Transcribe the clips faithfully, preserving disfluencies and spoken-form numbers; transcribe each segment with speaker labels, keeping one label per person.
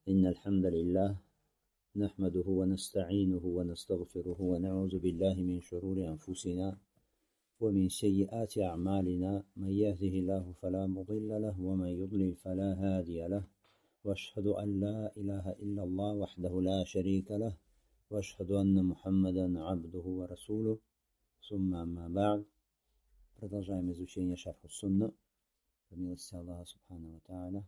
Speaker 1: إن الحمد لله نحمده ونستعينه ونستغفره ونعوذ بالله من شرور أنفسنا ومن سيئات أعمالنا. من يهده الله فلا مضل له ومن يضلل فلا هادي له. وأشهد أن لا إله إلا الله وحده لا شريك له وأشهد أن محمدا عبده ورسوله. ثم أما بعد. Продолжаем изучение Шарх ас-Сунна по милости Аллаха Субхану ва Тааля.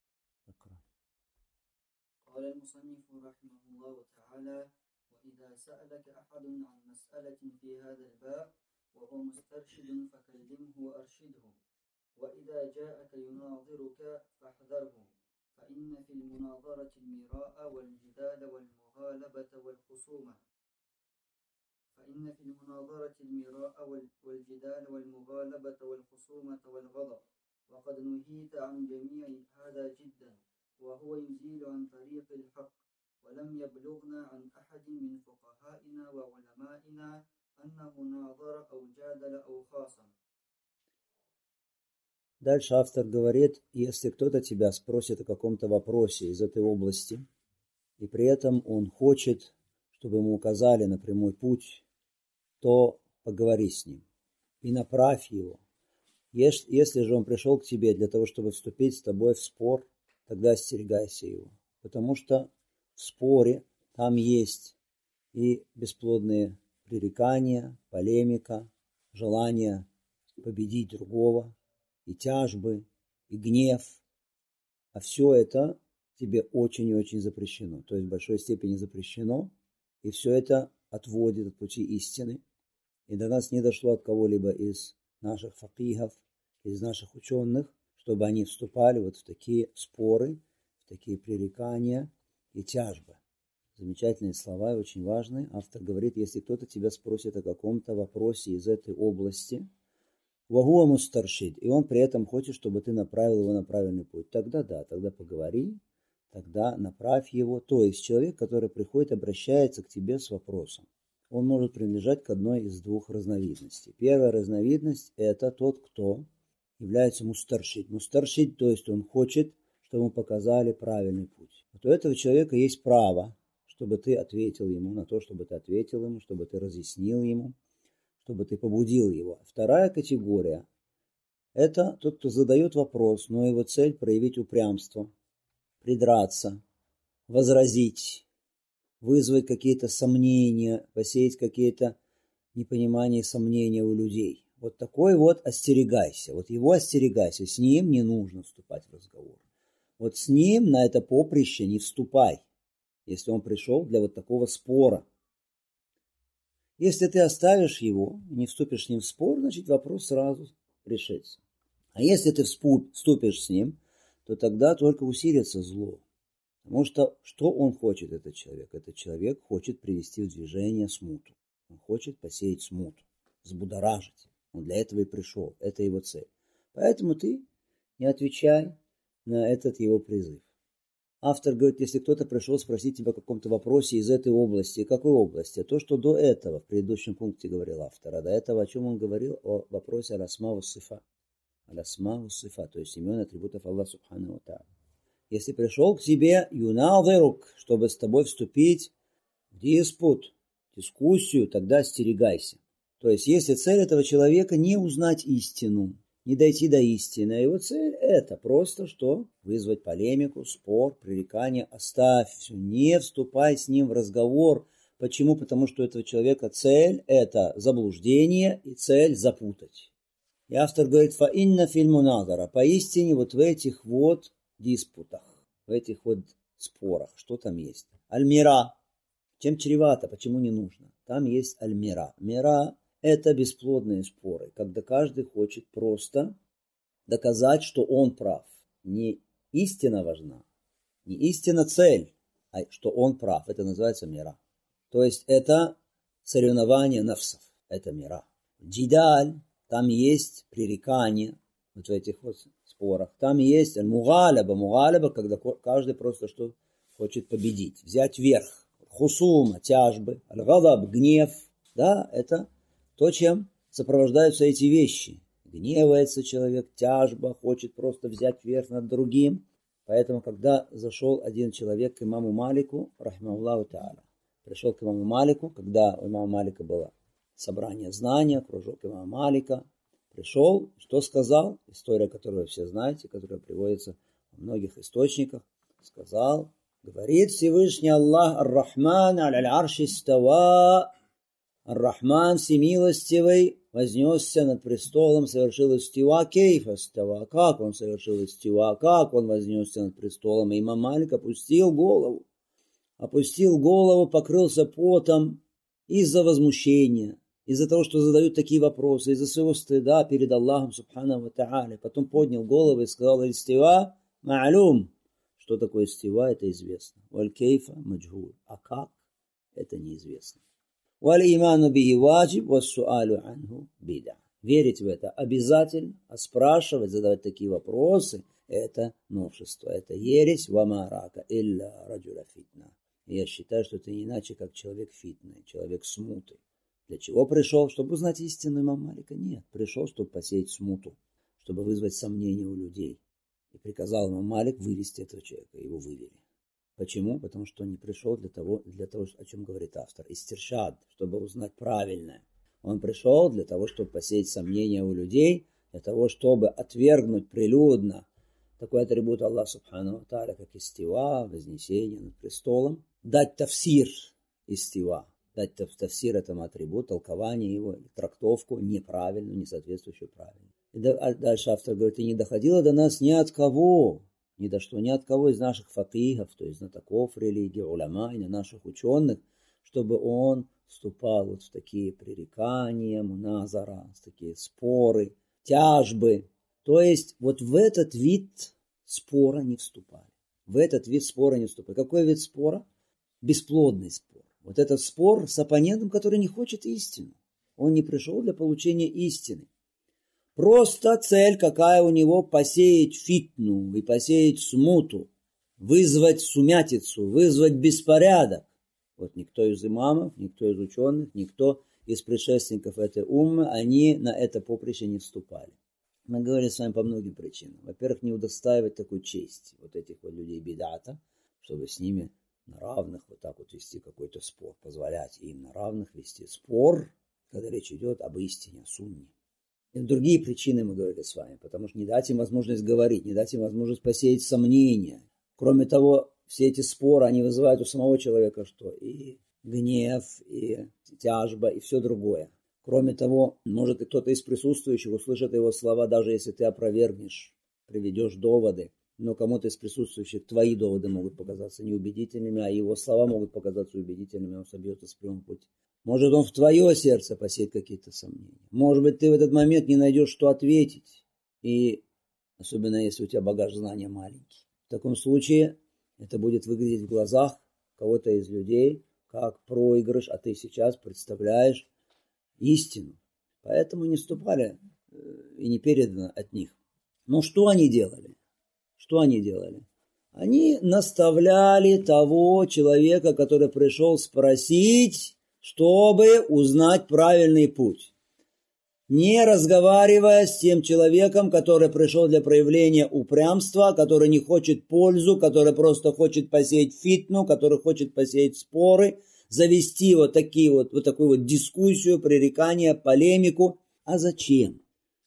Speaker 2: قال المصنف رحمه الله تعالى: وإذا سألك أحد عن مسألة في هذا الباب وهو مسترشد فكلمه وأرشده، وإذا جاءك يناظرك فاحذره، فإن في المناظرة المراء والجدال والمغالبة والخصومة فإن في المناظرة المراء والجدال والمغالبة والخصومة والغضب، وقد نهيت عن جميع هذا جدا، وهو يزيل عن طريق الحق. ولم يبلغنا عن أحد من فقهائنا وعلمائنا أنه ناظر أو جادل أو خاصم.
Speaker 1: Дальше автор говорит, если кто-то тебя спросит о каком-то вопросе из этой области, и при этом он хочет, чтобы ему указали на прямой путь, то поговори с ним и направь его. Если же он пришел к тебе для того, чтобы вступить с тобой в спор, тогда остерегайся его. Потому что в споре там есть и бесплодные пререкания, полемика, желание победить другого, и тяжбы, и гнев. А все это тебе очень и очень запрещено. То есть в большой степени запрещено. И все это отводит от пути истины. И до нас не дошло от кого-либо из наших факихов, из наших ученых, чтобы они вступали вот в такие споры, в такие пререкания и тяжбы. Замечательные слова и очень важные. Автор говорит, если кто-то тебя спросит о каком-то вопросе из этой области, вагуа мустаршид, и он при этом хочет, чтобы ты направил его на правильный путь, тогда да, тогда поговори, тогда направь его. То есть человек, который приходит, обращается к тебе с вопросом. Он может принадлежать к одной из двух разновидностей. Первая разновидность – это тот, кто является мустаршид. Мустаршид, то есть он хочет, чтобы ему показали правильный путь. Вот у этого человека есть право, чтобы ты ответил ему, на то, чтобы ты ответил ему, чтобы ты разъяснил ему, чтобы ты побудил его. Вторая категория – это тот, кто задает вопрос, но его цель – проявить упрямство, придраться, возразить, вызвать какие-то сомнения, посеять какие-то непонимания и сомнения у людей. Вот такой вот остерегайся, вот его остерегайся, с ним не нужно вступать в разговор. Вот с ним на это поприще не вступай, если он пришел для вот такого спора. Если ты оставишь его, не вступишь с ним в спор, значит вопрос сразу решится. А если ты вступишь с ним, то тогда только усилится зло. Потому что что он хочет, этот человек? Этот человек хочет привести в движение смуту. Он хочет посеять смуту, взбудоражить. Он для этого и пришел. Это его цель. Поэтому ты не отвечай на этот его призыв. Автор говорит, если кто-то пришел спросить тебя о каком-то вопросе из этой области. Какой области? То, что до этого, в предыдущем пункте говорил автор. А до этого о чем он говорил? О вопросе аль-асма ва-сифат. Аль-асма ва-сифат, то есть имен атрибутов Аллаха Субхану ва Тааля. Если пришел к тебе юназирук, чтобы с тобой вступить в диспут, дискуссию, тогда остерегайся. То есть, если цель этого человека не узнать истину, не дойти до истины, а его цель это просто что? Вызвать полемику, спор, пререкание, оставь все, не вступай с ним в разговор. Почему? Потому что у этого человека цель это заблуждение и цель запутать. И автор говорит, фа инна филь муназара, поистине вот в этих вот диспутах, в этих вот спорах, что там есть? Аль-мира. Чем чревато, почему не нужно? Там есть аль-мира. Мира – это бесплодные споры, когда каждый хочет просто доказать, что он прав. Не истина важна, не истина цель, а что он прав. Это называется мира. То есть это соревнование нафсов. Это мира. Джидаль, там есть пререкание вот в этих вот спорах. Там есть аль-мугалаба. Мугалаба, когда каждый просто что хочет победить, взять верх. Хусума, тяжбы, аль-гадаб, гнев. Да, это то, чем сопровождаются эти вещи. Гневается человек, тяжба, хочет просто взять верх над другим. Поэтому, когда зашел один человек к имаму Малику, рахимахуллаху та'аля, пришел к имаму Малику, когда у имама Малика было собрание знания, кружок имама Малика, пришел, что сказал, история, которую вы все знаете, которая приводится в многих источниках, сказал, говорит Всевышний Аллах, Ар-Рахман аль-Арши става, Ар-Рахман всемилостивый, вознесся над престолом, совершил истива, кейфа става, как он совершил истива, как он вознесся над престолом, и имам Малик опустил голову, опустил голову, покрылся потом из-за возмущения, из-за того, что задают такие вопросы, из-за своего стыда перед Аллахом субханаху ва та'аля. Потом поднял голову и сказал, истива ма'лум. Что такое истива, это известно. Валь кейфа маджхуль. А как? Это неизвестно. Валь иману биhi ваджиб, ва суалю анху бида. Верить в это обязательно, а спрашивать, задавать такие вопросы, это новшество, это ересь, ва марака илля раджуля фитна. Я считаю, что это не иначе, как человек фитный, человек смуты. Для чего пришел? Чтобы узнать истину имама Малика? Нет, пришел, чтобы посеять смуту, чтобы вызвать сомнения у людей. И приказал имам Малик вывести этого человека, его вывели. Почему? Потому что он не пришел для того, для того, о чем говорит автор, истиршад, чтобы узнать правильное. Он пришел для того, чтобы посеять сомнения у людей, для того, чтобы отвергнуть прилюдно такой атрибут Аллаха субхану ва тааля, как истива, вознесение над престолом, дать тафсир истива, дать тафсир этому атрибуту, толкование его, трактовку неправильную, не соответствующую правильно. И дальше автор говорит, и не доходило до нас ни от кого, ни до что, ни от кого из наших факихов, то есть знатоков религии, уляма, и наших ученых, чтобы он вступал вот в такие пререкания, муназара, в такие споры, тяжбы. То есть вот в этот вид спора не вступали. В этот вид спора не вступали. Какой вид спора? Бесплодный спор. Вот этот спор с оппонентом, который не хочет истину. Он не пришел для получения истины. Просто цель, какая у него, посеять фитну и посеять смуту, вызвать сумятицу, вызвать беспорядок. Вот никто из имамов, никто из ученых, никто из предшественников этой уммы, они на это поприще не вступали. Мы говорили с вами по многим причинам. Во-первых, не удостаивать такой чести вот этих вот людей бидата, чтобы с ними на равных вот так вот вести какой-то спор, позволять им на равных вести спор, когда речь идет об истине, о сунне. И другие причины мы говорили с вами, потому что не дать им возможность говорить, не дать им возможность посеять сомнения. Кроме того, все эти споры, они вызывают у самого человека что? И гнев, и тяжба, и все другое. Кроме того, может и кто-то из присутствующих услышит его слова, даже если ты опровергнешь, приведешь доводы. Но кому-то из присутствующих твои доводы могут показаться неубедительными, а его слова могут показаться убедительными, он собьется с прямого пути. Может, он в твое сердце посеет какие-то сомнения. Может быть, ты в этот момент не найдешь, что ответить. И особенно, если у тебя багаж знания маленький. В таком случае это будет выглядеть в глазах кого-то из людей как проигрыш, а ты сейчас представляешь истину. Поэтому не вступали и не передано от них. Но что они делали? Что они делали? Они наставляли того человека, который пришел спросить, чтобы узнать правильный путь. Не разговаривая с тем человеком, который пришел для проявления упрямства, который не хочет пользу, который просто хочет посеять фитну, который хочет посеять споры, завести вот, такие вот, вот такую вот дискуссию, пререкания, полемику. А зачем?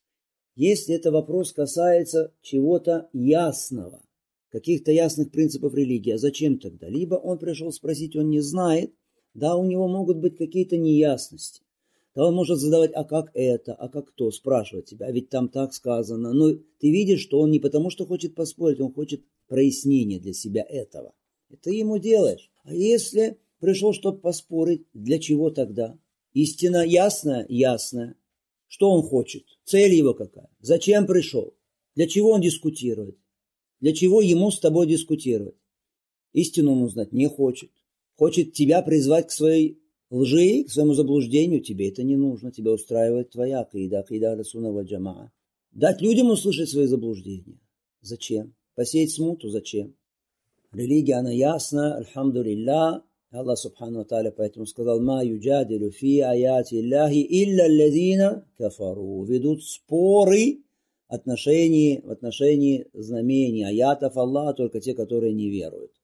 Speaker 1: Если это вопрос касается чего-то ясного, каких-то ясных принципов религии, а зачем тогда? Либо он пришел спросить, он не знает, да, у него могут быть какие-то неясности. Да, он может задавать, а как это, а как то, спрашивать тебя, а ведь там так сказано. Но ты видишь, что он не потому, что хочет поспорить, он хочет прояснения для себя этого. И ты ему делаешь. А если пришел, чтобы поспорить, для чего тогда? Истина ясная? Ясная. Что он хочет? Цель его какая? Зачем пришел? Для чего он дискутирует? Для чего ему с тобой дискутировать? Истину он узнать не хочет. Хочет тебя призвать к своей лжи, к своему заблуждению. Тебе это не нужно. Тебя устраивает твоя акида, акида ахль сунна валь джамаа. Дать людям услышать свои заблуждения. Зачем? Посеять смуту? Зачем? Религия, она ясна, альхамдулилля. Аллах субхану ва тааля поэтому сказал: «Ма юджадилю фи аяти Аллахи илля аллазина кафару». Ведут споры отношении, в отношении знамений, аятов Аллаха только те, которые не веруют.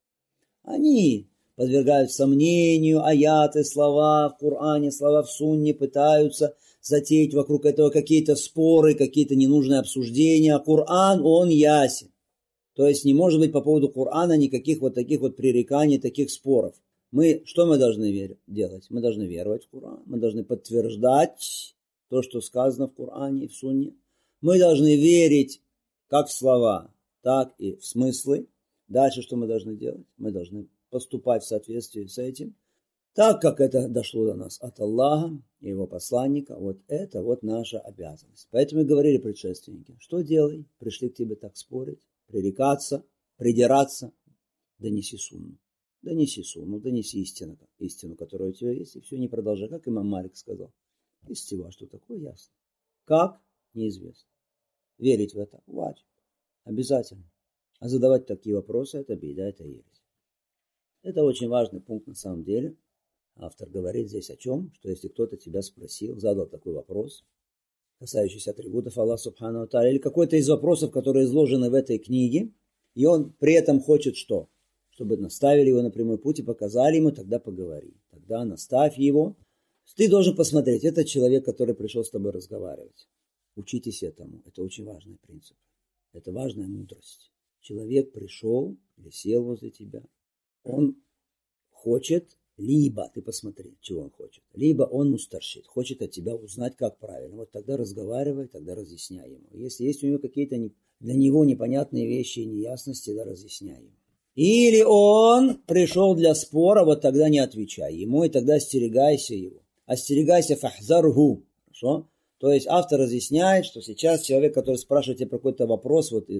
Speaker 1: Они подвергают сомнению аяты, слова в Коране, слова в Сунне, пытаются затеять вокруг этого какие-то споры, какие-то ненужные обсуждения. А Коран, он ясен. То есть не может быть по поводу Корана никаких вот таких вот пререканий, таких споров. Мы, что мы должны верить, делать? Мы должны веровать в Коран, мы должны подтверждать то, что сказано в Коране и в Сунне. Мы должны верить как в слова, так и в смыслы. Дальше что мы должны делать? Мы должны поступать в соответствии с этим, так как это дошло до нас от Аллаха и Его посланника. Вот это вот наша обязанность. Поэтому и говорили предшественники, что делай? Пришли к тебе так спорить, пререкаться, придираться. Донеси сунну. Донеси сунну, донеси истину, истину, которая у тебя есть, и все, не продолжай. Как имам Малик сказал. Истива, что такое, ясно. Как? Неизвестно. Верить в это ваджиб. Обязательно. А задавать такие вопросы, это беда, это ересь. Это очень важный пункт на самом деле. Автор говорит здесь о чем? Что если кто-то тебя спросил, задал такой вопрос, касающийся атрибутов Аллаха Субхану ва Тааля, или какой-то из вопросов, которые изложены в этой книге, и он при этом хочет что? Чтобы наставили его на прямой путь и показали ему, тогда поговори. Тогда наставь его. Ты должен посмотреть, это человек, который пришел с тобой разговаривать. Учитесь этому. Это очень важный принцип. Это важная мудрость. Человек пришел или сел возле тебя. Он хочет, либо, ты посмотри, чего он хочет, либо он мустаршид, хочет от тебя узнать, как правильно. Вот тогда разговаривай, тогда разъясняй ему. Если есть у него какие-то не, для него непонятные вещи и неясности, да разъясняй ему. Или он пришел для спора, вот тогда не отвечай ему, и тогда остерегайся его. Остерегайся фахзаргу. Хорошо? То есть автор разъясняет, что сейчас человек, который спрашивает тебя про какой-то вопрос, вот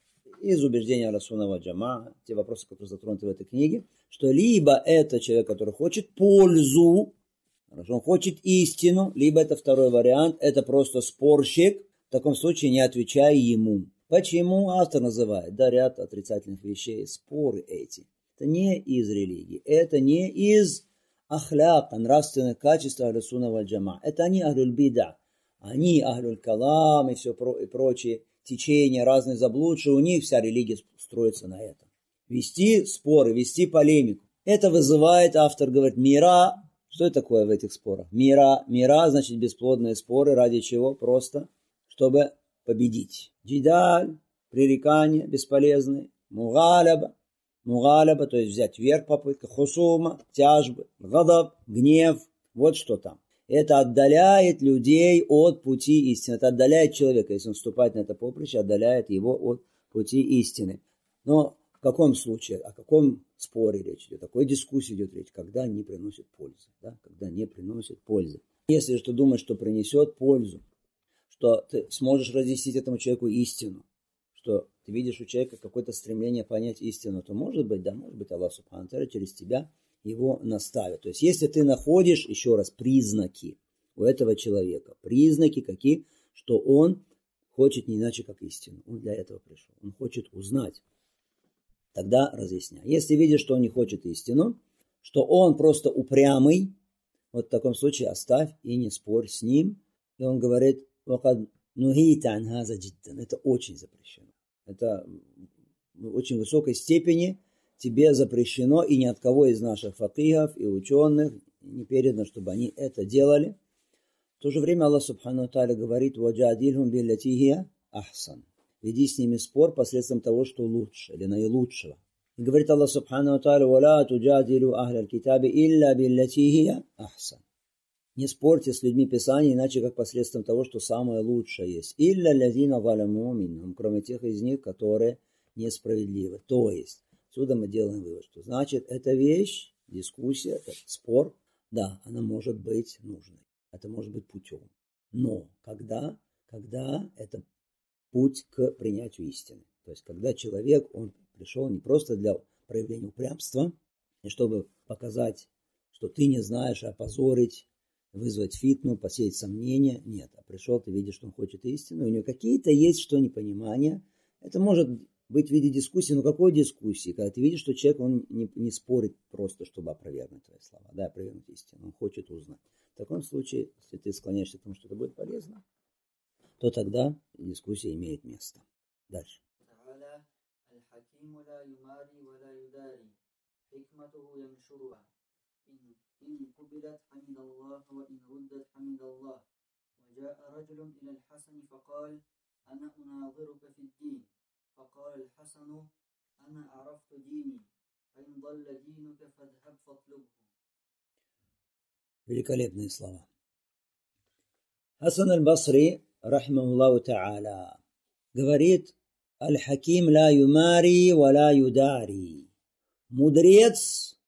Speaker 1: из убеждения Расунного Джама, те вопросы, которые затронуты в этой книге, что либо это человек, который хочет пользу, хорошо, он хочет истину, либо это второй вариант, это просто спорщик, в таком случае не отвечай ему. Почему автор называет, да, ряд отрицательных вещей, споры эти? Это не из религии, это не из ахляка, нравственных качеств Расунного Джама, это они ахлюль бида, они ахлюль калам и все про, и прочие течения, разные заблудшие, у них вся религия строится на этом. Вести споры, вести полемику. Это вызывает, автор говорит, мира. Что это такое в этих спорах? Мира. Мира, значит, бесплодные споры. Ради чего? Просто, чтобы победить. Джидаль, пререкания бесполезные. Мугалаба. Мугалаба, то есть взять верх попытка. Хусума, тяжбы, гадаб, гнев. Вот что там. Это отдаляет людей от пути истины. Это отдаляет человека, если он вступает на это поприще, отдаляет его от пути истины. Но в каком случае, о каком споре речь идет, о какой дискуссии идет речь, когда не приносит пользы. Да? Когда не приносит пользы. Если же ты думаешь, что принесет пользу, что ты сможешь разъяснить этому человеку истину, что ты видишь у человека какое-то стремление понять истину, то может быть, да, может быть, Аллах Субхану ва Тааля через тебя его наставит. То есть, если ты находишь, еще раз, признаки у этого человека, признаки какие, что он хочет не иначе, как истину. Он для этого пришел. Он хочет узнать. Тогда разъясняй. Если видишь, что он не хочет истину, что он просто упрямый, вот в таком случае оставь и не спорь с ним. И он говорит, это очень запрещено. Это в очень высокой степени тебе запрещено, и ни от кого из наших факихов и ученых не передано, чтобы они это делали. В то же время Аллах Субхану ва Тааля говорит, «Ваджадильхум биллати хия ахсан». Веди с ними спор посредством того, что лучше, или наилучшего. И говорит Аллах Субхану ва Тааля, «Валя туджадилю ахляль китаби илля биллати хия ахсан». Не спорьте с людьми Писания, иначе как посредством того, что самое лучшее есть. «Илля лязина валяму минхум», кроме тех из них, которые несправедливы. То есть, отсюда мы делаем вывод, что значит, эта вещь, дискуссия, этот спор, да, она может быть нужной, это может быть путем. Но когда, когда это путь к принятию истины. То есть, когда человек, он пришел не просто для проявления упрямства, и чтобы показать, что ты не знаешь, а опозорить, вызвать фитну, посеять сомнения, нет. А пришел, ты видишь, что он хочет истину, у него какие-то есть что непонимания, это может быть в виде дискуссии, но какой дискуссии? Когда ты видишь, что человек, он не, не спорит просто, чтобы опровергнуть твои слова, да, опровергнуть истину, он хочет узнать. В таком случае, если ты склоняешься к тому, что это будет полезно, то тогда дискуссия имеет место. Дальше.
Speaker 2: إن قبلت حمد الله وإن ردت حمد الله. وجاء رجل إلى الحسن فقال أنا أناظرك في الدين. فقال الحسن أنا عرفت ديني فإن ضل دينك فاذهب فاطلبه.
Speaker 1: Великолепные слова. Хасан аль-Басри, рахимахуллаху та'аля, говорит: «Аль-Хаким ла юмари ва ла юдари». Мудрец,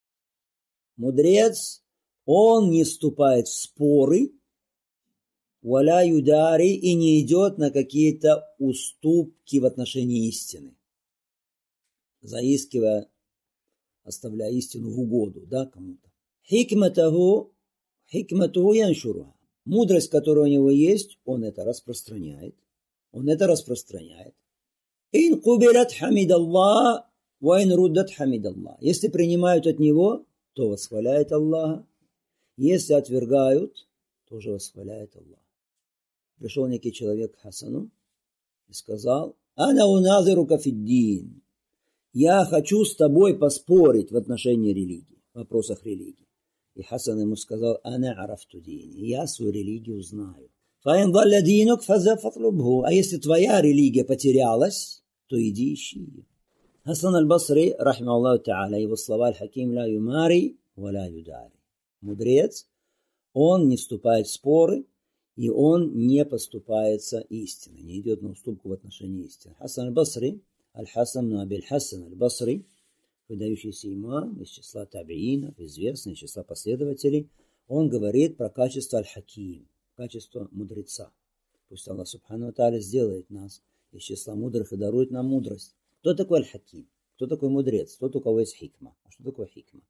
Speaker 1: мудрец, он не вступает в споры, ва ла юдари, и не идет на какие-то уступки в отношении истины, заискивая, оставляя истину в угоду, да, кому-то. Хикматаху, хикматаху яншуруха. Мудрость, которая у него есть, он это распространяет. Он это распространяет. Ин кубилат хамидаллах, ва ин руддат хамидаллах. Если принимают от него, то восхваляет Аллаха. Если отвергают, тоже восхваляет Аллах. Пришел некий человек к Хасану и сказал: «Ана уназирука фиддин». Я хочу с тобой поспорить в отношении религии, в вопросах религии. И Хасан ему сказал: «Ана арафту дини». Я свою религию знаю. «Фаин далля динук фазаб фатлубху». А если твоя религия потерялась, то иди ищи ее. Хасан аль-Басри, рахимахуллаху та'аля, его слова: «Аль-Хаким ла юмари ва ла юдари». Мудрец, он не вступает в споры, и он не поступается истиной, не идет на уступку в отношении истины. Хасан аль-Басри, Аль-Хасан Абиль Хасан аль-Басри, выдающийся имам из числа табиинов, известный из числа последователей, он говорит про качество аль-Хаким, качество мудреца. Пусть Аллах Субхану ва Тааля сделает нас из числа мудрых и дарует нам мудрость. Кто такой аль-Хаким? Кто такой мудрец? Тот, у кого есть хикма. А что такое хикма?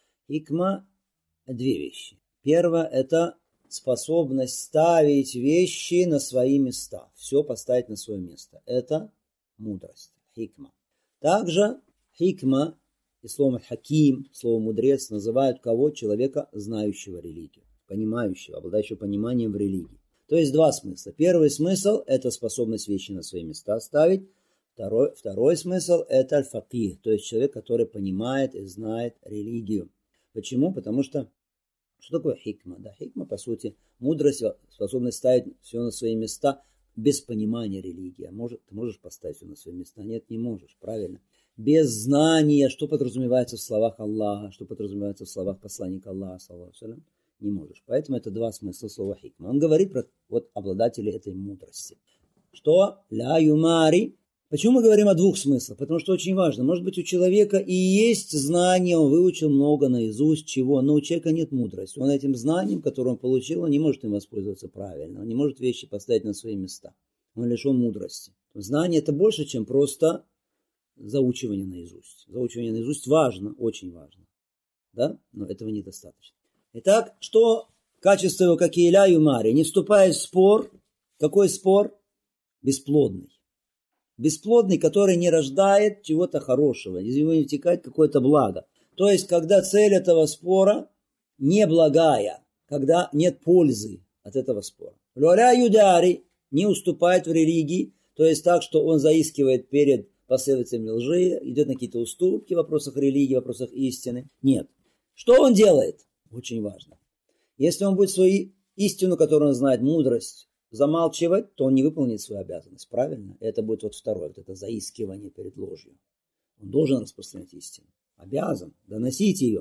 Speaker 1: Хикма – две вещи. Первое – это способность ставить вещи на свои места. Все поставить на свое место. Это мудрость, хикма. Также хикма и словом хаким, слово мудрец называют кого? Человека, знающего религию, понимающего, обладающего пониманием в религии. То есть два смысла. Первый смысл – это способность вещи на свои места ставить. Второй, второй смысл – это аль-факих, то есть человек, который понимает и знает религию. Почему? Потому что что такое хикма? Да, хикма, по сути, мудрость, способность ставить все на свои места без понимания религии. Может, ты можешь поставить все на свои места? Нет, не можешь, правильно. Без знания, что подразумевается в словах Аллаха, что подразумевается в словах посланника Аллаха, саллаллаху алейхи ва саллям, не можешь. Поэтому это два смысла слова хикма. Он говорит про вот обладателей этой мудрости. Что? Ля юмари. Почему мы говорим о двух смыслах? Потому что очень важно. Может быть, у человека и есть знание, он выучил много наизусть чего, но у человека нет мудрости. Он этим знанием, которое он получил, он не может им воспользоваться правильно. Он не может вещи поставить на свои места. Он лишен мудрости. Знание – это больше, чем просто заучивание наизусть. Заучивание наизусть важно, очень важно. Да? Но этого недостаточно. Итак, что качество его, как и Иля Юмари, не вступает в спор. Какой спор? Бесплодный. Бесплодный, который не рождает чего-то хорошего, из него не вытекает какое-то благо. То есть, когда цель этого спора неблагая, когда нет пользы от этого спора. Люля юдари не уступает в религии, то есть так, что он заискивает перед последователями лжи, идет на какие-то уступки в вопросах религии, в вопросах истины. Нет. Что он делает? Очень важно. Если он будет свою истину, которую он знает, мудрость, замалчивать, то он не выполнит свою обязанность. Правильно? Это будет вот второе, вот это заискивание перед ложью. Он должен распространять истину. Обязан доносить ее.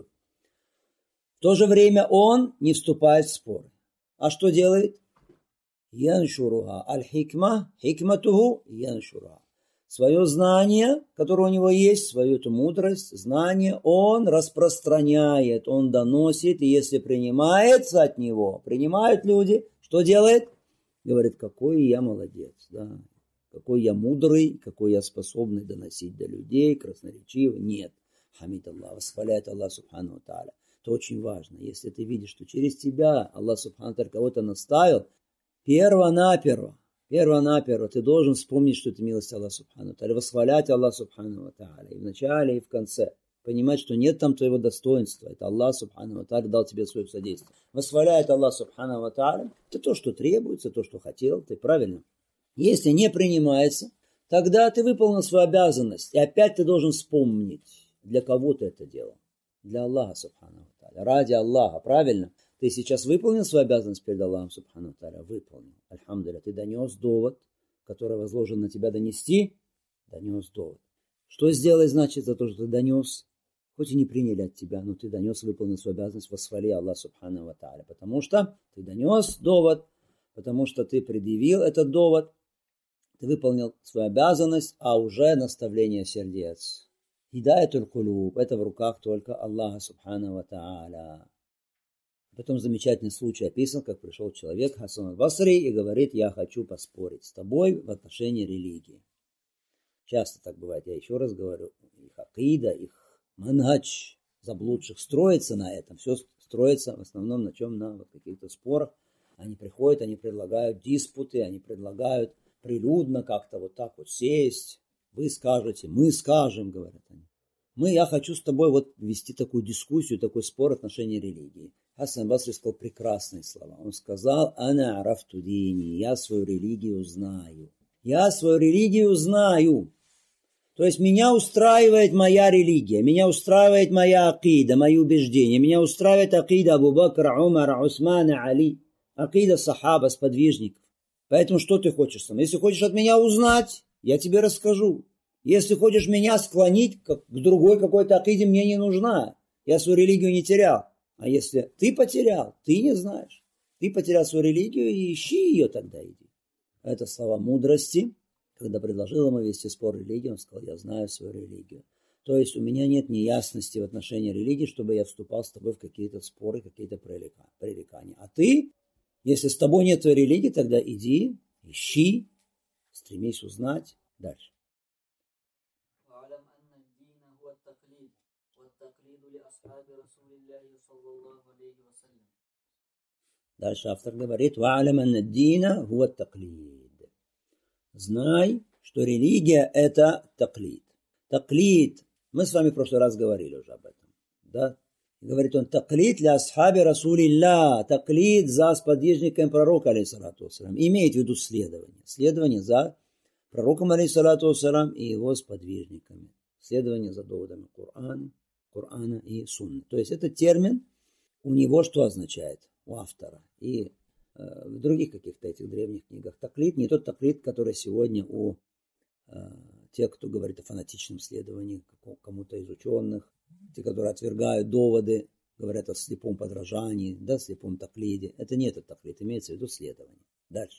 Speaker 1: В то же время он не вступает в споры. А что делает? Яншуруха. Аль-хикма, хикматуху, яншуруха. Свое знание, которое у него есть, свою эту мудрость, знание, он распространяет, он доносит. И если принимается от него, принимают люди, что делает? Говорит, какой я молодец, да, какой я мудрый, какой я способный доносить до людей, красноречивый. Нет. Хамид Аллах, восхваляет Аллах Субхану ва Тааля. Это очень важно. Если ты видишь, что через тебя Аллах Субхану ва Тааля кого-то наставил, перво-наперво, перво-наперво ты должен вспомнить, что это милость Аллаха Субхану ва Тааля, восхвалять Аллах Субхану ва Тааля и в начале, и в конце. Понимать, что нет там твоего достоинства. Это Аллах Субхану ва Тааля дал тебе свое содействие. Восхваляет Аллах Субхану ва Тааля. Это то, что требуется, то, что хотел. Ты правильно? Если не принимается, тогда ты выполнил свою обязанность. И опять ты должен вспомнить, для кого ты это делал. Для Аллаха, субхану ва тааля. Ради Аллаха, правильно? Ты сейчас выполнил свою обязанность перед Аллахом, субхану ва тааля? Выполнил. Альхамдулилля. Ты донес довод, который возложен на тебя донести. Донес довод. Что сделай, значит, за то, что ты донес? Хоть и не приняли от тебя, но ты донес, выполнил свою обязанность, восхвали Аллах, субхану ва тааля. Потому что ты донес довод, потому что ты предъявил этот довод, ты выполнил свою обязанность, а уже наставление сердец. Хидаятуль кулуб, это в руках только Аллаха, субхану ва тааля. Потом замечательный случай описан, как пришел человек, Хасан аль-Басри, и говорит: я хочу поспорить с тобой в отношении религии. Часто так бывает, я еще раз говорю, их акида, их манхадж заблудших строится на этом. Все строится в основном на чем? На вот каких-то спорах. Они приходят, они предлагают диспуты, они предлагают прилюдно как-то вот так вот сесть. Вы скажете, мы скажем, говорят они. Мы, я хочу с тобой вот вести такую дискуссию, такой спор в отношении религии. Хасан Басри сказал прекрасные слова. Он сказал: «Ана арафту дини», я свою религию знаю. Я свою религию знаю. То есть меня устраивает моя религия, меня устраивает моя акида, мои убеждения, меня устраивает акида Абу Бакра, Умара, Усмана, Али, акида сахаба, сподвижников. Поэтому что ты хочешь со мной? Если хочешь от меня узнать, я тебе расскажу. Если хочешь меня склонить к другой какой-то акиде, мне не нужна. Я свою религию не терял. А если ты потерял, ты не знаешь. Ты потерял свою религию, и ищи ее тогда, иди. Это слова мудрости. Когда предложил ему вести спор религии, он сказал: я знаю свою религию. То есть у меня нет неясности в отношении религии, чтобы я вступал с тобой в какие-то споры, какие-то пререкания. А ты, если с тобой нет твоей религии, тогда иди, ищи, стремись узнать. Дальше. Дальше автор говорит: «Ва'алям анна ад-дина хуа ат-таклид». Знай, что религия – это таклид. Таклид, мы с вами в прошлый раз говорили уже об этом. Да? Говорит он: таклид ля асхаби расулилля, таклид за сподвижником пророка, алейхиссалату вассалям. Имеет в виду следование. Следование за пророком, алейхиссалату вассалям, и его сподвижниками. Следование за доводами Корана, Корана и Сунны. То есть этот термин у него что означает? У автора. И в других каких-то этих древних книгах. Таклид не тот таклид, который сегодня у э, тех, кто говорит о фанатичном следовании кому-то из ученых, те, которые отвергают доводы, говорят о слепом подражании, да, слепом таклиде. Это не этот таклид, имеется в виду следование. Дальше.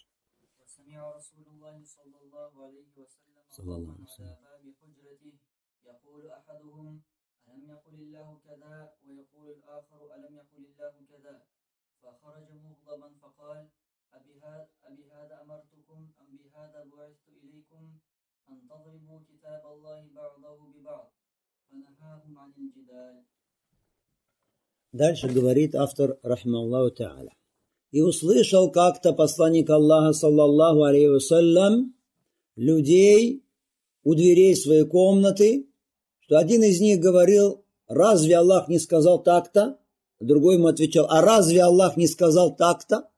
Speaker 2: فخرج مغضبا فقال أبي هذا أمرتكم أم بهذا بعثت إليكم أن تضربوا كتاب الله بعضه ببعض فنهاهم عن الجدال.
Speaker 1: Дальше говорит автор, рахимахуллаху та'аля: и услышал как-то посланник Аллаха, саллаллаху алейхи вассалям, людей у дверей своей комнаты, что один из них говорил: разве Аллах не сказал так-то? Другой ему отвечал: а разве Аллах не сказал так-то?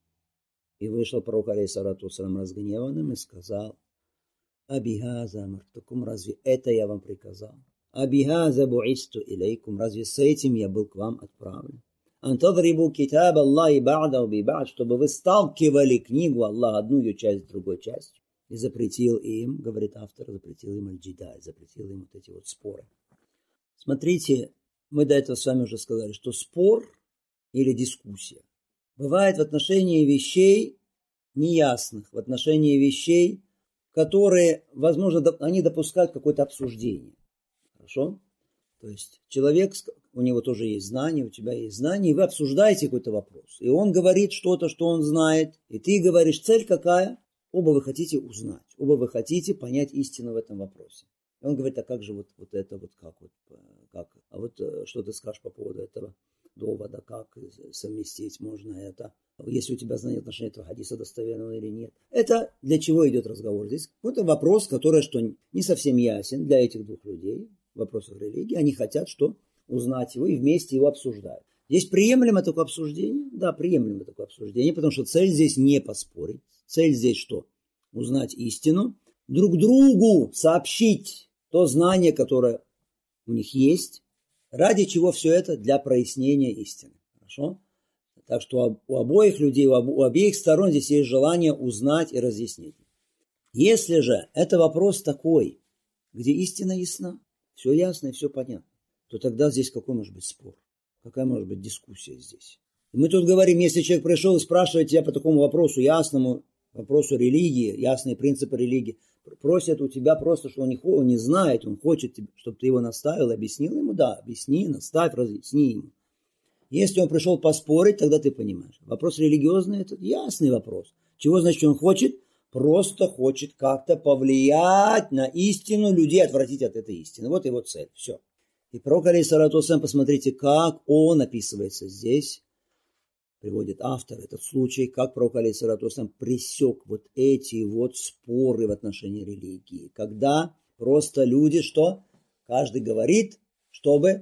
Speaker 1: И вышел пророк, алейхиссалату вассалям, разгневанным и сказал: абихаза амартукум, разве это я вам приказал? Абихаза буисту илейкум, разве с этим я был к вам отправлен? Антадрибу китаб Аллахи ба'дау би ба'д, чтобы вы сталкивали книгу Аллаха одну ее часть с другой частью. И запретил им, говорит автор, запретил им аль-джидаль, запретил им вот эти вот споры. Смотрите, мы до этого с вами уже сказали, что спор или дискуссия бывает в отношении вещей неясных, в отношении вещей, которые, возможно, они допускают какое-то обсуждение. Хорошо? То есть человек, у него тоже есть знания, у тебя есть знания, и вы обсуждаете какой-то вопрос. И он говорит что-то, что он знает, и ты говоришь: цель какая? Оба вы хотите узнать, оба вы хотите понять истину в этом вопросе. И он говорит: а как же вот, вот это, вот как вот, как, а вот что ты скажешь по поводу этого довода, как совместить можно это, если у тебя знание отношения этого хадиса достоверного или нет. Это для чего идет разговор? Здесь какой-то вопрос, который что не совсем ясен для этих двух людей, в вопросах религии, они хотят что? Узнать его и вместе его обсуждают. Здесь приемлемо такое обсуждение? Да, приемлемо такое обсуждение, потому что цель здесь не поспорить. Цель здесь что? узнать истину, друг другу сообщить то знание, которое у них есть, ради чего все это? Для прояснения истины. Хорошо? Так что у обоих людей, у обеих сторон здесь есть желание узнать и разъяснить. Если же это вопрос такой, где истина ясна, все ясно и все понятно, то тогда здесь какой может быть спор? Какая может быть дискуссия здесь? И мы тут говорим, если человек пришел и спрашивает тебя по такому вопросу, ясному вопросу религии, ясные принципы религии, просит у тебя просто, что он не, он не знает, он хочет, чтобы ты его наставил, объяснил ему, да, объясни, наставь, разъясни ему. Если он пришел поспорить, тогда ты понимаешь. Вопрос религиозный – это ясный вопрос. Чего значит он хочет? Просто хочет как-то повлиять на истину, людей отвратить от этой истины. Вот его цель. Все. И пророк, алейхиссалату вассалям, посмотрите, как он описывается здесь. Приводит автор этот случай, как пророк, алейхиссалату вассалям, пресек вот эти вот споры в отношении религии. Когда просто люди, что? Каждый говорит, чтобы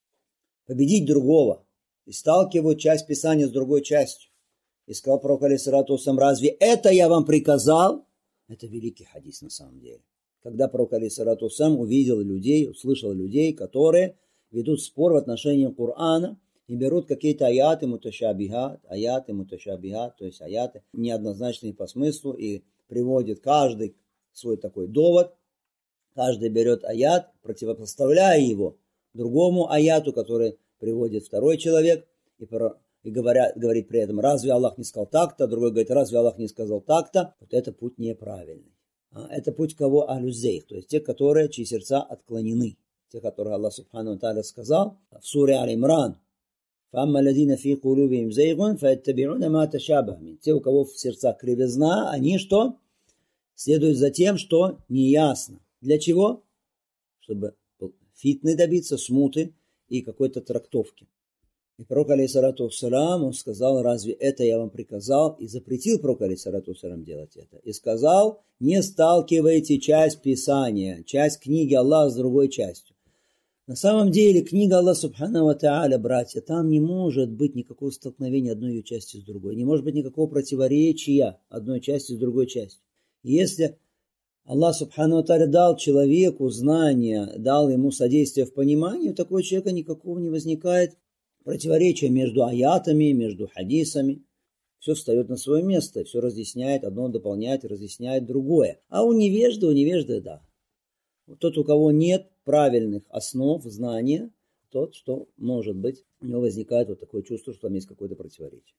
Speaker 1: победить другого. И сталкивают часть Писания с другой частью. И сказал пророк, алейхиссалату вассалям, разве это я вам приказал? Это великий хадис на самом деле. Когда пророк, алейхиссалату вассалям, увидел людей, услышал людей, которые ведут спор в отношении Корана и берут какие-то аяты муташабихат, аяты муташабихат, то есть аяты неоднозначные по смыслу, и приводит каждый свой такой довод. Каждый берет аят, противопоставляя его другому аяту, который приводит второй человек, и, и говорят, говорит при этом, разве Аллах не сказал так-то, другой говорит, разве Аллах не сказал так-то. Вот это путь неправильный. А это путь кого? Ахлюзейх, то есть те, которые, чьи сердца отклонены. Те, которые Аллах Субхану ва Тааля сказал в суре Аль-Имран, فَأَمَّا الَّذِينَ فِي قُلُوبِهِمْ زَيْغٌ فَيَتَّبِعُونَ مَا تَشَابَهَ مِنْهُ. Те, у кого в сердцах кривизна, они что? Следуют за тем, что неясно. Для чего? Чтобы фитны добиться, смуты и какой-то трактовки. И пророк, алейхиссалату вассалям, он сказал, разве это я вам приказал? И запретил пророк, алейхиссалату вассалям, делать это. И сказал, не сталкивайте часть Писания, часть книги Аллаха с другой частью. На самом деле, книга Аллаха Субхану ва Тааля, братья, там не может быть никакого столкновения одной ее части с другой. Не может быть никакого противоречия одной части с другой частью. Если Аллах Субхану ва Тааля дал человеку знания, дал ему содействие в понимании, у такого человека никакого не возникает противоречия между аятами, между хадисами. Все встает на свое место, все разъясняет, одно дополняет, разъясняет другое. А у невежды, у невежды, да. Тот, у кого нет правильных основ знания, тот, что, может быть, у него возникает вот такое чувство, что там есть какое-то противоречие.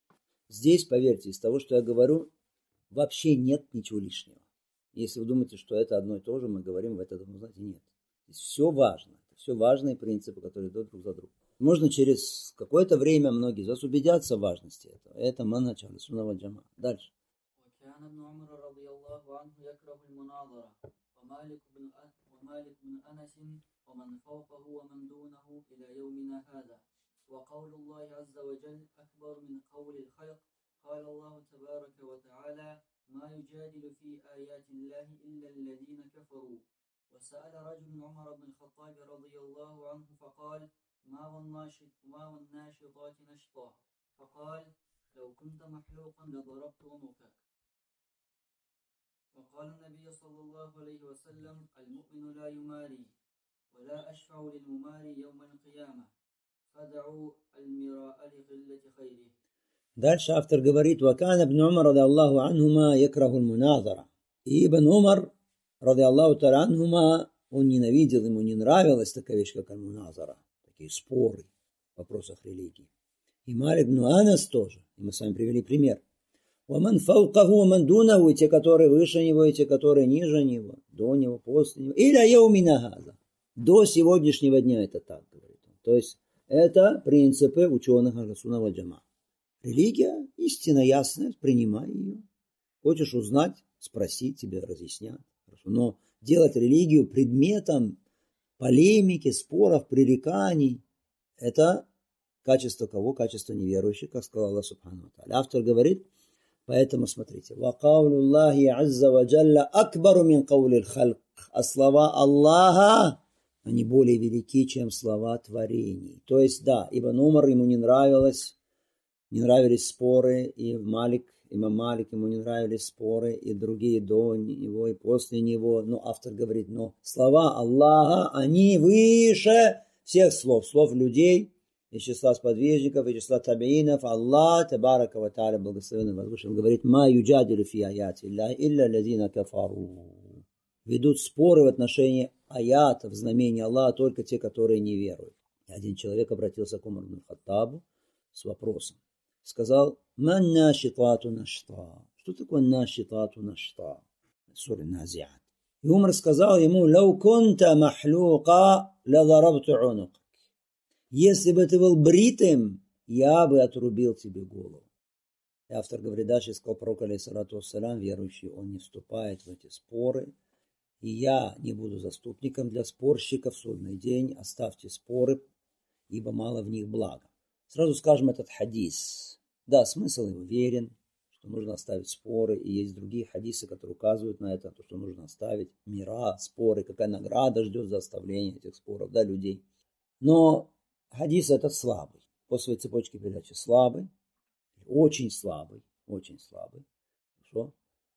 Speaker 1: Здесь, поверьте, из того, что я говорю, вообще нет ничего лишнего. Если вы думаете, что это одно и то же, мы говорим в это, знаете, нет. Здесь все важно. Все важные принципы, которые идут друг за другом. Можно через какое-то время многие из вас убедятся в важности этого. Это манхадж ахлюс-сунна валь джамаа. Дальше.
Speaker 2: ومالك بن ومالك بن أنس ومن فوقه ومن دونه إلى يومنا هذا وقول الله عز وجل أكبر من قول الخلق قال الله تبارك وتعالى ما يجادل في آيات الله إلا الذين كفروا وسأل رجل عمر بن الخطاب رضي الله عنه فقال ما والناشط ما والناشطات نشطا فقال لو كنت محلوقا لضربت عنقك وقال النبي صلى الله عليه وسلم المؤمن لا يماري ولا أشفع للمماري يوم القيامة فدعوا المراء لقلة خيره.
Speaker 1: Дальше автор говорит, وَكَانَ ابْنُ عُمَرَ رضي الله عنهما يكره المناظرة. И Ибн Умар, رضي الله تعالى عنهما, он ненавидел, ему не нравилась такая вещь, как аль-муназара, такие споры в вопросах религии. И Малик ибн Анас тоже, и мы с вами привели пример. وَمَنْ فَوْقَهُ وَمَنْ دُونَهُ, и те, которые выше него, и те, которые ниже него, до него, после него. إِلَى يَوْمِنَا هَذَا. До сегодняшнего дня это так, говорит он. То есть это принципы ученых ахлюс-сунна валь джамаа. Религия, истина ясная, принимай ее. Хочешь узнать, спроси, тебе разъяснят. Но делать религию предметом полемики, споров, пререканий, это качество кого? Качество неверующих, как сказал Аллах Субхану ва Тааля. Автор говорит, поэтому смотрите, وَقَوْلُ اللَّهِ عَزَّ وَجَلَّ أَكْبَرُ مِنْ قَوْلِ الْخَلْقِ. А слова Аллаха, они более велики, чем слова творений. То есть, да, Ибн Умар, ему не нравилось, не нравились споры, и Малик имам Малик, ему не нравились споры, и другие до него, и после него. Но автор говорит, но слова Аллаха, они выше всех слов, слов людей, из числа сподвижников, из числа табиинов. Аллах, табарака ва тааля, благословенный возвышен, говорит, ма юджадилу фи аяти Аллах, илля лазина кафару. Ведут споры в отношении аятов, знамений Аллаха, только те, которые не веруют. И один человек обратился к Умару ибн Хаттабу с вопросом. Сказал, ман нашитату нашта. Что такое нашитату нашта? Сура Назиат. И Умар сказал ему, лау кунта махлука ла дарабту унук. Если бы ты был бритым, я бы отрубил тебе голову. И автор говорит, дальше сказал пророк, алейхиссалату вассалям, верующий, он не вступает в эти споры. И я не буду заступником для спорщиков в судный день. Оставьте споры, ибо мало в них блага. Сразу скажем этот хадис. Да, смысл его верен, что нужно оставить споры. И есть другие хадисы, которые указывают на это, то, что нужно оставить мира, споры, какая награда ждет за оставление этих споров, да, людей. Но хадис этот слабый. По своей цепочке передачи слабый, очень слабый, очень слабый. Хорошо?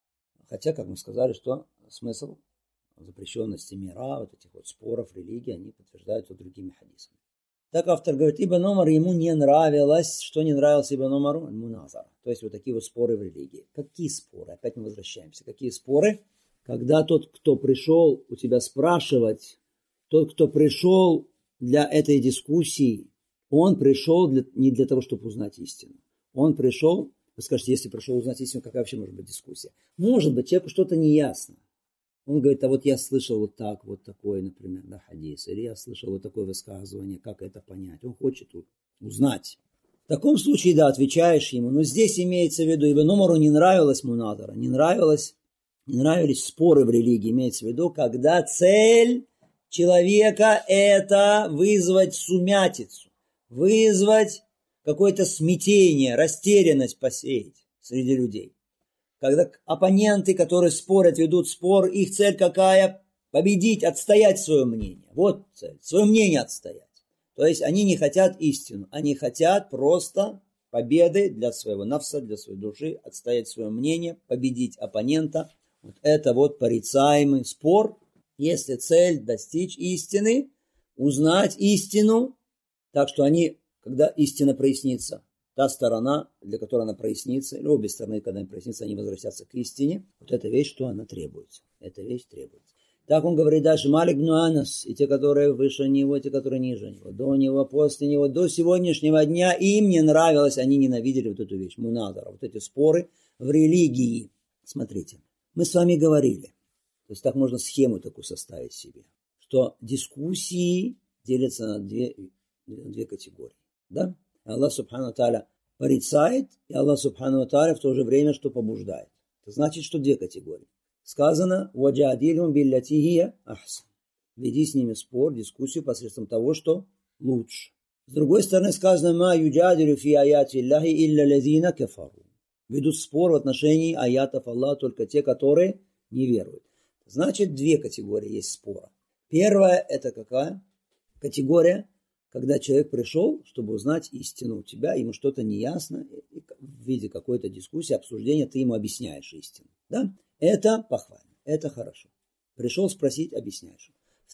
Speaker 1: Хотя, как мы сказали, что смысл запрещенности мира, вот этих вот споров, религии, они подтверждаются другими хадисами. Так автор говорит, Ибн Умар, ему не нравилось, что не нравилось Ибн Умару? Муназара. То есть вот такие вот споры в религии. Какие споры? Опять мы возвращаемся. Какие споры? Когда тот, кто пришел у тебя спрашивать, тот, кто пришел для этой дискуссии, он пришел для, не для того, чтобы узнать истину. Он пришел, вы скажете, если пришел узнать истину, какая вообще может быть дискуссия? Может быть, человеку что-то неясно. Он говорит, а вот я слышал вот так, вот такой, например, да, хадис, или я слышал вот такое высказывание, как это понять. Он хочет узнать. В таком случае, да, отвечаешь ему. Но здесь имеется в виду, Ибн Умару не нравилась муназара, не нравилось, не нравились споры в религии. Имеется в виду, когда цель человека это вызвать сумятицу, вызвать какое-то смятение, растерянность посеять среди людей. Когда оппоненты, которые спорят, ведут спор, их цель какая? Победить, отстоять свое мнение. Вот цель, свое мнение отстоять. То есть они не хотят истину, они хотят просто победы для своего нафса, для своей души, отстоять свое мнение, победить оппонента. Вот это вот порицаемый спор, если цель достичь истины, узнать истину, так что они, когда истина прояснится, та сторона, для которой она прояснится, или обе стороны, когда она прояснится, они возвратятся к истине. Вот эта вещь, что она требуется. Эта вещь требуется. Так он говорит дальше, Малик ибн Анас, и те, которые выше него, и те, которые ниже него, до него, после него, до сегодняшнего дня, им не нравилось, они ненавидели вот эту вещь, муназара, вот эти споры в религии. Смотрите, мы с вами говорили, то есть так можно схему такую составить себе, что дискуссии делятся на две, на две категории, да? Аллах Субхану Тааля порицает, и Аллах Субхану Тааля в то же время что побуждает. Это значит, что две категории. Сказано, «Ваджадилюм биллятихия ахсан». Веди с ними спор, дискуссию посредством того, что лучше. С другой стороны сказано, «Ма юджадилю фи аяти Аллахи илля лазина кафару». Ведут спор в отношении аятов Аллаха только те, которые не веруют. Значит, две категории есть спора. Первая – это какая? Категория, когда человек пришел, чтобы узнать истину у тебя, ему что-то неясно, и в виде какой-то дискуссии, обсуждения, ты ему объясняешь истину. Да? Это похвально, это хорошо. Пришел спросить, объясняешь.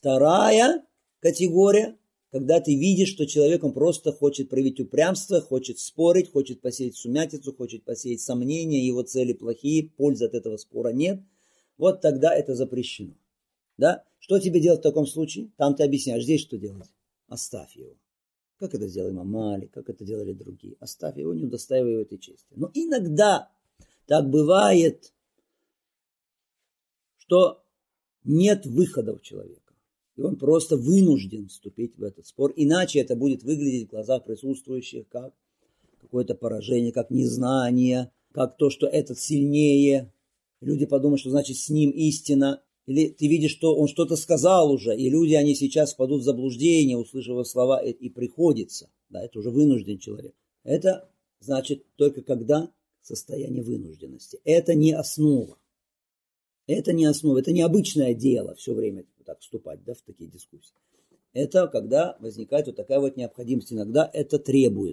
Speaker 1: Вторая категория, когда ты видишь, что человек он просто хочет проявить упрямство, хочет спорить, хочет посеять сумятицу, хочет посеять сомнения, его цели плохие, пользы от этого спора нет. Вот тогда это запрещено. Да? Что тебе делать в таком случае? Там ты объясняешь, здесь что делать? Оставь его. Как это сделал имам Малик, как это делали другие. Оставь его, не удостаивай этой чести. Но иногда так бывает, что нет выхода у человека. И он просто вынужден вступить в этот спор. Иначе это будет выглядеть в глазах присутствующих как какое-то поражение, как незнание, как то, что этот сильнее. Люди подумают, что значит с ним истина. Или ты видишь, что он что-то сказал уже, и люди, они сейчас впадут в заблуждение, услышав его слова, и, и приходится. Да, это уже вынужден человек. Это значит только когда состояние вынужденности. Это не основа. Это не основа, это не обычное дело все время так вступать, да, в такие дискуссии. Это когда возникает вот такая вот необходимость. Иногда это требуется.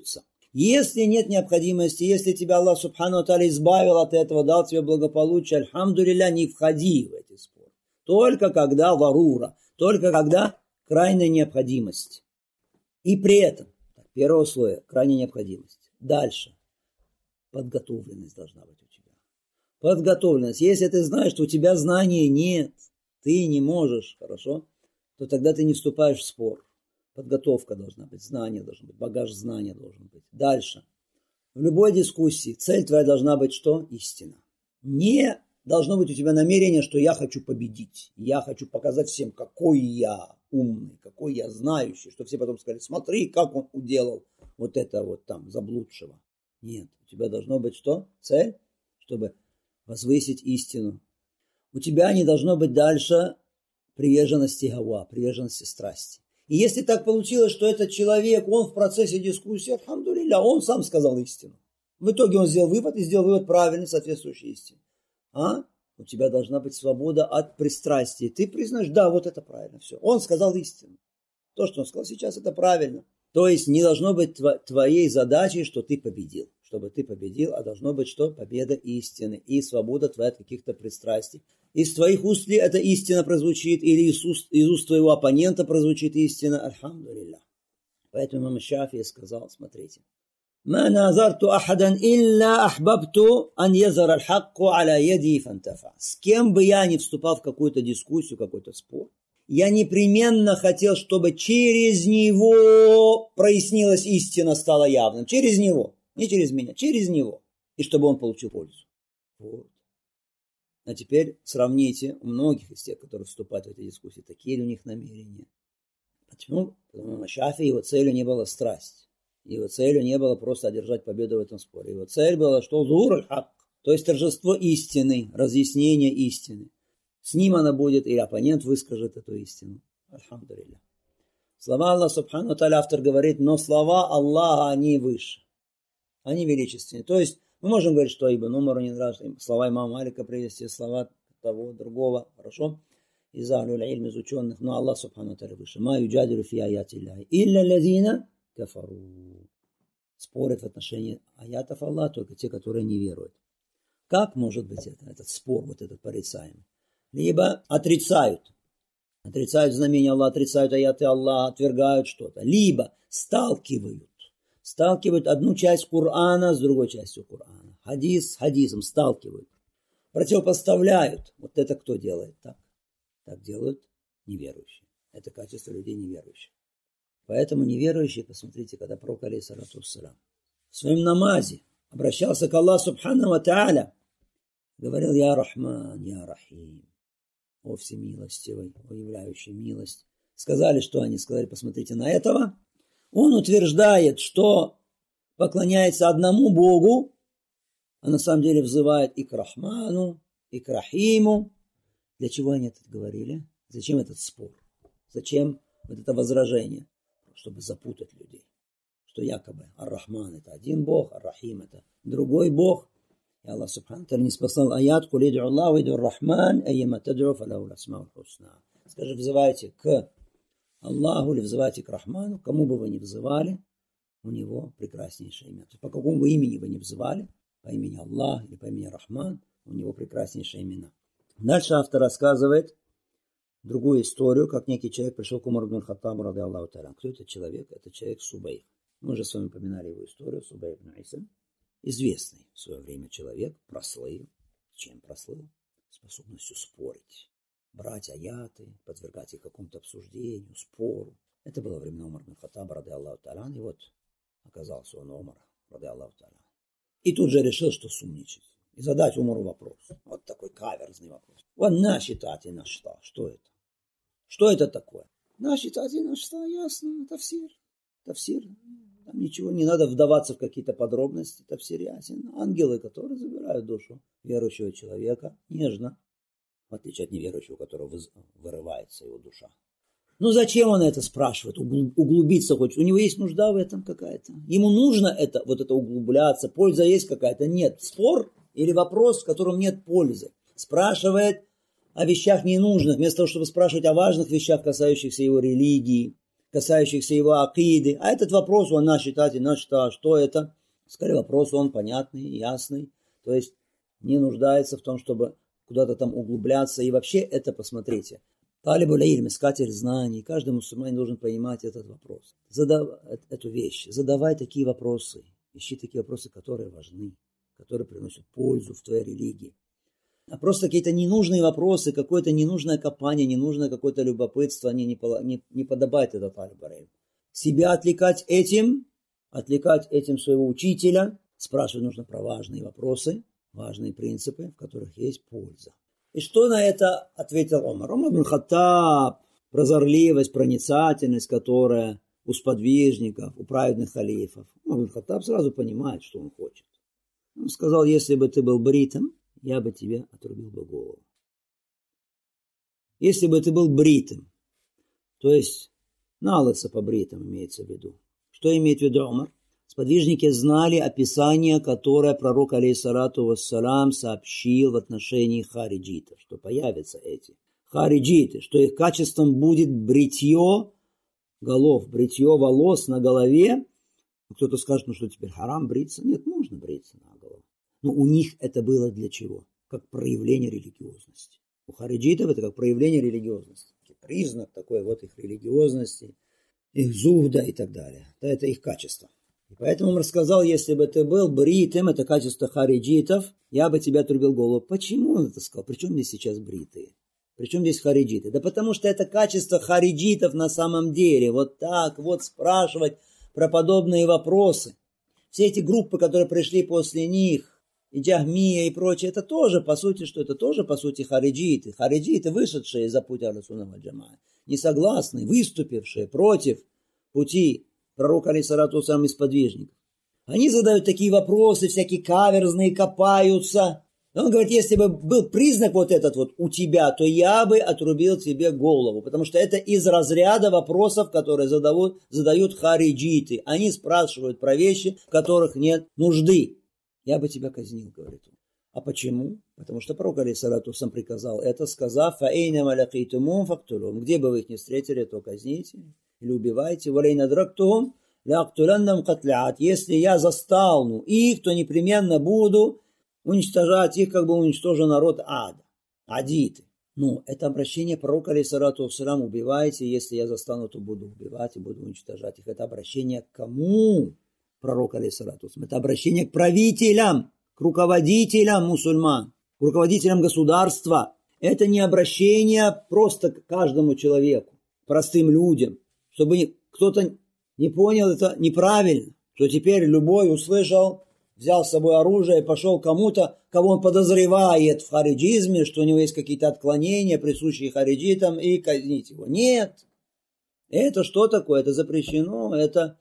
Speaker 1: Если нет необходимости, если тебя Аллах Субхану ва Тааля избавил от этого, дал тебе благополучие, альхамдулилля, не входи в эти споры. Только когда варура, только когда крайняя необходимость. И при этом, первое условие, крайняя необходимость. Дальше, подготовленность должна быть у тебя. Подготовленность. Если ты знаешь, что у тебя знаний нет, ты не можешь, хорошо, то тогда ты не вступаешь в спор. Подготовка должна быть, знание должно быть, багаж знания должен быть. Дальше. В любой дискуссии цель твоя должна быть что? Истина. Не должно быть у тебя намерение, что я хочу победить. Я хочу показать всем, какой я умный, какой я знающий. Что все потом сказали, смотри, как он уделал вот это вот там заблудшего. Нет, у тебя должно быть что? Цель, чтобы возвысить истину. У тебя не должно быть дальше приверженности гава, приверженности страсти. И если так получилось, что этот человек, он в процессе дискуссии, альхамдулилля, он сам сказал истину. В итоге он сделал вывод и сделал вывод правильный, соответствующий истине. А? У тебя должна быть свобода от пристрастия. Ты признаешь, да, вот это правильно, все. Он сказал истину. То, что он сказал сейчас, это правильно. То есть не должно быть твоей задачей, что ты победил. Чтобы ты победил, а должно быть что? Победа истины и свобода твоя от каких-то пристрастий. Из твоих уст ли эта истина прозвучит, или из уст, из уст твоего оппонента прозвучит истина? Альхамдулилля. Поэтому имам Шафии сказал, смотрите. «Ма назарту ахадан илля ахбабту ан язар аль-хакку аля яди фантафа». С кем бы я ни вступал в какую-то дискуссию, какой-то спор, я непременно хотел, чтобы через него прояснилась истина, стала явным. Через него. Не через меня, через него. И чтобы он получил пользу. Вот. А теперь сравните у многих из тех, которые вступают в эти дискуссии, такие ли у них намерения. Почему? Потому что Шафи, его целью не была страсть. Его целью не было просто одержать победу в этом споре. Его цель была, что зур аль-хак, то есть торжество истины, разъяснение истины. С ним она будет, и оппонент выскажет эту истину. Альхамдулилля. Слова Аллаха Субхану ва Тааля, автор говорит, но слова Аллаха, они выше. Они величественные. То есть мы можем говорить, что Ибн Умару не нравятся, слова имама Малика привести, слова того, другого, хорошо? Из ахлюль илм, из ученых, но Аллах Субхану ва Тааля выше. Ма юджадилу фи аяти Аллахи, илля лазина кафару. Спорят в отношении аятов Аллаха только те, которые не веруют. Как может быть это, этот спор, вот этот порицаемый? Либо отрицают. Отрицают знамения Аллаха, отрицают аяты Аллаха, отвергают что-то. Либо сталкивают. Сталкивают одну часть Корана с другой частью Корана. Хадис с хадисом сталкивают. Противопоставляют. Вот это кто делает так? Так делают неверующие. Это качество людей неверующих. Поэтому неверующие, посмотрите, когда пророк алейхиссалату вассалям в своем намазе обращался к Аллаху Субхану ва Тааля, говорил: «Я Рахман, я Рахим». О всемилостивый, о являющий милость. Сказали, что они сказали, посмотрите на этого. Он утверждает, что поклоняется одному Богу, а на самом деле взывает и к Рахману, и к Рахиму. Для чего они это говорили? Зачем этот спор? Зачем вот это возражение? Чтобы запутать людей. Что якобы Ар-Рахман это один Бог, Ар-Рахим это другой Бог. И Аллах Субхану ва не спасал аят: «Куль ид'у Аллаху ид'у Ар-Рахман, айяма тад'у фалаху аль-асма'уль хусна». Скажи, взывайте к Аллаху или взывайте к Рахману, кому бы вы ни взывали, у него прекраснейшее имя. То есть по какому бы имени вы ни взывали, по имени Аллах или по имени Рахман, у него прекраснейшие имена. Дальше автор рассказывает другую историю, как некий человек пришел к Умару ибн Хаттабу, ради Аллаху та'аля. Кто этот человек? Это человек Субейх. Мы уже с вами упоминали его историю, Субейх ибн Иса. Известный в свое время человек, прослыл. Чем прослыл? Способностью спорить. Брать аяты, подвергать их какому-то обсуждению, спору. Это было времена Умара ибн Хаттаба, ради Аллаху та'аля. И вот оказался он Умар, ради Аллаху та'аля. И тут же решил, что сумничать. И задать Умару вопрос. Вот такой каверзный вопрос. Вот насчитать и на что? Что это? Что это такое? Насчитать и на что? Ясно. Тафсир. Тафсир. Там ничего не надо вдаваться в какие-то подробности. Тафсир ясен. Ангелы, которые забирают душу верующего человека нежно. В отличие от неверующего, у которого вырывается его душа. Ну зачем он это спрашивает? Углубиться хочет. У него есть нужда в этом какая-то. Ему нужно это, вот это углубляться. Польза есть какая-то? Нет. Спор или вопрос, в котором нет пользы. Спрашивает о вещах ненужных, вместо того, чтобы спрашивать о важных вещах, касающихся его религии, касающихся его акиды. А этот вопрос, он наш читатель, наш читатель, что это? Скорее вопрос, он понятный, ясный. То есть не нуждается в том, чтобы куда-то там углубляться. И вообще это, посмотрите, талибуль илм, искатель знаний, каждый мусульманин должен понимать этот вопрос. Задав... Эту вещь. Задавай такие вопросы. Ищи такие вопросы, которые важны, которые приносят пользу в твоей религии. А просто какие-то ненужные вопросы, какое-то ненужное копание, ненужное какое-то любопытство, они не, не, не подобает это талибуль. Себя отвлекать этим, отвлекать этим своего учителя, спрашивать нужно про важные вопросы, важные принципы, в которых есть польза. И что на это ответил Омар? Омар ибн Хаттаб, прозорливость, проницательность, которая у сподвижников, у праведных халифов. Омар ибн Хаттаб сразу понимает, что он хочет. Он сказал, если бы ты был бритым, я бы тебе отрубил бы голову. Если бы ты был бритым, то есть налысо по бритым имеется в виду. Что имеет в виду Омар? Сподвижники знали описание, которое пророк, алейхиссалату вассалам, сообщил в отношении хариджитов, что появятся эти хариджиты, что их качеством будет бритье голов, бритье волос на голове. Кто-то скажет, ну что теперь харам бриться? Нет, можно бриться на голову. Но у них это было для чего? Как проявление религиозности. У хариджитов это как проявление религиозности. Признак такой вот их религиозности, их зухда и так далее. Это их качество. И поэтому он рассказал, если бы ты был бритым, это качество хариджитов, я бы тебя отрубил голову. Почему он это сказал? Причем здесь сейчас бритые? Причем здесь хариджиты? Да потому что это качество хариджитов на самом деле. Вот так вот спрашивать про подобные вопросы. Все эти группы, которые пришли после них, и Джахмия, и прочее, это тоже, по сути, что это тоже, по сути, хариджиты. Хариджиты, вышедшие из-за пути Ахлус-Сунна валь-Джамаа, несогласные, выступившие против пути пророка, алейхиссалату вассалам, и сподвижников. Они задают такие вопросы, всякие каверзные, копаются. И он говорит, если бы был признак вот этот вот у тебя, то я бы отрубил тебе голову. Потому что это из разряда вопросов, которые задают, задают хариджиты. Они спрашивают про вещи, в которых нет нужды. Я бы тебя казнил, говорит он. А почему? Потому что пророк, алейхиссалату вассалам, приказал это, сказав, фаэйнама лакитумум фактулум. Где бы вы их не встретили, то казните или убивайте. Валейна драктухум ляктуляннам катляат. Если я застану их, то непременно буду уничтожать их, как бы уничтожил народ ада. Адиты. Ну, это обращение пророка, алейхиссалату вассалам, убивайте, если я застану, то буду убивать и буду уничтожать их. Это обращение к кому? Пророк, алейхиссалату вассалам. Это обращение к правителям, к руководителям мусульман, к руководителям государства. Это не обращение просто к каждому человеку, простым людям. Чтобы кто-то не понял это неправильно, что теперь любой услышал, взял с собой оружие и пошел кому-то, кого он подозревает в хариджизме, что у него есть какие-то отклонения, присущие хариджитам, и казнить его. Нет. Это что такое? Это запрещено, это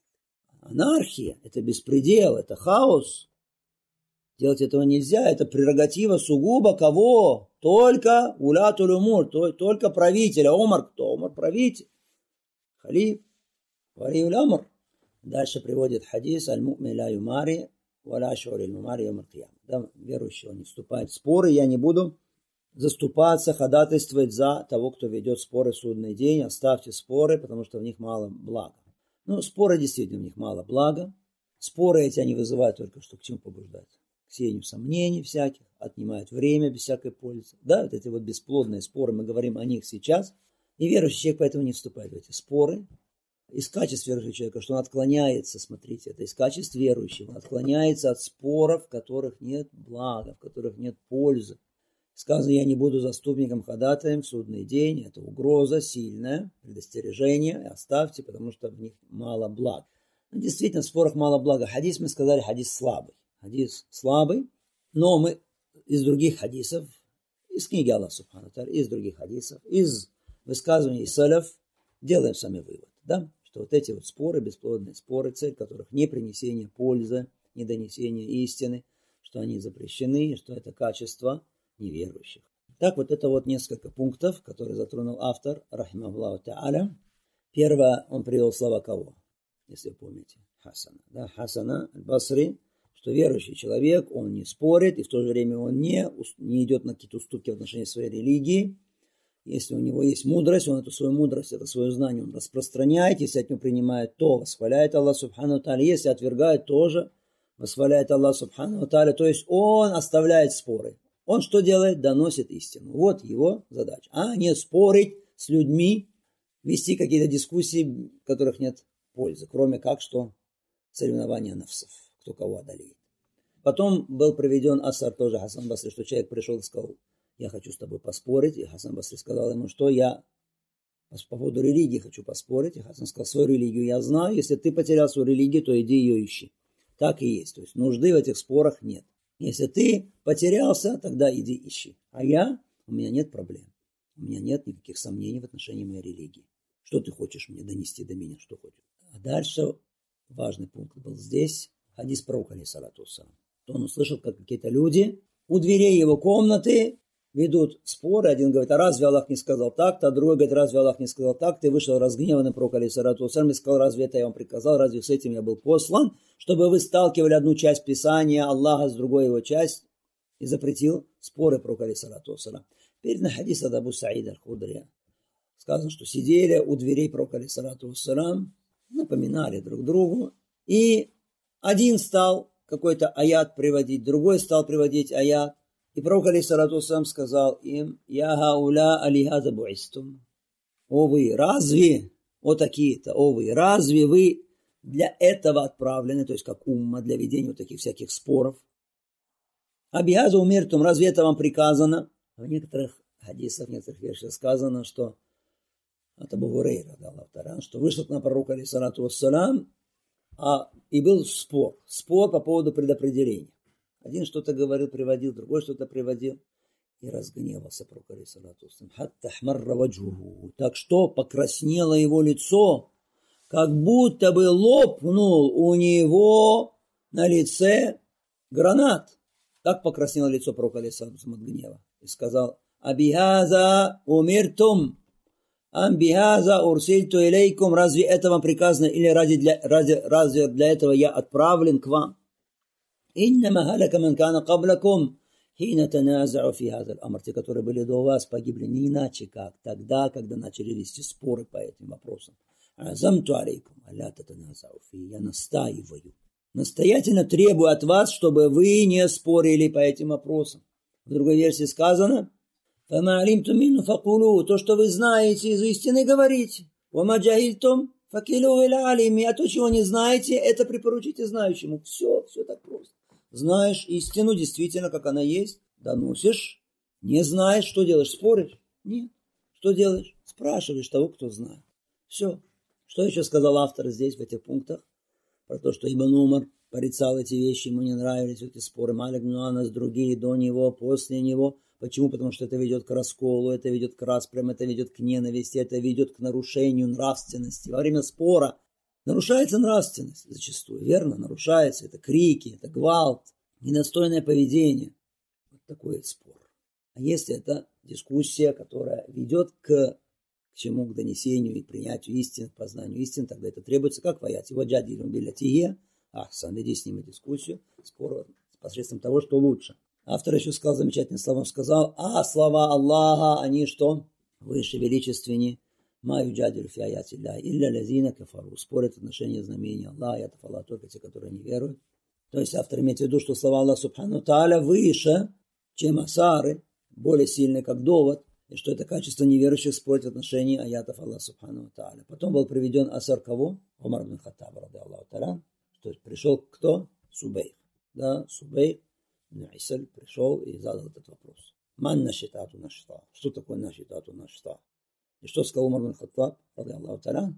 Speaker 1: анархия, это беспредел, это хаос. Делать этого нельзя, это прерогатива сугубо кого? Только улятуль умур, только правителя. Омар кто? Омар правитель. Халиф. Валиуль амр. Дальше приводит хадис аль-му'мин ла юмари валя шу'ри аль-мумари йом аль-кияма. Да, верующий, он не вступает в споры, я не буду заступаться, ходатайствовать за того, кто ведет споры в судный день. Оставьте споры, потому что в них мало блага. Ну, споры действительно в них мало блага. Споры эти они вызывают только что к чему побуждать? К сеянию сомнений всяких, отнимают время без всякой пользы. Да, вот эти вот бесплодные споры, мы говорим о них сейчас. И верующий человек поэтому не вступает в эти споры. Из качеств верующего человека, что он отклоняется, смотрите, это из качеств верующего, он отклоняется от споров, в которых нет блага, в которых нет пользы. Сказано, я не буду заступником, ходатаем в судный день, это угроза сильная, предостережение, оставьте, потому что в них мало благ. Ну, действительно, в спорах мало блага. Хадис, мы сказали, хадис слабый. Хадис слабый, но мы из других хадисов, из книги Аллаха Субхану ва Тааля, из других хадисов, из высказываний салаф делаем сами вывод, да? Что вот эти вот споры, бесплодные споры, цель которых не принесение пользы, не донесение истины, что они запрещены, что это качество неверующих. Так вот это вот несколько пунктов, которые затронул автор, рахимахуллаху та'аля. Первое, он привел слова кого? Если вы помните, Хасана. Да, Хасана аль-Басри, что верующий человек, он не спорит, и в то же время он не, не идет на какие-то уступки в отношении своей религии, Если у него есть мудрость, он эту свою мудрость, это свое знание он распространяет. Если от него принимает, то восхваляет Аллах Субхану ва Тааля. Если отвергает, тоже восхваляет Аллах Субхану ва Тааля. То есть он оставляет споры. Он что делает? Доносит истину. Вот его задача. А не спорить с людьми, вести какие-то дискуссии, в которых нет пользы. Кроме как, что соревнования нафсов. Кто кого одолеет. Потом был приведен асар тоже Хасан Басри, что человек пришел и сказал: я хочу с тобой поспорить. И Хасан Басри сказал ему, что я по поводу религии хочу поспорить. И Хасан сказал: свою религию я знаю. Если ты потерял свою религию, то иди ее ищи. Так и есть. То есть нужды в этих спорах нет. Если ты потерялся, тогда иди ищи. А я, у меня нет проблем. У меня нет никаких сомнений в отношении моей религии. Что ты хочешь мне донести до меня? Что хочешь? А дальше важный пункт был здесь. Хадис пророка, алейхиссалату вассалам. Он услышал, как какие-то люди у дверей его комнаты ведут споры. Один говорит: а разве Аллах не сказал так-то? А другой говорит: разве Аллах не сказал так? Ты вышел разгневанный пророк, алейхиссалату вассалам, и сказал: разве это я вам приказал? Разве с этим я был послан? Чтобы вы сталкивали одну часть Писания Аллаха с другой его часть. И запретил споры пророка, алейхиссалату вассалам. Перед хадис от Абу Саида аль-Худри сказано, что сидели у дверей пророка, алейхиссалату вассалам, напоминали друг другу. И один стал какой-то аят приводить, другой стал приводить аят. И пророк, алейхиссалату вассалам, сказал им: «Я гауля алихаза буистум». О вы, разве, о такие-то, о вы, разве вы для этого отправлены, то есть как умма, для ведения вот таких всяких споров? Абихаза умиртум, разве это вам приказано? В некоторых хадисах, в некоторых версиях сказано, что от Абу Гурейра, что вышел к нам пророк, алейхиссалату вассалам, а, и был спор, спор по поводу предопределения. Один что-то говорил, приводил, другой что-то приводил. И разгневался пророк, алейхиссалату вассалам. Хатта хмарра ваджуху. Так что покраснело его лицо, как будто бы лопнул у него на лице гранат. Так покраснело лицо пророка, алейхиссалату вассалам, от гнева. И сказал: «Абихаза умиртум, амбихаза урсильту илейкум». Разве это вам приказано, или ради для, ради, разве для этого я отправлен к вам? «Иннама халяка ман кана каблакум, хина таназау фи хаза аль-амр». Те, которые были до вас, погибли не иначе, как тогда, когда начали вести споры по этим вопросам. «Азамту алейкум, аля татаназау фи». Я настаиваю, настоятельно требую от вас, чтобы вы не спорили по этим вопросам. В другой версии сказано: «Фама алимтум минну факулу». То, что вы знаете из истины, говорите. «Вама джахильтум факилу иля алими». А то, чего не знаете, это припоручите знающему. Все, все так просто. Знаешь истину действительно, как она есть, доносишь. Не знаешь, что делаешь? Споришь? Нет. Что делаешь? Спрашиваешь того, кто знает. Все. Что еще сказал автор здесь, в этих пунктах? Про то, что Ибн Умар порицал эти вещи, ему не нравились эти споры. Малик бин Анас, другие до него, после него. Почему? Потому что это ведет к расколу, это ведет к распрям, это ведет к ненависти, это ведет к нарушению нравственности. Во время спора нарушается нравственность зачастую, верно? Нарушается. Это крики, это гвалт, недостойное поведение. Вот такой спор. А если это дискуссия, которая ведет к, к чему? К донесению и принятию истин, к познанию истин, тогда это требуется как в аяте. Вот джадилум билятие, ахсан, веди с ними дискуссию, спор посредством того, что лучше. Автор еще сказал замечательным словом, сказал: а слова Аллаха, они что? Выше, величественнее. Ма юджадилу фи аяти ля илля лазина кафару. Спорят в отношении знамения Аллаха, аятов Аллаха, только те, которые не веруют. То есть автор имеет в виду, что слова Аллаха субхану тааля выше, чем асары, более сильные, как довод, и что это качество неверующих спорит в отношении аятов Аллаха субхану тааля. Потом был приведен асар кого? Умар бин Хаттаб, ради Аллаху тааля. То есть пришел кто? Субейх. Да, Субейх бин Исаль пришел и задал этот вопрос. Ман нашитату нашта. Что такое нашитату нашта? И что сказал Умар бин Хаттаб, ради Аллаху тааля?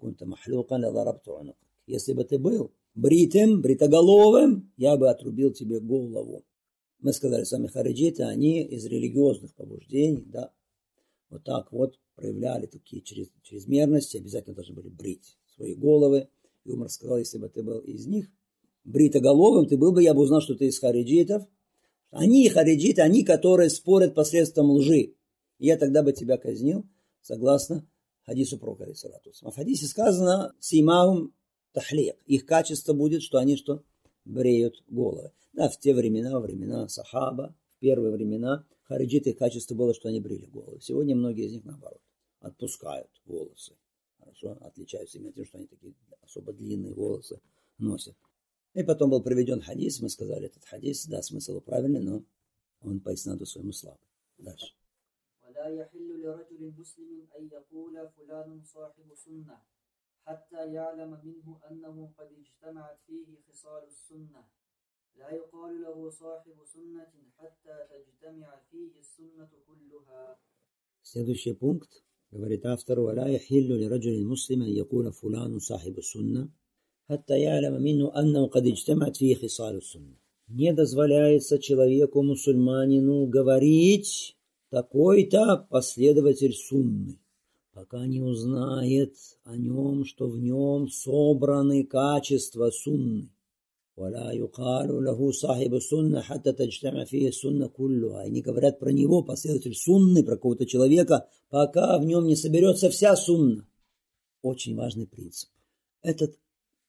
Speaker 1: Если бы ты был бритым, бритоголовым, я бы отрубил тебе голову. Мы сказали с вами, хариджиты, они из религиозных побуждений, да, вот так вот проявляли такие чрез, чрезмерности, обязательно должны были брить свои головы. И Умар сказал, если бы ты был из них бритоголовым, ты был бы, я бы узнал, что ты из хариджитов. Они хариджиты, они, которые спорят посредством лжи. И я тогда бы тебя казнил, согласно хадису пророка, алейхиссалату вассалам. А в хадисе сказано, симахум тахлик. Их качество будет, что они что? Бреют головы. Да, в те времена, во времена сахаба, В первые времена хариджиты их качество было, что они брили головы. Сегодня многие из них наоборот. Отпускают волосы. Хорошо, отличаются именно тем, что они такие особо длинные волосы носят. И потом был приведен хадис, мы сказали, этот хадис, да, смысл правильный, но он по иснаду своему слаб. Дальше.
Speaker 2: ولا يحل لرجل مسلم أن يقول فلان صاحب سنة حتى يعلم منه أنه قد اجتمعت فيه خصال السنة لا يقال له صاحب سنة حتى تجتمع فيه السنة كلها.
Speaker 1: Следующий пункт, говорит автор, ولا يحل لرجل مسلم أن يقول فلان صاحب السنة حتى يعلم منه أنه قد اجتمعت فيه خصال السنة. Не дозволяется человеку, мусульманину, говорить такой-то последователь сунны, пока не узнает о нем, что в нем собраны качества сунны. ولا يقال له صاحب السنة حتى تجتمع فيه السنة كلها. Они говорят про него, последователь сунны, про какого-то человека, пока в нем не соберется вся сунна. Очень важный принцип. Этот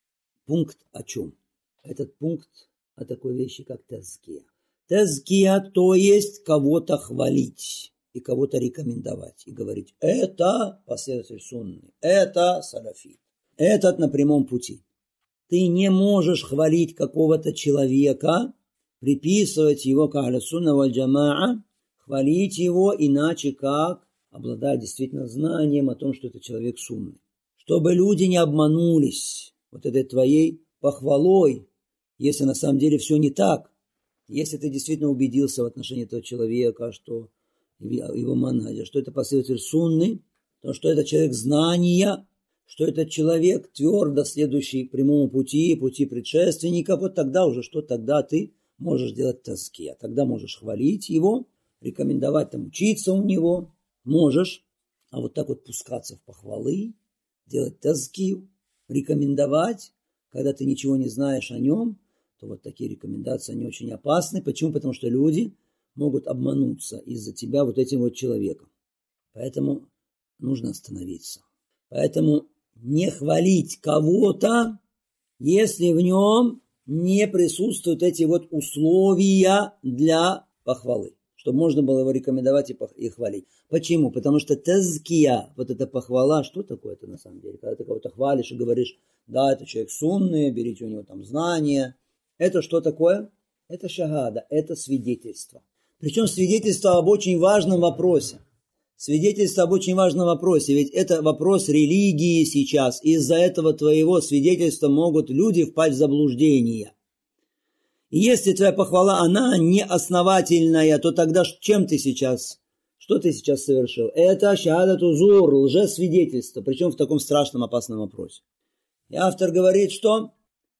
Speaker 1: пункт о чем? Этот пункт о такой вещи, как тазкия. Тазкия, то есть кого-то хвалить и кого-то рекомендовать. И говорить, это последователь сунны, это салафит, этот на прямом пути. Ты не можешь хвалить какого-то человека, приписывать его к ахлю сунна валь джамаа, хвалить его иначе как обладая действительно знанием о том, что это человек сунны. Чтобы люди не обманулись вот этой твоей похвалой, если на самом деле все не так. Если ты действительно убедился в отношении этого человека, что его манхаджа, что это последователь сунны, то что это человек знания, что этот человек твердо следующий прямому пути, пути предшественников, вот тогда уже что, тогда ты можешь делать тазкия, тогда можешь хвалить его, рекомендовать там учиться у него, можешь, а вот так вот пускаться в похвалы, делать тазкию, рекомендовать, когда ты ничего не знаешь о нем, то вот такие рекомендации, они очень опасны. Почему? Потому что люди могут обмануться из-за тебя вот этим вот человеком. Поэтому нужно остановиться. Поэтому не хвалить кого-то, если в нем не присутствуют эти вот условия для похвалы, чтобы можно было его рекомендовать и, пох- и хвалить. Почему? Потому что тазкия, вот эта похвала, что такое это на самом деле? Когда ты кого-то хвалишь и говоришь, да, это человек сунный, берите у него там знания. Это что такое? Это шагада, это свидетельство. Причем свидетельство об очень важном вопросе. Свидетельство об очень важном вопросе, ведь это вопрос религии сейчас. Из-за этого твоего свидетельства могут люди впасть в заблуждение. И если твоя похвала, она не основательная, то тогда чем ты сейчас, что ты сейчас совершил? Это шахадату зур, лжесвидетельство, причем в таком страшном опасном вопросе. И автор говорит, что?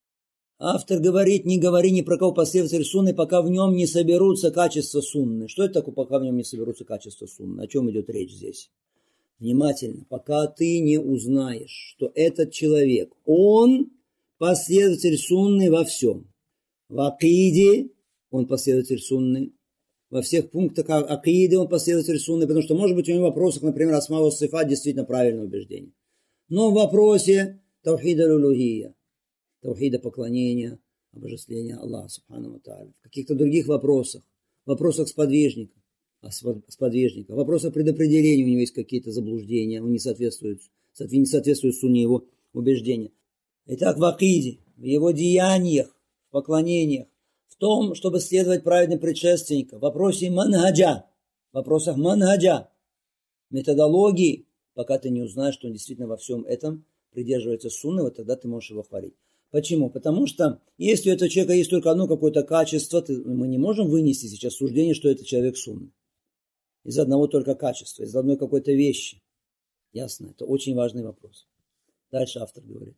Speaker 1: Автор говорит, не говори ни про кого последователь сунны, пока в нем не соберутся качества сунны. Что это такое, пока в нем не соберутся качества сунны? О чем идет речь здесь? Внимательно. Пока ты не узнаешь, что этот человек, он последователь сунны во всем. В акиде он последователь сунны. Во всех пунктах акиды он последователь сунны, потому что, может быть, у него в вопросах, например, асма ва сифат действительно правильное убеждение. Но в вопросе таухида аль-улухия, таухида поклонения, обожествления Аллаха субхану ва тааля, в каких-то других вопросах, в вопросах сподвижника, сподвижника, в вопросах предопределения у него есть какие-то заблуждения, он не соответствует, не соответствует сунне его убеждения. Итак, в акиде, в его деяниях, в поклонениях, в том, чтобы следовать праведным предшественникам, в вопросе манхаджа, в вопросах манхаджа, методологии, пока ты не узнаешь, что он действительно во всем этом придерживается сунны, вот тогда ты можешь его хвалить. Почему? Потому что если у этого человека есть только одно какое-то качество, ты, мы не можем вынести сейчас суждение, что это человек сунны. Из одного только качества, из одной какой-то вещи. Ясно? Это очень важный вопрос. Дальше автор говорит.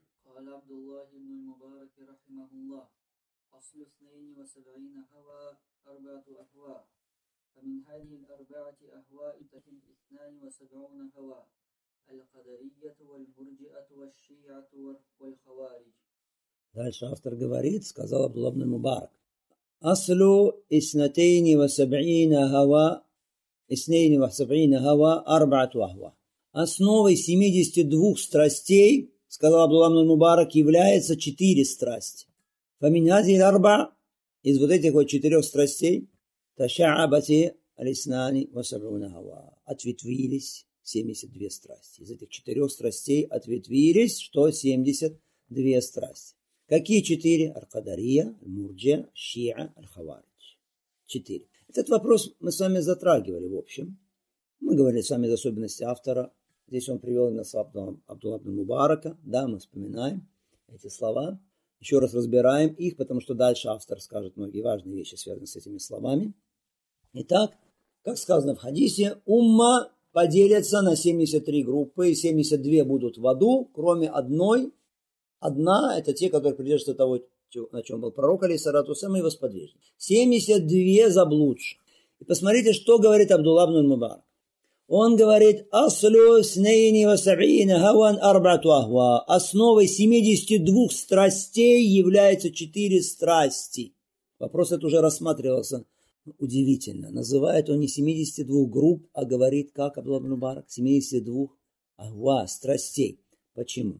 Speaker 2: فمن هذه الأربعة أهواء اثنان وسبعون هواء القدرية والمرجئة والشيعة والخوارج.
Speaker 1: Дальше автор говорит, сказал Абдулла ибн Мубарак. Аслу иснатейни ва саб'ина хава, иснейни ва саб'ина хава, арбаату ахва. Основой семидесяти двух страстей, сказал Абдулла ибн Мубарак, является четыре страсти. Фамин хази арба, из вот этих вот четырех страстей, Таша'абати алиснани васаб'уна хава. Ответвились семьдесят две страсти. Из этих четырех страстей ответвились, что семьдесят две страсти. Какие четыре? Аль-Кадария, Аль-Мурджия, Шиа, Аль-Хаваридж. Четыре. Этот вопрос мы с вами затрагивали в общем. Мы говорили с вами из особенностей автора. Здесь он привел именно слова Абдулла ибн Мубарака. Да, мы вспоминаем эти слова. Еще раз разбираем их, потому что дальше автор скажет многие важные вещи, связанные с этими словами. Итак, как сказано в хадисе, умма поделятся на семьдесят три группы, и семьдесят две будут в аду, кроме одной. Одна – это те, которые придерживаются того, на чем был пророк, алейхиссалату вассалям, и восподвижник. семьдесят две заблудших. И посмотрите, что говорит Абдулла ибн Мубарак. Он говорит, «Аслю снейни васаб'ина хаван арбату ахва». Основой семидесяти двух страстей являются четыре страсти. Вопрос этот уже рассматривался. Удивительно. Называет он не семьдесят два групп, а говорит, как Абдулла ибн Мубарак, семьдесят два ахва, страстей. Почему?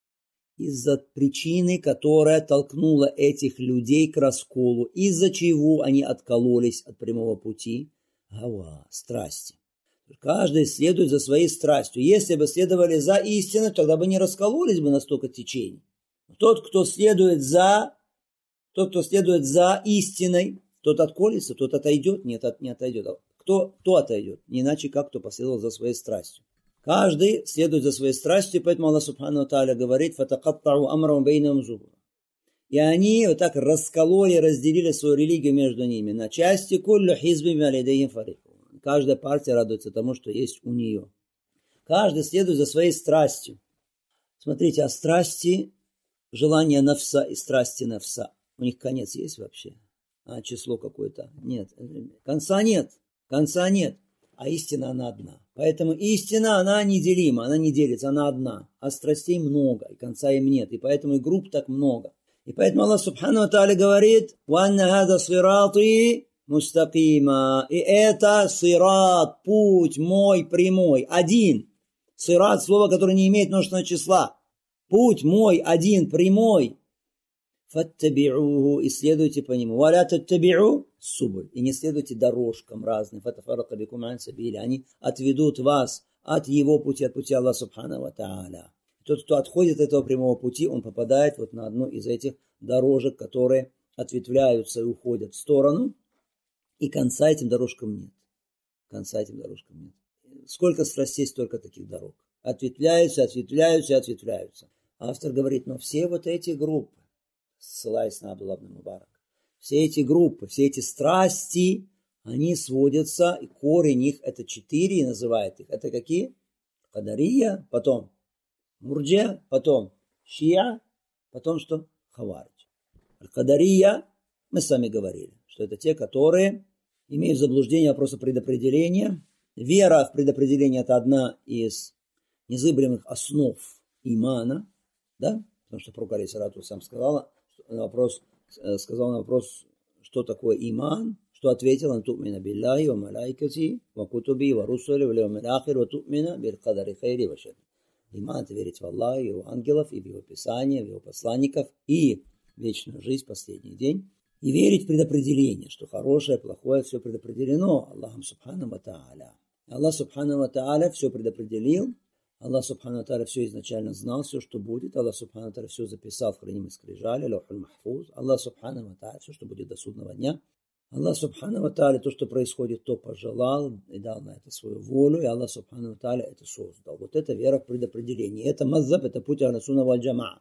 Speaker 1: Из-за причины, которая толкнула этих людей к расколу, из-за чего они откололись от прямого пути. Ахва, страсти. Каждый следует за своей страстью. Если бы следовали за истиной, тогда бы не раскололись бы настолько течений. Тот, кто следует за, тот, кто следует за истиной, тот отколется, тот отойдет, нет, не отойдет. Кто, кто отойдет? Не иначе, как кто последовал за своей страстью. Каждый следует за своей страстью, поэтому Аллах Субхану ва Тааля говорит, «Фатакаттау амрам бейнахум зубура». И они вот так раскололи, разделили свою религию между ними на части. «Куллю хизби бима лядейхим фарих». Каждая партия радуется тому, что есть у нее. Каждый следует за своей страстью. Смотрите, а страсти, желание нафса и страсти нафса, у них конец есть вообще? А число какое-то? Нет. Конца нет. Конца нет. А истина, она одна. Поэтому истина, она неделима, она не делится, она одна. А страстей много, и конца им нет. И поэтому и групп так много. И поэтому Аллах Субхану ва Тааля говорит, «Ванна хада сирати мустакима». И это сират, путь мой прямой, один. Сират, слово, которое не имеет множественного числа. Путь мой один, прямой. Фаттаби'уху, и следуйте по нему. Валя таттаби'у субуль, и не следуйте дорожкам разным. Фаттафаррака бикум ан сабили, они отведут вас от его пути, от пути Аллаха Субхану ва Тааля. Тот, кто отходит от этого прямого пути, он попадает вот на одну из этих дорожек, которые ответвляются и уходят в сторону, и конца этим дорожкам нет. Конца этим дорожкам нет. Сколько страстей, столько таких дорог. Ответвляются, ответвляются и ответвляются. Автор говорит, но все вот эти группы, ссылаясь на Абдулла ибн Мубарак, все эти группы, все эти страсти, они сводятся, и корень их это четыре, и называет их. Это какие? Кадария, потом Мурджия, потом Шиа, потом что? Хаваридж. Кадария, мы с вами говорили, что это те, которые имеют заблуждение вопроса предопределения. Вера в предопределение – это одна из незыблемых основ имана, да? Потому что пророк алейхиссалату сам сказал на вопрос, сказал на вопрос, что такое иман, что ответил, ан ту'мина биллахи ва малайкати ва кутуби ва русули ва льявмил ахир ва ту'мина биль кадари хайри ва шарри. Иман – это верить в Аллаха, его ангелов, и в его писания, в его посланников, и в вечную жизнь, последний день. И верить в предопределение, что хорошее, плохое, все предопределено Аллахом Субхану ва Тааля. Аллах Субхану ва Тааля все предопределил. Аллах Субхану ва Тааля все изначально знал, все, что будет. Аллах Субхану ва Тааля все записал в хранимой скрижали, лаухуль махфуз. Аллах Субхану ва Тааля все, что будет до судного дня. Аллах Субхану ва Тааля то, что происходит, то пожелал и дал на это свою волю. И Аллах Субхану ва Тааля это создал. Вот это вера в предопределение. Это маззаб, это путь ахлю-сунна валь джамаа.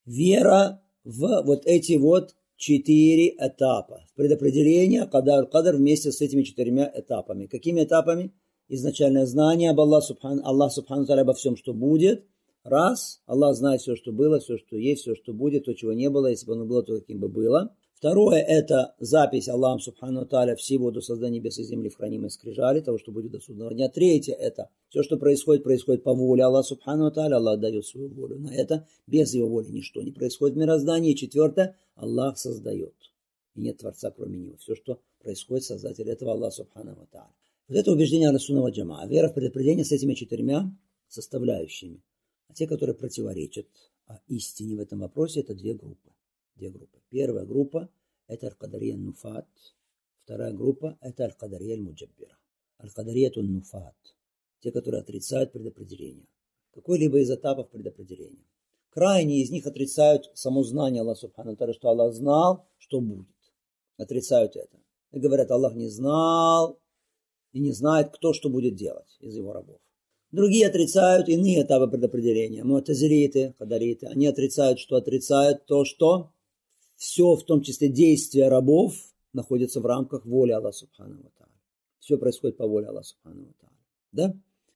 Speaker 1: Вера в вот эти вот четыре этапа. В предопределение, кадар, кадар вместе с этими четырьмя этапами. Какими этапами? Изначальное знание об Аллахе Субхану, Аллах Субхану Тааля обо всем, что будет. Раз. Аллах знает все, что было, все, что есть, все, что будет, то, чего не было. Если бы оно было, то каким бы было. Второе – это запись Аллахом Субхану Тааля всего до создания небес и земли в хранимой скрижали, того, что будет до судного дня. Третье – это все, что происходит, происходит по воле Аллаха Субхану Тааля. Аллах дает свою волю на это. Без его воли ничто не происходит в мироздании. Четвертое – Аллах создает. И нет Творца, кроме него. Все, что происходит, Создатель этого Аллаха Субхану Тааля. Вот это убеждение ахлю-сунна валь джамаа. Вера в предопределение с этими четырьмя составляющими. А те, которые противоречат истине в этом вопросе, это две группы. Две группы. Первая группа – это аль-Кадария нуфат. Вторая группа – это аль-кадария аль-муджаббира. Аль-кадария тун-нуфат. Те, которые отрицают предопределение. Какой-либо из этапов предопределения. Крайние из них отрицают само знание Аллаха Субхану ва Тааля, что Аллах знал, что будет. Отрицают это. И говорят, Аллах не знал и не знает, кто что будет делать из его рабов. Другие отрицают иные этапы предопределения. Му'тазилиты, кадариты. Они отрицают, что отрицают то, что все, в том числе действия рабов, находится в рамках воли Аллаха Субхану ва Тааля. Все происходит по воле Аллаха Субхану ва Тааля. Да?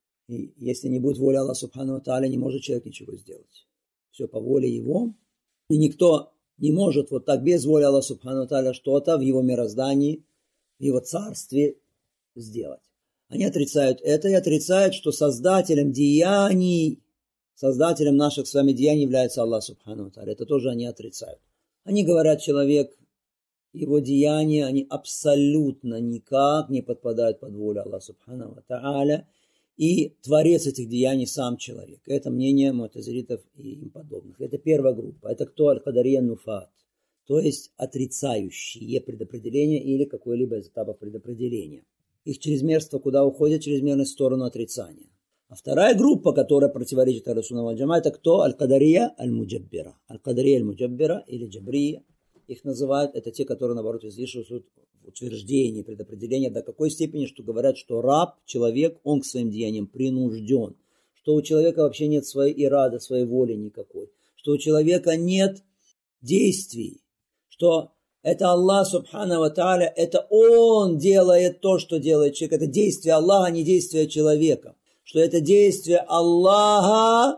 Speaker 1: И если не будет воли Аллаха Субхану ва Тааля, не может человек ничего сделать. Все по воле его. И никто не может вот так без воли Аллаха Субхану ва Тааля что-то в его мироздании, в его царстве сделать. Они отрицают это и отрицают, что создателем деяний, создателем наших с вами деяний является Аллах Субхану ва Тааля. Это тоже они отрицают. Они говорят, человек, его деяния, они абсолютно никак не подпадают под волю Аллаха Субхану ва Тааля. И творец этих деяний сам человек. Это мнение му'тазилитов и им подобных. Это первая группа. Это кто? Аль-кадария нуфат. То есть отрицающие предопределение или какой-либо из этапов предопределения. Их чрезмерство куда уходит? Чрезмерность в сторону отрицания. А вторая группа, которая противоречит Ахлю-сунна валь джамаа, это кто? Аль-кадария аль-муджаббира. Аль-кадария аль-муджаббира или джабрия. Их называют, это те, которые, наоборот, излишивают утверждение, предопределение до какой степени, что говорят, что раб, человек, он к своим деяниям принужден. Что у человека вообще нет своей ирады, своей воли никакой. Что у человека нет действий. Что это Аллах Субхану ва Тааля, это Он делает то, что делает человек. Это действие Аллаха, не действие человека. Что это действие Аллаха,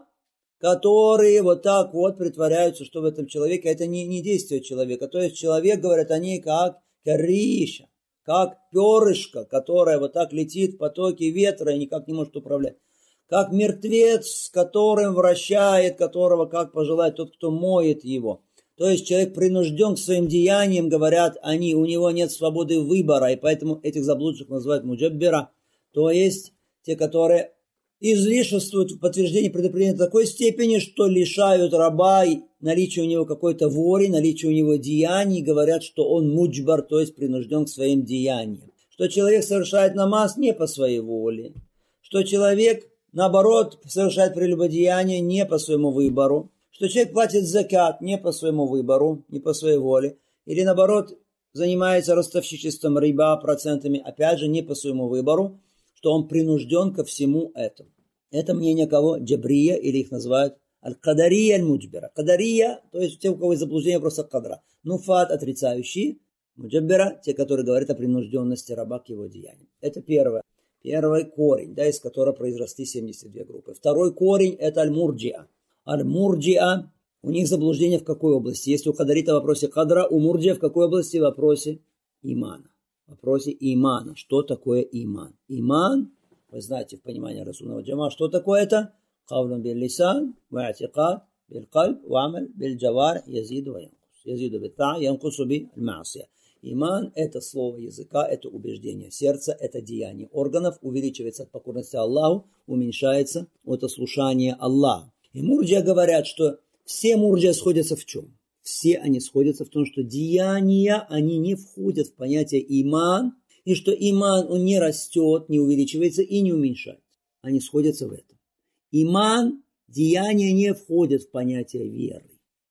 Speaker 1: которые вот так вот притворяются, что в этом человеке. Это не, не действие человека. То есть человек, говорят они, как кариша, как перышко, которое вот так летит в потоке ветра и никак не может управлять. Как мертвец, с которым вращает, которого как пожелает тот, кто моет его. То есть человек принужден к своим деяниям, говорят они, у него нет свободы выбора, и поэтому этих заблудших называют муджаббира. То есть те, которые излишествуют в подтверждении предопределения до такой степени, что лишают раба наличия у него какой-то воли, наличия у него деяний, говорят, что он муджбар, то есть принужден к своим деяниям. Что человек совершает намаз не по своей воле, что человек, наоборот, совершает прелюбодеяние не по своему выбору, что человек платит закат не по своему выбору, не по своей воле, или наоборот, занимается ростовщичеством риба процентами, опять же, не по своему выбору, что он принужден ко всему этому. Это мнение кого? Джабрия, или их называют аль-кадария аль-муджбира. Кадария, то есть те, у кого есть заблуждение, просто кадра. Нуфат, отрицающие. Муджаббира, те, которые говорят о принужденности раба к его деяниям. Это первое. Первый корень, да, из которого произросли семьдесят две группы. Второй корень – это аль-мурджиа. Аль-мурджиа, у них заблуждение в какой области? Если у кадарита в вопросе кадра, у мурджиа в какой области? В вопросе имана. В вопросе имана. Что такое иман? Иман, вы знаете в понимании Ахлю-сунна валь джамаа, что такое это? Кавлун бил-лисан, ва-и'тикад бил-кальб, ва-амаль бил-джаварих, язиду ва-янкус. Язиду бит-таа, янкусу би-аль-маасия. Иман – это слово языка, это убеждение сердца, это деяние органов, увеличивается от покорности Аллаху, уменьшается от ослушания Аллаха. И мурджиа говорят, что все мурджиа сходятся в чем? Все они сходятся в том, что деяния, они не входят в понятие иман, и что иман, он не растет, не увеличивается и не уменьшается. Они сходятся в этом. Иман, деяния не входят в понятие веры.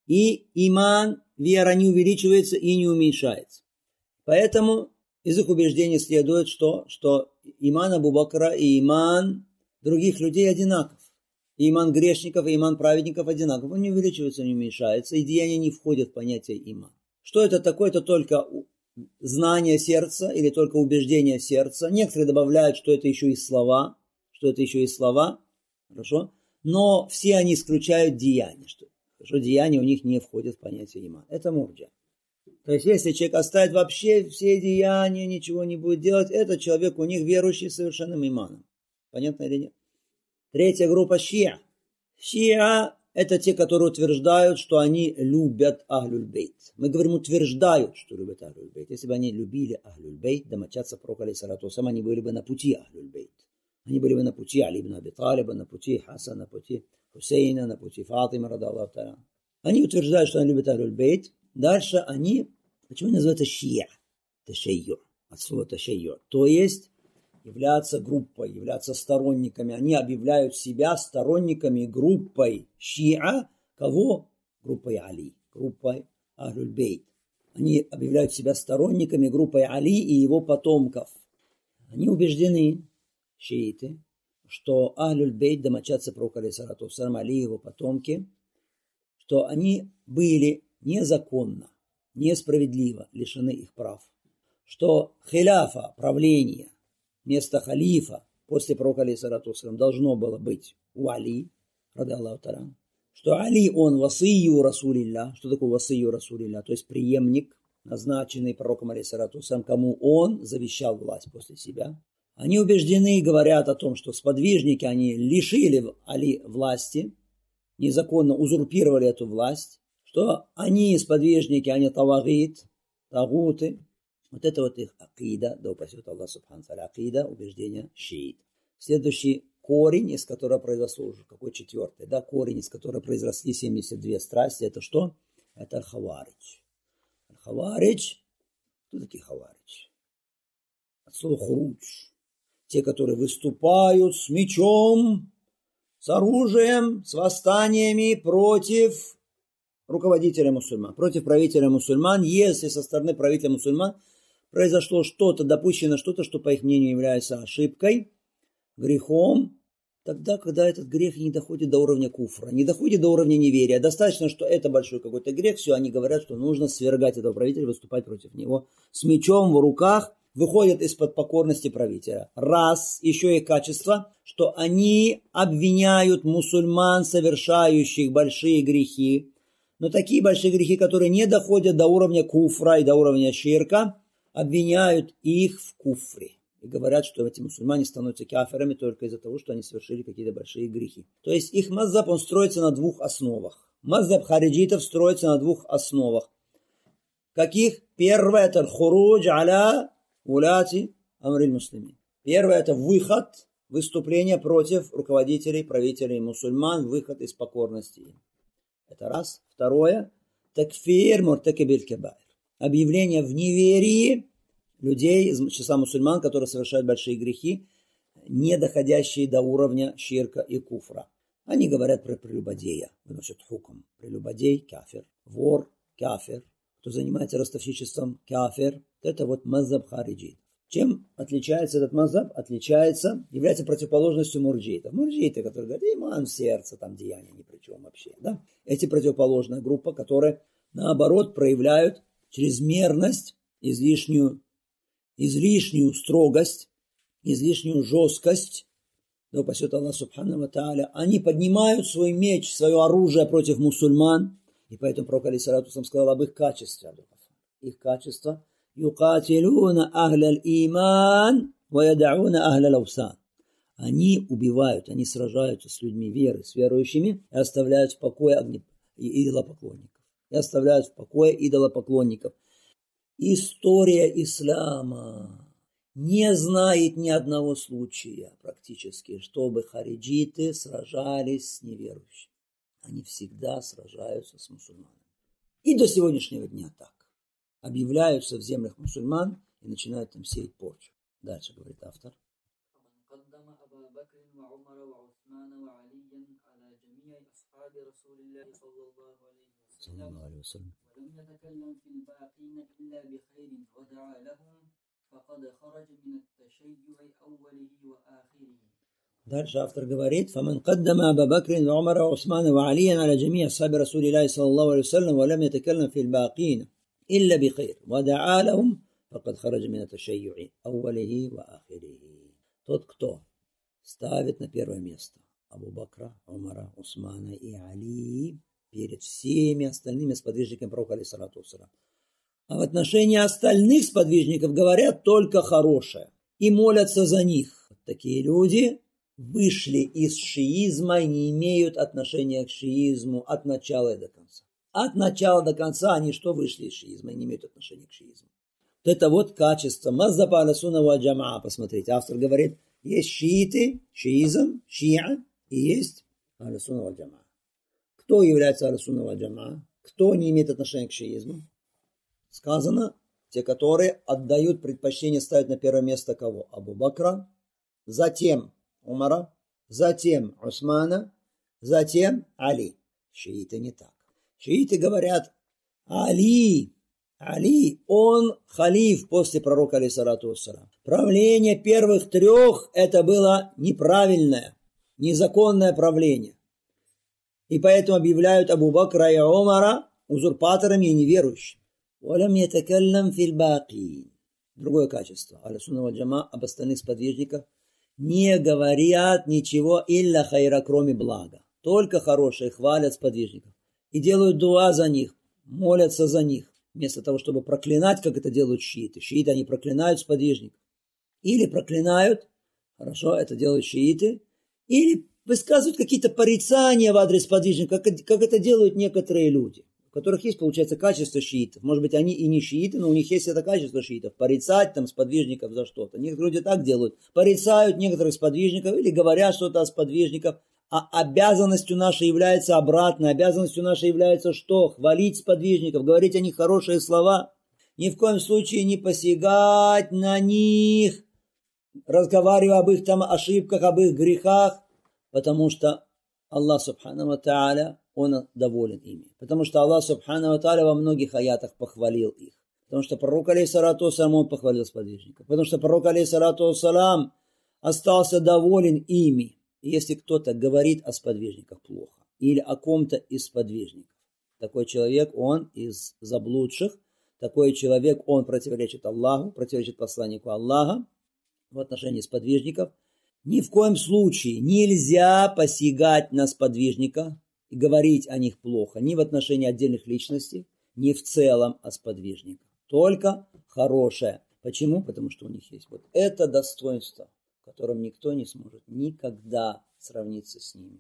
Speaker 1: И иман, вера не увеличивается и не уменьшается. Поэтому из их убеждений следует, что, что иман Абу Бакра и иман других людей одинаков. И иман грешников, и иман праведников одинаков. Он не увеличивается, не уменьшается, и деяния не входят в понятие иман. Что это такое? Это только знание сердца или только убеждение сердца. Некоторые добавляют, что это еще и слова, что это еще и слова, хорошо? Но все они исключают деяния, что, что деяния у них не входят в понятие иман. Это мурджиа. То есть, если человек оставит вообще все деяния, ничего не будет делать, это человек у них верующий совершенным иманом. Понятно или нет? Третья группа шиа. Шиа – это те, которые утверждают, что они любят Ахлюль-бейт. Мы говорим, утверждают, что любят Ахлюль-бейт. Если бы они любили Ахлюль-бейт, домочадца пророка алейхиссалату вассалям, они были бы на пути Ахлюль-бейт. Они были бы на пути Али ибн Аби Талиба, на пути Хасана, на пути Хусейна, на пути Фатима, рада Аллаху та'аля. Они утверждают, что они любят Ахлюль-бейт. Дальше они, почему они называются шиа? Это шейю. от слова ташайю, то есть являться группой, являться сторонниками. Они объявляют себя сторонниками группой шиа. Кого? Группой Али, группой Ахлюль Бейт. Они объявляют себя сторонниками группой Али и его потомков. Они убеждены, шииты, что Ахлюль Бейт, домочадцы пророка алейхиссалату вассалям, Али и его потомки, что они были незаконно, несправедливо лишены их прав. Что хиляфа, правление, место халифа после пророка алейхиссалату вассалям должно было быть у Али, ради Аллаху та'аля. Что Али, он васию Расулилля. Что такое васию Расулилля? То есть преемник, назначенный пророком алейхиссалату вассалям, кому он завещал власть после себя. Они убеждены и говорят о том, что сподвижники, они лишили Али власти, незаконно узурпировали эту власть, что они сподвижники, они тавагит, тагуты. Вот это вот их акида, да упасет Аллах субхану ва тааля, акида, убеждение шиит. Следующий корень, из которого произошло уже, какой четвертый, да, корень, из которого произросли семьдесят две страсти, это что? Это аль-хаваридж. Аль-хаваридж, кто такие хаваридж? От слова хурудж. Те, которые выступают с мечом, с оружием, с восстаниями против руководителя мусульман, против правителя мусульман, если со стороны правителя мусульман произошло что-то, допущено что-то, что, по их мнению, является ошибкой, грехом, тогда, когда этот грех не доходит до уровня куфра, не доходит до уровня неверия. Достаточно, что это большой какой-то грех, все, они говорят, что нужно свергать этого правителя, выступать против него с мечом в руках, выходят из-под покорности правителя. Раз, еще и качество, что они обвиняют мусульман, совершающих большие грехи, но такие большие грехи, которые не доходят до уровня куфра и до уровня ширка, обвиняют их в куфре. И говорят, что эти мусульмане становятся кафирами только из-за того, что они совершили какие-то большие грехи. То есть их маззаб, он строится на двух основах. Маззаб хариджитов строится на двух основах. Каких? Первое это хуруджа аля уляти амриль муслимин. Первое это выход, выступление против руководителей, правителей мусульман, выход из покорности. Это раз. Второе. Такфир муртакибиль кабаир. Объявление в неверии людей из числа мусульман, которые совершают большие грехи, не доходящие до уровня ширка и куфра. Они говорят про прелюбодея, выносят хукм. Прелюбодей – кафир, вор – кафир, кто занимается ростовщичеством – кафир. Это вот маззаб хариджит. Чем отличается этот маззаб? Отличается, является противоположностью мурджиитов. Мурджииты, которые говорят, иман в сердце, там деяния ни при чем вообще. Да? Эти противоположная группа, которые наоборот проявляют чрезмерность, излишнюю, излишнюю строгость, излишнюю жесткость. Да упасет Аллах субхану ва тааля. Они поднимают свой меч, свое оружие против мусульман. И поэтому пророк алейхиссалату вассалям сказал об их качестве. Их качество. Юкатилуна ахляль иман ва ядауна ахляль аусан. Они убивают, они сражаются с людьми веры, с верующими и оставляют в покое огне, идолопоклонников. И оставляют в покое идолопоклонников. История ислама не знает ни одного случая практически, чтобы хариджиты сражались с неверующими. Они всегда сражаются с мусульманами. И до сегодняшнего дня так. Объявляются в землях мусульман и начинают там сеять порчу. Дальше говорит автор. Дальше автор говорит: فمن قدم أبا بكر وعمر وعثمان وعليا على جميع أصحاب رسول الله صلى الله عليه وسلم ولم يتكلم في الباقين إلا بخير ودعا لهم فقد خرج من التشيع أوله وآخره. Тот, кто ставит на первое место Абу Бакра, Умара, Усмана и Али перед всеми остальными сподвижниками пророка алейхиссалату вассалям. А в отношении остальных сподвижников говорят только хорошее и молятся за них. Такие люди вышли из шиизма и не имеют отношения к шиизму от начала и до конца. От начала до конца они что вышли из шиизма и не имеют отношения к шиизму. Вот это вот качество маззаб ахля сунна ва джамаа. Посмотрите, автор говорит, есть шииты, шиизм, шиа, и есть ахля сунна ва джамаа. Кто является ахля сунна ва джамаа? Кто не имеет отношения к шиизму? Сказано те, которые отдают предпочтение, ставят на первое место кого? Абу Бакра, затем Умара, затем Усмана, затем Али. Шииты не так. Шииты говорят, Али, Али, он халиф после пророка алейхиссалату вассалам. Правление первых трех это было неправильное, незаконное правление. И поэтому объявляют Абу Бакра и Умара узурпаторами и неверующими. Валям ятакаллам фил баки. Другое качество. Аль-Сунна валь Джама об остальных сподвижников не говорят ничего илля хайра, кроме блага. Только хорошие хвалят сподвижников. И делают дуа за них, молятся за них. Вместо того, чтобы проклинать, как это делают шииты. Шииты, они проклинают сподвижников. Или проклинают, хорошо, это делают шииты, или высказывают какие-то порицания в адрес сподвижников, как, как это делают некоторые люди, у которых есть, получается, качество шиитов. Может быть, они и не шииты, но у них есть это качество шиитов. Порицать там сподвижников за что-то. Некоторые люди так делают. Порицают некоторых сподвижников или говорят что-то о сподвижниках. А обязанностью нашей является обратно. Обязанностью нашей является что? Хвалить сподвижников, говорить о них хорошие слова. Ни в коем случае не посягать на них, разговаривая об их там ошибках, об их грехах. Потому что Аллах Субхану ва Тааля, Он доволен ими. Потому что Аллах Субхану ва Тааля во многих аятах похвалил их. Потому что пророк алейхиссалату вассалам, он похвалил сподвижников. Потому что пророк алейхиссалату вассалам остался доволен ими. И если кто-то говорит о сподвижниках плохо, или о ком-то из сподвижников, такой человек, он из заблудших, такой человек, он противоречит Аллаху, противоречит посланнику Аллаха в отношении сподвижников. Ни в коем случае нельзя посягать на сподвижника и говорить о них плохо, ни в отношении отдельных личностей, ни в целом о сподвижниках. Только хорошее. Почему? Потому что у них есть вот это достоинство, которым никто не сможет никогда сравниться с ними.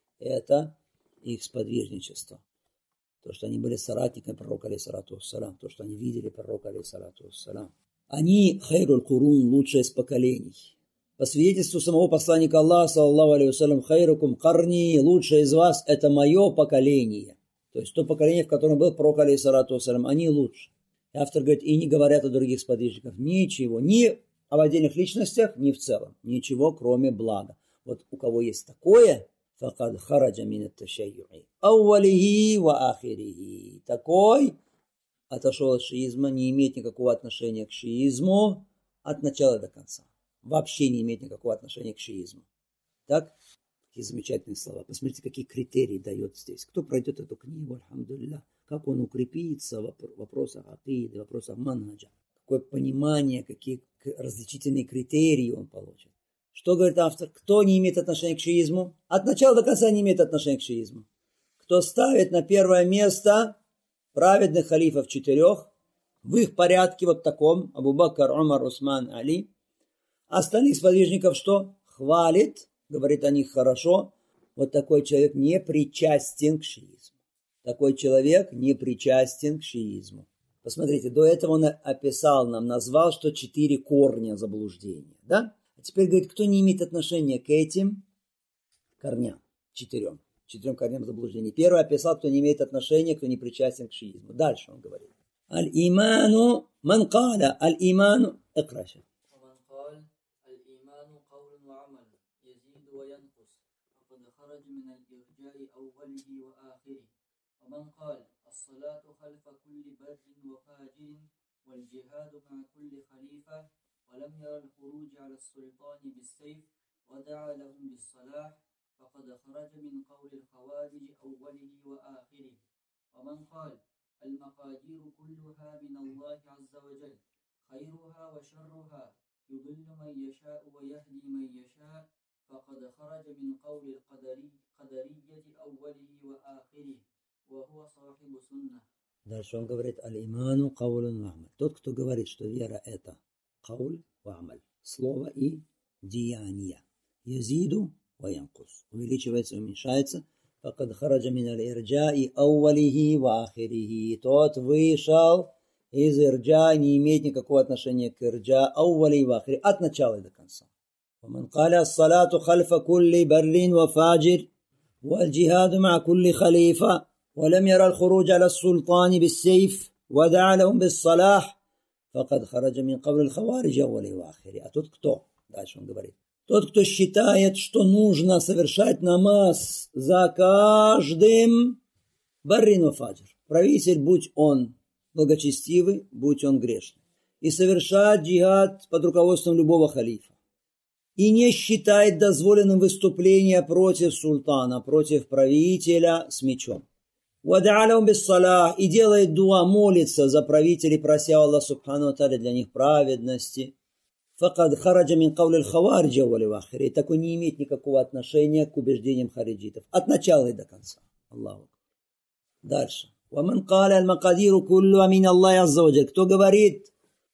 Speaker 1: Это их сподвижничество. То, что они были соратниками пророка алейхиссалату вассалам, то, что они видели пророка алейхиссалату вассалам. Они хайруль курун, лучшие из поколений. По свидетельству самого посланника Аллаха, саллаллаху алейхи вассалям, хайрукум карни, лучшее из вас это мое поколение. То есть то поколение, в котором был пророк алейхиссалату вассалам, они лучше. И автор говорит, и не говорят о других сподвижниках ничего, ни об отдельных личностях, ни в целом. Ничего, кроме блага. Вот у кого есть такое, факад хараджа мин ат-ташайюи аувалихи ва ахирихи. Такой отошел от шиизма, не имеет никакого отношения к шиизму от начала до конца. Вообще не имеет никакого отношения к шиизму. Так? Какие замечательные слова. Посмотрите, какие критерии дает здесь. Кто пройдет эту книгу, альхамдулилля, как он укрепится в вопросах акиды, в вопросах манхаджа. Какое понимание, какие различительные критерии он получит. Что говорит автор? Кто не имеет отношения к шиизму? От начала до конца не имеет отношения к шиизму. Кто ставит на первое место праведных халифов четырех, в их порядке вот таком, Абу Бакр, Умар, Усман, Али, остальных сподвижников что? Хвалит, говорит о них хорошо. Вот такой человек не причастен к шиизму. Такой человек не причастен к шиизму. Посмотрите, до этого он описал нам, назвал, что четыре корня заблуждения. Да? А теперь говорит, кто не имеет отношения к этим корням, четырем, четырем корням заблуждения. Первый описал, кто не имеет отношения, кто не причастен к шиизму. Дальше он говорит. Аль-иману ман каля, аль-иману икраша.
Speaker 2: ومن قال الصلاة خلف كل بر وفاجر والجهاد مع كل خليفة ولم ير الخروج على السلطان بالسيف ودعا لهم بالصلاح فقد خرج من قول الخوارج أوله وآخره. ومن قال المقادير كلها من الله عز وجل خيرها وشرها يضل من يشاء ويهدي من يشاء فقد خرج من قول القدري قدرية أوله وآخره.
Speaker 1: Дальше он говорит, аль-иману каулун ва амаль. Тот, кто говорит, что вера это кауль ва амаль, слово и деяние. Язиду ва янкус. Увеличивается, уменьшается. Факад хараджа мин аль-ирджаи аувалихи ва ахирихи. Тот вышел из ирджа, не имеет никакого отношения к ирджа, аували ва ахири, от начала и до конца. ومن قال الصلاة خلف كل بر وفاجر والجهاد مع كل خليفة ولم يرى الخروج على السلطان بالسيف ودعا لهم بالصلاح факад хараджа мин кавлил хавариджа вали вахири. А тот кто? Дальше он говорит. Тот, кто считает, что нужно совершать намаз за каждым баррин ва фаджр. Правитель, будь он благочестивый, будь он грешный. И совершать джихад под руководством любого халифа. И не считает дозволенным выступление против султана, против правителя с мечом. Вад'алям бис-салах, и делает дуа, молится за правителей, прося Аллаха субхану ва тааля для них праведности. Факад хараджа мин кавлил хавариджа вали вахири. Такой не имеет никакого отношения к убеждениям хариджитов. От начала и до конца. Аллаху. Дальше. وَمَنْ قَالَ الْمَقَادِيرُ كُلُّهَا مِنَ اللَّهِ عَزَّ وَجَلَّ. Кто говорит,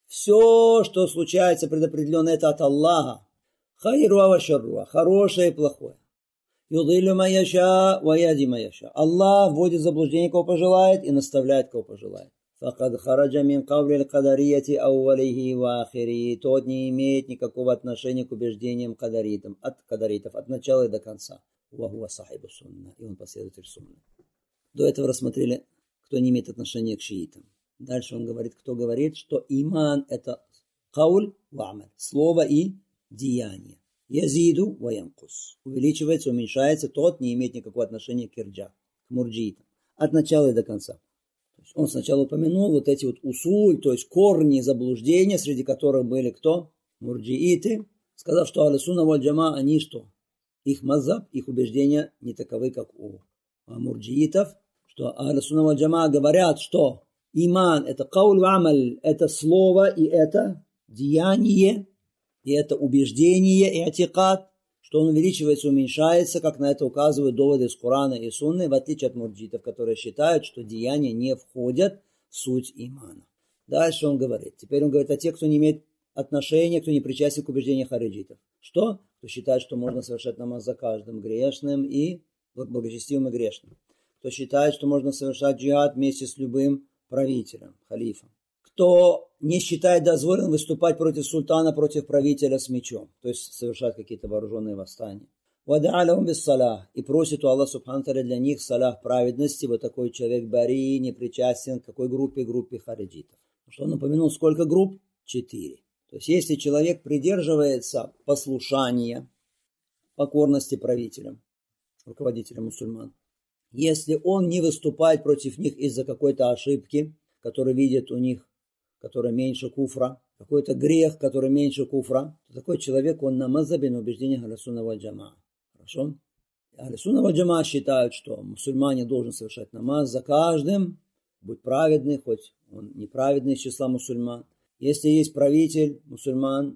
Speaker 1: все, что случается предопределенно, это от Аллаха. Хайруа ва шарруа. Хорошее и плохое. Юдиллю ма яша ва яди ма яша. Аллах вводит в заблуждение, кого пожелает, и наставляет, кого пожелает. Факад хараджа мин кавли кадарияти ауалихи ва ахири. Тот не имеет никакого отношения к убеждениям кадаритам, от кадаритов, от начала и до конца. Ва хуа сахибу сунна. И он последователь сунны. До этого рассмотрели, кто не имеет отношения к шиитам. Дальше он говорит, кто говорит, что иман это кауль ва амаль. Слово и деяние. Язиду ва янкус. Увеличивается, уменьшается, тот не имеет никакого отношения к ирджа, к мурджиитам. От начала и до конца. То есть он сначала упомянул вот эти вот усуль, то есть корни заблуждения, среди которых были кто? Мурджииты. Сказав, что аль-сунна валь-джама, они что? Их мазаб, их убеждения не таковы, как у мурджиитов. Что аль-сунна валь-джама говорят, что иман это кауль ва амаль, это слово и это деяние. И это убеждение и атикад, что он увеличивается, уменьшается, как на это указывают доводы из Корана и Сунны, в отличие от мурджитов, которые считают, что деяния не входят в суть имана. Дальше он говорит. Теперь он говорит о тех, кто не имеет отношения, кто не причастен к убеждениям хариджитов. Что? Кто считает, что можно совершать намаз за каждым грешным и благочестивым и грешным. Кто считает, что можно совершать джихад вместе с любым правителем, халифом. Кто не считает дозволенным выступать против султана, против правителя с мечом, то есть совершать какие-то вооруженные восстания. Вад'алям бис-салах, и просит у Аллаха субхану тааля для них салах праведности. Вот такой человек бари, не причастен к какой группе? Группе хариджитов. Что он упомянул, сколько групп? Четыре. То есть если человек придерживается послушания, покорности правителям, руководителям мусульман, если он не выступает против них из-за какой-то ошибки, которую видит у них, который меньше куфра, какой-то грех, который меньше куфра, то такой человек, он на мазабе, на убеждениях ахль-сунна валь-джамаа. Хорошо? Ахль-сунна валь-джамаа считают, что мусульманин должен совершать намаз за каждым, будь праведный, хоть он неправедный из числа мусульман. Если есть правитель мусульман,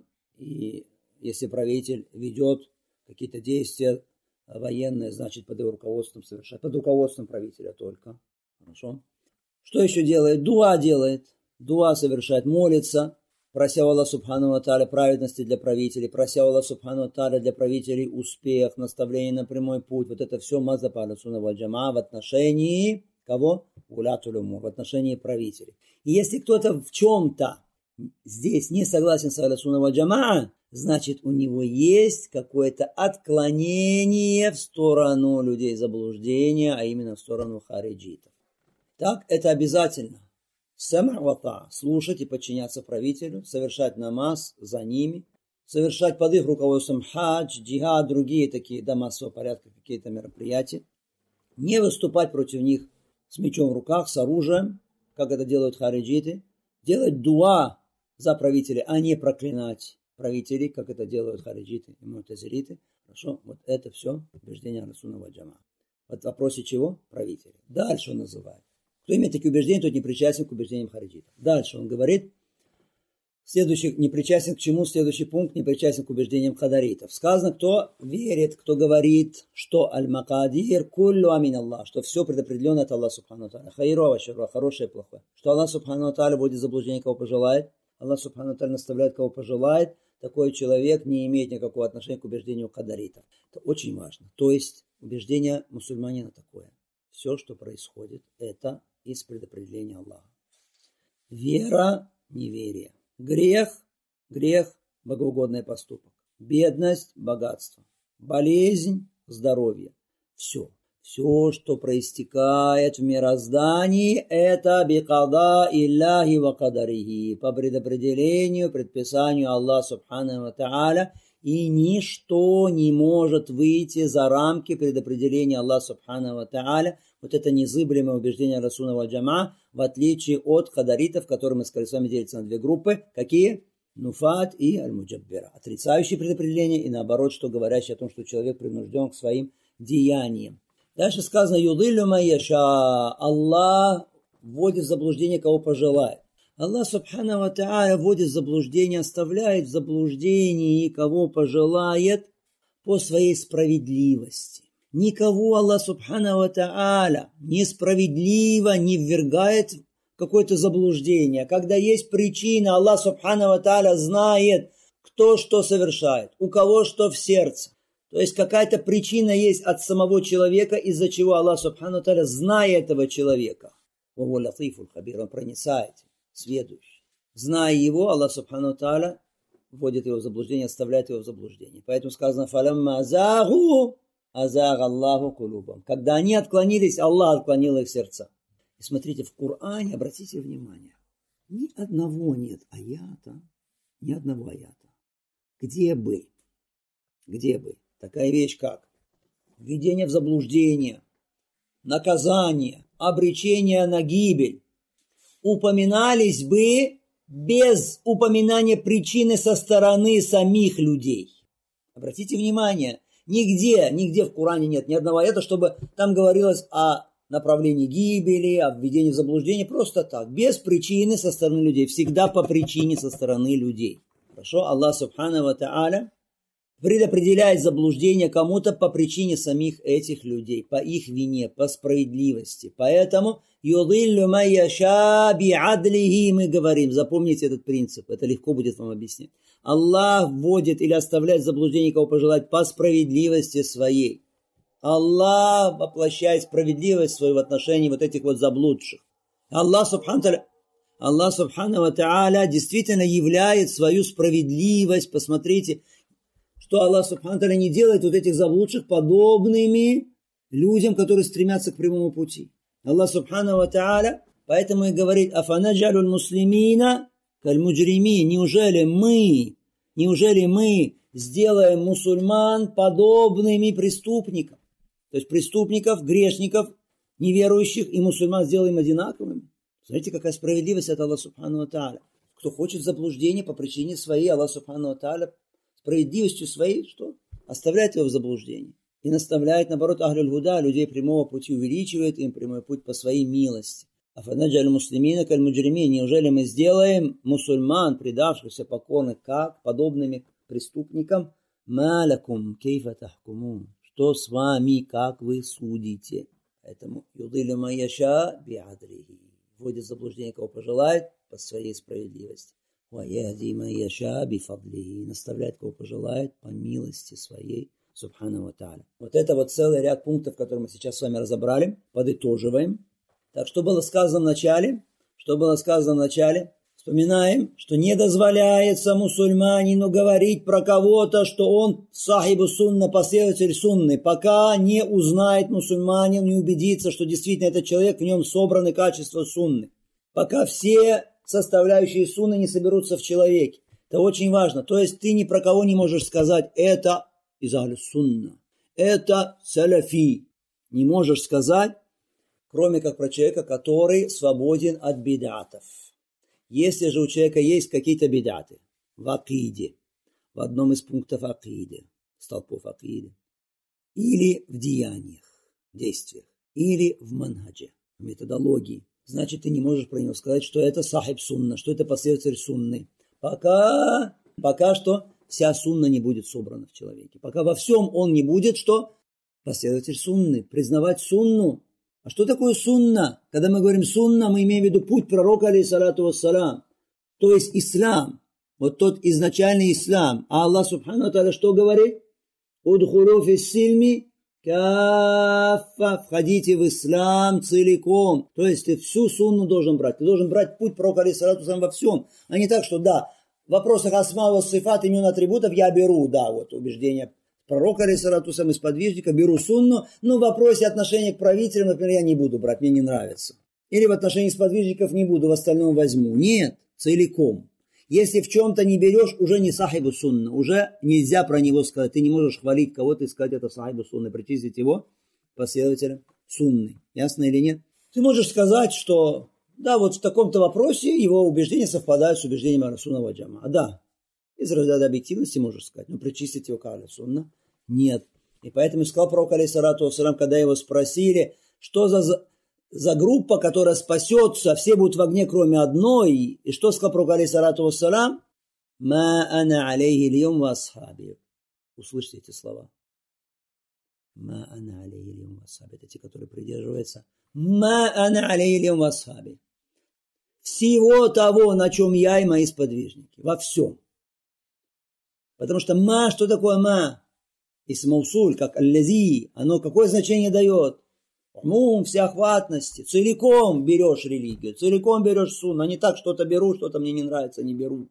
Speaker 1: и если правитель ведет какие-то действия военные, значит под его руководством совершать, под руководством правителя только. Хорошо? Что еще делает? Дуа делает. Дуа совершает, молится, прося Аллаха субхану ва тааля праведности для правителей, прося Аллаха субхану ва тааля для правителей успех, наставление на прямой путь. Вот это все мазаб ахль-сунна валь-джамаа в отношении кого? Улятуль умур, в отношении правителей. И если кто-то в чем-то здесь не согласен с ахль-сунна валь-джамаа, значит у него есть какое-то отклонение в сторону людей заблуждения, а именно в сторону хариджитов. Так, это обязательно. Сама ва таа, слушать и подчиняться правителю, совершать намаз за ними, совершать под их руководством хадж, джихад, другие такие до массового порядка какие-то мероприятия, не выступать против них с мечом в руках, с оружием, как это делают хариджиты, делать дуа за правителей, а не проклинать правителей, как это делают хариджиты и му'тазилиты. Хорошо, вот это все убеждение ахль-сунна валь-джамаа. Вот в вопросе чего? Правителей. Дальше он называет. Кто имеет такие убеждения, тот не причастен к убеждениям хариджитов. Дальше он говорит, следующий, не причастен к чему, следующий пункт, не причастен к убеждениям кадаритов. Сказано, кто верит, кто говорит, что аль-макадир куллу амин Аллах, что все предопределено от Аллаха субхану ва тааля. Хайру ва шарру, хорошее и плохое. Что Аллах субхану ва тааля вводит в заблуждение, кого пожелает. Аллах субхану ва тааля наставляет, кого пожелает. Такой человек не имеет никакого отношения к убеждению кадаритов. Это очень важно. То есть убеждение мусульманина такое. Все, что происходит, это из предопределения Аллаха. Вера, неверие. Грех, грех, богоугодный поступок. Бедность, богатство. Болезнь, здоровье. Все. Все, что проистекает в мироздании, это бикада илляхи ва кадарихи, по предопределению, предписанию Аллаха субхану ва тааля, и ничто не может выйти за рамки предопределения Аллаха субхану ва тааля. Вот это незыблемое убеждение Расуна валь Джамаа, в отличие от кадаритов, которые мы сказали с вами делятся на две группы. Какие? Нуфат и аль-муджаббира. Отрицающие предопределение и наоборот, что говорящие о том, что человек принужден к своим деяниям. Дальше сказано, юдиллю ма яша, Аллах вводит в заблуждение, кого пожелает. Аллах субхану ва тааля вводит в заблуждение, оставляет в заблуждении, кого пожелает, по своей справедливости. Никого Аллах субхану ва тааля несправедливо не ввергает в какое-то заблуждение. Когда есть причина, Аллах субхану ва тааля знает, кто что совершает, у кого что в сердце. То есть какая-то причина есть от самого человека, из-за чего Аллах субхану ва тааля, зная этого человека, он проницает, сведущий. Зная его, Аллах субхану ва тааля вводит его в заблуждение, оставляет его в заблуждение. Поэтому сказано, фалямма азагу азаг Аллаху кулубам. Когда они отклонились, Аллах отклонил их сердца. И смотрите, в Коране, обратите внимание, ни одного нет аята, ни одного аята. Где бы, где бы такая вещь, как введение в заблуждение, наказание, обречение на гибель, упоминались бы без упоминания причины со стороны самих людей. Обратите внимание, нигде, нигде в Коране нет ни одного аята, чтобы там говорилось о направлении гибели, о введении в заблуждение, просто так, без причины со стороны людей, всегда по причине со стороны людей. Хорошо, Аллах субхану ва тааля предопределяет заблуждение кому-то по причине самих этих людей, по их вине, по справедливости. Поэтому юдиллю ма яша би'адлихи, мы говорим, запомните этот принцип, это легко будет вам объяснять. Аллах вводит или оставляет заблуждение, кого пожелает, по справедливости своей. Аллах воплощает справедливость свою в отношении вот этих вот заблудших. Аллах субхану тааля, Аллах субхану ва тааля действительно являет свою справедливость. Посмотрите, что Аллах субхану тааля не делает вот этих заблудших подобными людям, которые стремятся к прямому пути. Аллах субхану ва тааля поэтому и говорит, афанаджалюль муслимина каль муджримин, неужели мы, неужели мы сделаем мусульман подобными преступникам? То есть преступников, грешников, неверующих и мусульман сделаем одинаковыми. Смотрите, какая справедливость от Аллаха субхану ва тааля. Кто хочет заблуждения по причине своей, Аллах субхану ва тааля справедливостью своей, что? Оставляет его в заблуждении. И наставляет, наоборот, ахлюль гуда, людей прямого пути, увеличивает им прямой путь по своей милости. Афанаджаль муслимина каль муджримин, неужели мы сделаем мусульман, предавшихся покорных, как подобными преступникам? Малякум кейфа тахкумун. Что с вами, как вы судите? Поэтому юдиллю ма яша би'адлихи, вводит в заблуждение, кого пожелает, по своей справедливости. Ва яхди ма яша бифадлихи, наставляет, кого пожелает, по милости своей, субхану ва тааля. Вот это вот целый ряд пунктов, которые мы сейчас с вами разобрали, подытоживаем. Так, что было сказано в начале? Что было сказано в начале? Вспоминаем, что не дозволяется мусульманину говорить про кого-то, что он сахибу сунна, последователь сунны, пока не узнает мусульманин, не убедится, что действительно этот человек, в нем собраны качества сунны. Пока все составляющие сунны не соберутся в человеке. Это очень важно. То есть ты ни про кого не можешь сказать, это из ахлю сунна, это салафи. Не можешь сказать, кроме как про человека, который свободен от бидатов. Если же у человека есть какие-то бидаты в акиде, в одном из пунктов акиды, столпов акиды, или в деяниях, действиях, или в манхадже, в методологии, значит, ты не можешь про него сказать, что это сахиб сунна, что это последователь сунны. Пока, пока что вся сунна не будет собрана в человеке. Пока во всем он не будет, что последователь сунны, признавать сунну. А что такое сунна? Когда мы говорим сунна, мы имеем в виду путь пророка, алейхиссалату вассалам. То есть ислам. Вот тот изначальный ислам. А Аллах субхану ва тааля что говорит? Удхулу фиссильми каффа. Входите в ислам целиком. То есть ты всю сунну должен брать. Ты должен брать путь пророка, алейхиссалату вассалам, во всем. А не так, что да, в вопросах асма ва сифат, имен, атрибутов я беру, да, вот убеждение пророк, алейхиссалату вассалям, из сподвижника, беру сунну, но в вопросе отношения к правителям, например, я не буду брать, мне не нравится. Или в отношении сподвижников не буду, в остальном возьму. Нет, целиком. Если в чем-то не берешь, уже не сахибу сунна, уже нельзя про него сказать. Ты не можешь хвалить кого-то и сказать, это сахибу сунна, причислить его последователям сунны. Ясно или нет? Ты можешь сказать, что да, вот в таком-то вопросе его убеждения совпадают с убеждением Ахлю-сунна валь джамаа. Да, из разряда объективности можешь сказать, но причислить его к Ахлю-сунна нет. И поэтому сказал пророк, алейхиссалату вассалям, когда его спросили, что за, за группа, которая спасется, все будут в огне, кроме одной. И что сказал пророк, алейхиссалату вассалям? Ма ана алейхи льюм ва асхаби. Услышьте эти слова. Ма ана алейхи льюм ва асхаби. Это те, которые придерживаются. Ма ана алейхи льюм ва асхаби. Всего того, на чем я и мои сподвижники. Во всем. Потому что ма, что такое ма? Исмаусуль, как аллази, оно какое значение дает? Умум, всеохватности. Целиком берешь религию, целиком берешь сунну. А не так, что-то беру, что-то мне не нравится, не беру.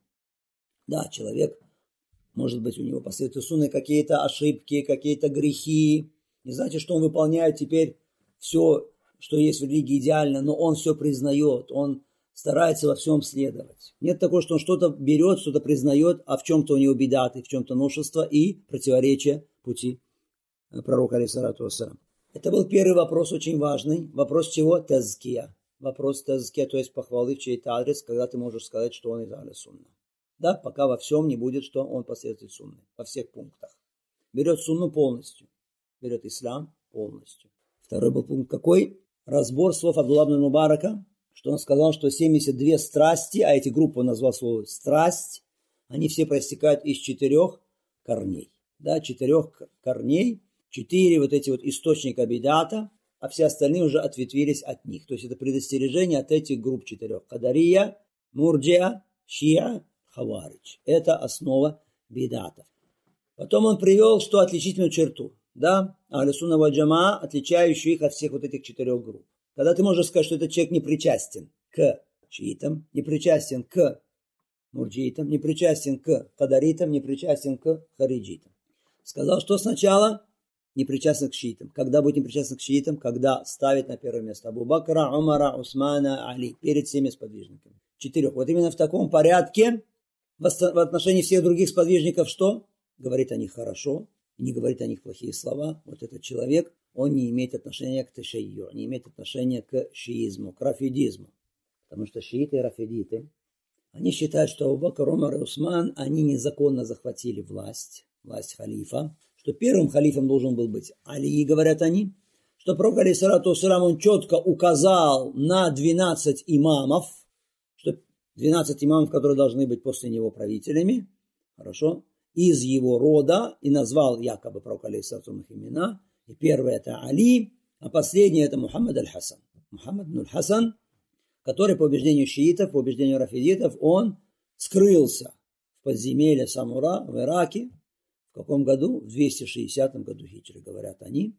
Speaker 1: Да, человек, может быть, у него последуют сунны какие-то ошибки, какие-то грехи. Не значит, что он выполняет теперь все, что есть в религии идеально, но он все признает, он старается во всем следовать. Нет такого, что он что-то берет, что-то признает, а в чем-то у него бедаты, в чем-то новшество и противоречие пути пророка, алейхиссалату вассалям. Это был первый вопрос, очень важный. Вопрос чего? Тазкия. Вопрос тазкия, то есть похвалы в чей-то адрес, когда ты можешь сказать, что он из Ахлю-сунна. Да, пока во всем не будет, что он последователь сунны. Во всех пунктах. Берет сунну полностью. Берет ислам полностью. Второй был пункт какой? Разбор слов Абдулла ибн Мубарака, что он сказал, что семьдесят две страсти, а эти группы он назвал слово страсть, они все проистекают из четырех корней. Да, четырех корней, четыре вот эти вот источника бидата, а все остальные уже ответвились от них. То есть это предостережение от этих групп четырех. Кадария, Мурджиа, Шиа, Хаваридж. Это основа бидата. Потом он привел, что отличительную черту. Да, Ахлю-сунна валь джамаа, отличающую их от всех вот этих четырех групп. Когда ты можешь сказать, что этот человек не причастен к шиитам, не причастен к мурджиитам, не причастен к кадаритам, не причастен к хариджитам. Сказал, что сначала не причастен к шиитам. Когда будет не причастен к шиитам? Когда ставит на первое место Абу Бакра, Умара, Усмана, Али, перед всеми сподвижниками. Четырех. Вот именно в таком порядке в отношении всех других сподвижников что? Говорит о них хорошо, не говорит о них плохие слова. Вот этот человек, он не имеет отношения к ташайю, не имеет отношения к шиизму, к рафидизму. Потому что шииты и рафидиты, они считают, что Абу Бакр, Умар и Усман, они незаконно захватили власть, власть халифа, что первым халифом должен был быть Али, говорят они, что пророк, алейхиссалату вассалям, он четко указал на двенадцать имамов, что двенадцать имамов, которые должны быть после него правителями, хорошо, из его рода, и назвал якобы пророк, алейхиссалату вассалям, их имена. И первый это Али, а последний это Мухаммад аль-Хасан. Мухаммад аль-Хасан, который по убеждению шиитов, по убеждению рафидитов, он скрылся в подземелье Самура в Ираке. В каком году? В двести шестидесятом году хиджры, говорят они.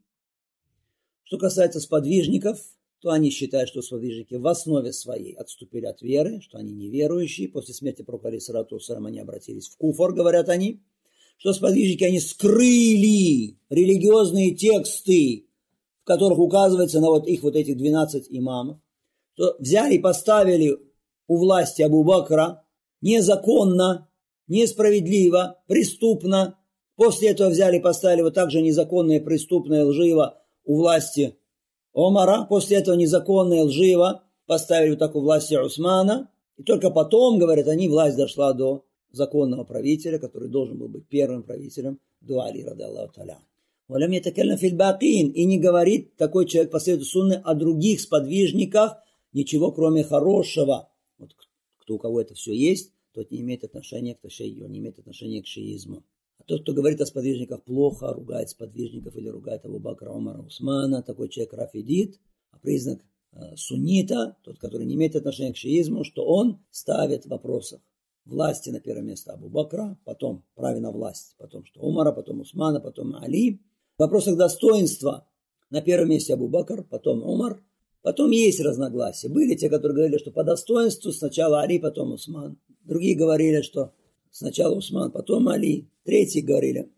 Speaker 1: Что касается сподвижников, то они считают, что сподвижники в основе своей отступили от веры, что они неверующие. После смерти пророка, алейхиссалату вассалям, они обратились в куфр, говорят они. Что сподвижники, они скрыли религиозные тексты, в которых указывается на вот их вот этих двенадцать имамов. Что взяли и поставили у власти Абу Бакра незаконно, несправедливо, преступно. После этого взяли и поставили вот так же незаконно и преступно и лживо у власти Омара. После этого незаконно и лживо поставили вот так у власти Усмана. И только потом, говорят они, власть дошла до законного правителя, который должен был быть первым правителем, до Али, ради Аллаху та'аля. «Валям ятакаллям фил бакин», и не говорит такой человек, последователь сунны, о других сподвижниках ничего, кроме хорошего. Вот кто у кого это все есть, тот не имеет отношения к ташайю, не имеет отношения к шиизму. А тот, кто говорит о сподвижниках плохо, ругает сподвижников или ругает Абу Бакра, Умара, Усмана, такой человек рафидит, а признак э, суннита, тот, который не имеет отношения к шиизму, что он ставит в вопросах власти на первое место Абу Бакра, потом правильно власть, потом что Умара, потом Усмана, потом Али. В вопросах достоинства на первом месте Абу Бакр, потом Умар. Потом есть разногласия. Были те, которые говорили, что по достоинству сначала Али, потом Усман. Другие говорили, что сначала Усман, потом Али. Третьи говорили,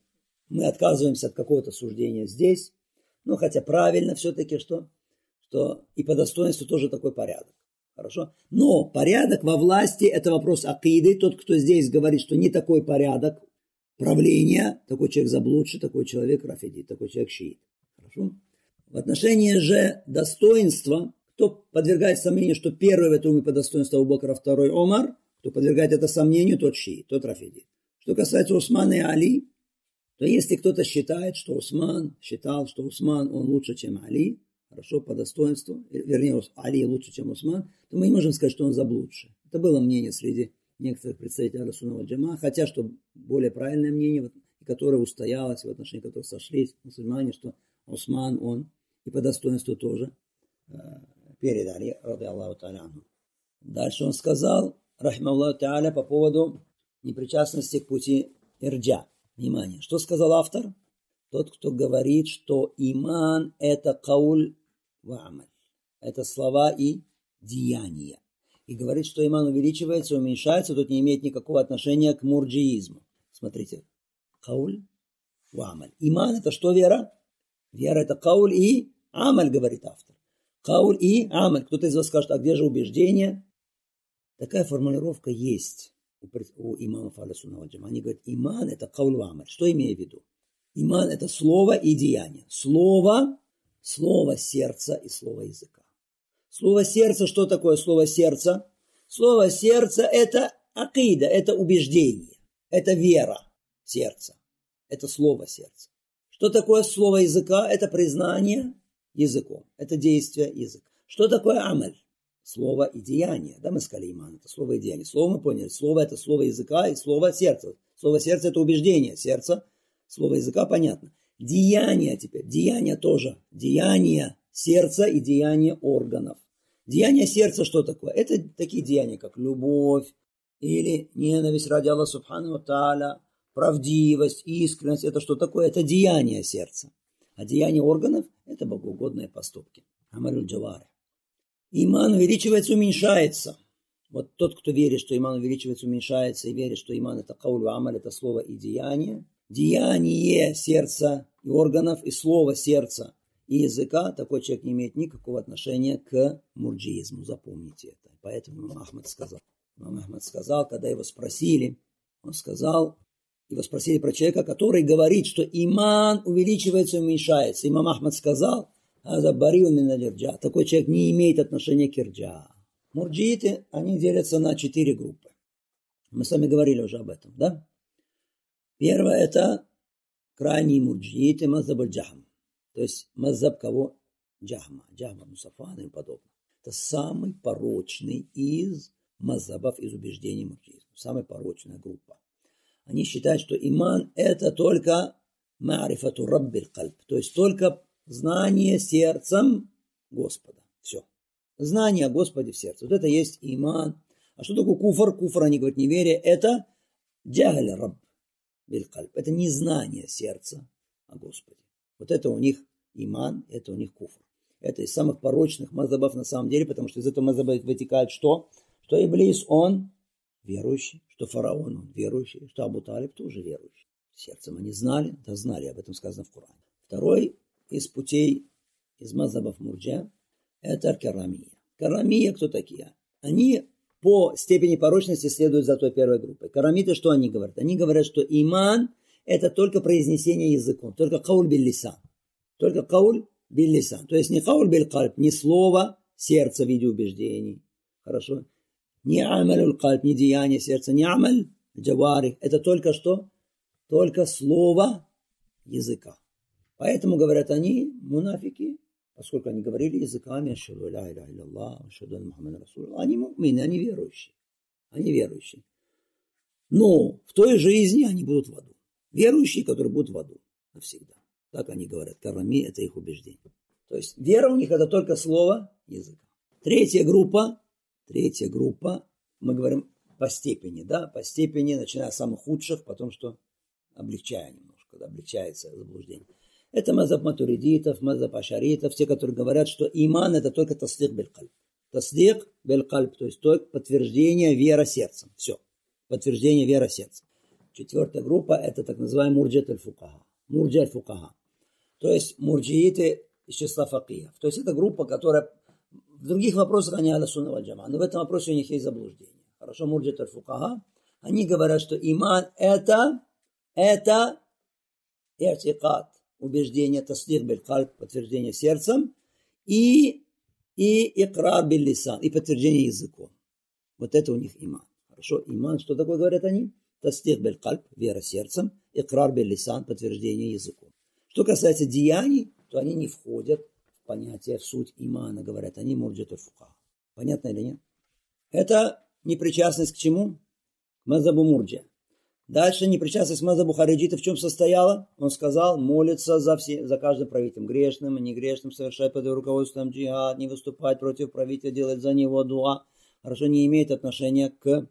Speaker 1: мы отказываемся от какого-то суждения здесь, ну, хотя правильно все-таки, что, что и по достоинству тоже такой порядок. Хорошо? Но порядок во власти – это вопрос акиды. Тот, кто здесь говорит, что не такой порядок правления, такой человек заблудший, такой человек рафидит, такой человек шиит. Хорошо? В отношении же достоинства, кто подвергает сомнению, что первый в этом уме по достоинству Абу Бакр, а второй Омар, кто подвергает это сомнению, тот шиит, тот рафидит. Что касается Усмана и Али, то если кто-то считает, что Усман считал, что Усман он лучше, чем Али, хорошо, по достоинству, вернее, Али лучше, чем Усман, то мы не можем сказать, что он заблудший. Это было мнение среди некоторых представителей Ахлю-сунна валь джамаа, хотя, что более правильное мнение, которое устоялось, в отношении которого сошлись мусульмане, что Усман, он и по достоинству тоже э, перед Али, ради Аллаху та'аля анху. Дальше он сказал, рахимахуллаху та'аля, по поводу непричастности к пути ирджа. Внимание, что сказал автор? Тот, кто говорит, что иман – это кауль ва амаль, это слова и деяния. И говорит, что иман увеличивается, уменьшается, тут не имеет никакого отношения к мурджиизму. Смотрите, кауль ва амаль. Иман – это что вера? Вера – это кауль и амаль, говорит автор. Кауль и амаль. Кто-то из вас скажет, а где же убеждение? Такая формулировка есть у имамов Ахлю-сунна валь джамаа. Они говорят, иман – это кауль ва амаль. Что имею в виду? Иман – это слово и деяние. Слово, слово сердца и слово языка. Слово сердца, что такое слово сердца? Слово сердца – это акида, это убеждение, это вера сердца, это слово сердца. Что такое слово языка? Это признание языком, это действие языка. Что такое амаль? Слово и деяние. Да, мы сказали иман, это слово и деяние. Слово мы поняли, слово – это слово языка и слово сердца. Слово сердца – это убеждение, сердце, слово языка понятно. Деяние теперь, деяние тоже, деяние сердца и деяние органов. Деяние сердца что такое? Это такие деяния, как любовь или ненависть ради Аллаха субхану ва тааля, правдивость, искренность. Это что такое? Это деяние сердца. А деяние органов – это богоугодные поступки. Амалюль джавари. Иман увеличивается, уменьшается. Вот тот, кто верит, что иман увеличивается, уменьшается, и верит, что иман – это кауль ва амаль, это слово и деяние. Деяние сердца и органов, и слово сердца и языка, такой человек не имеет никакого отношения к мурджиизму. Запомните это. Поэтому имам Ахмад сказал. Имам Ахмад сказал, когда его спросили, он сказал, его спросили про человека, который говорит, что иман увеличивается и уменьшается. Имам Ахмад сказал, азабариу мин ирджа. Такой человек не имеет отношения к ирджа. Мурджииты, они делятся на четыре группы. Мы с вами говорили уже об этом, да? Первое – это крайние мурджииты мазхаб аль-джахм. То есть мазхаб кого? Джахма, Джахма Мусафана и подобное. Это самый порочный из мазхабов, из убеждений мурджиизма. Самая порочная группа. Они считают, что иман – это только ма'рифату раббиль кальб. То есть только знание сердцем Господа. Все. Знание о Господе в сердце. Вот это есть иман. А что такое куфр? Куфр, они говорят, неверие. Это джахаль рабб биль кальб. Это незнание сердца о Господе. Вот это у них иман, это у них куфр. Это из самых порочных мазхабов на самом деле, потому что из этого мазхаба вытекает что? Что Иблис, он верующий, что фараон, он верующий, что Абу Талиб тоже верующий. Сердцем они знали, да знали, об этом сказано в Коране. Второй из путей, из мазхабов мурджа, это карамия. Карамия кто такие? Они по степени порочности следуют за той первой группой. Карамиты что они говорят? Они говорят, что иман это только произнесение языком, только кауль биль-лисан. Только кауль биль-лисан. То есть не кауль биль-кальб, не слово сердца в виде убеждений. Хорошо? Не амаль кальб, не деяние сердца, не амаль джавари. Это только что? Только слово языка. Поэтому, говорят они, мунафики, поскольку они говорили языками, ашхаду ла иляха илляллах, ашхаду анна Мухаммадан расулуллах, они му'мины, они верующие. Они верующие. Но в той жизни они будут в аду. Верующие, которые будут в аду навсегда. Так они говорят. Карами – это их убеждение. То есть вера у них – это только слово языка. Третья группа, третья группа, мы говорим по степени, да, по степени, начиная с самых худших, потом что облегчая немножко, да, облегчается заблуждение. Это мазхаб матуридитов, мазхаб ашаритов, те, которые говорят, что иман – это только таслик бель-кальб. Таслик бель-кальб, то есть только подтверждение вера сердцем. Все. Подтверждение вера сердцем. Четвертая группа – это так называемый мурджат аль-фукаха. Мурджи аль-фукаха. То есть мурджииты из числа факихов. То есть это группа, которая в других вопросах они аля сунна валь джамаа, но в этом вопросе у них есть заблуждение. Хорошо, мурджиит аль-фукаха. Они говорят, что иман это, это иртикад, убеждение, таслих биль-кальб, подтверждение сердцем, и, и икрар биль-лисан, и подтверждение языком. Вот это у них иман. Хорошо, иман, что такое, говорят они? Таслих биль-кальб, вера сердцем, икрар биль-лисан, подтверждение языком. Что касается деяний, то они не входят в понятие, в суть имана, говорят они, мурджиат аль-фукаха. Понятно или нет? Это непричастность к чему? К мазхабу мурджи. Дальше непричастность к мазхабу хариджита в чем состояла? Он сказал, молиться за, все, за каждым правителем, грешным и негрешным, совершать под его руководством джихад, не выступать против правителя, делать за него дуа. Хорошо, не имеет отношения к э,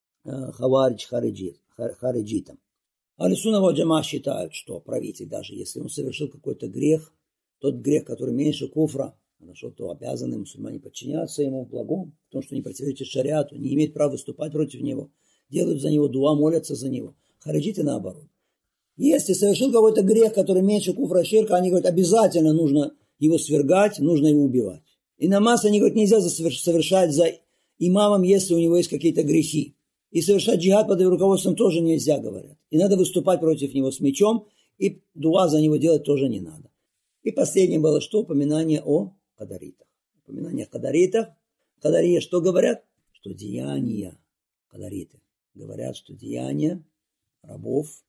Speaker 1: хаваридж хариджит, хариджитам. Ахлю сунна валь джамаа считают, что правитель, даже если он совершил какой-то грех, тот грех, который меньше куфра, хорошо, то обязаны мусульмане подчиняться ему в благом, в том, что не противоречит шариату, не имеет права выступать против него, делают за него дуа, молятся за него. Хариджиты наоборот. Если совершил какой-то грех, который меньше куфра, ширка, они говорят, обязательно нужно его свергать, нужно его убивать. И намаз, они говорят, нельзя совершать за имамом, если у него есть какие-то грехи. И совершать джихад под его руководством тоже нельзя, говорят. И надо выступать против него с мечом, и дуа за него делать тоже не надо. И последнее было что? Упоминание о кадаритах. Упоминание о кадаритах. Кадария что говорят? Что деяния, кадариты, говорят, что деяния рабов,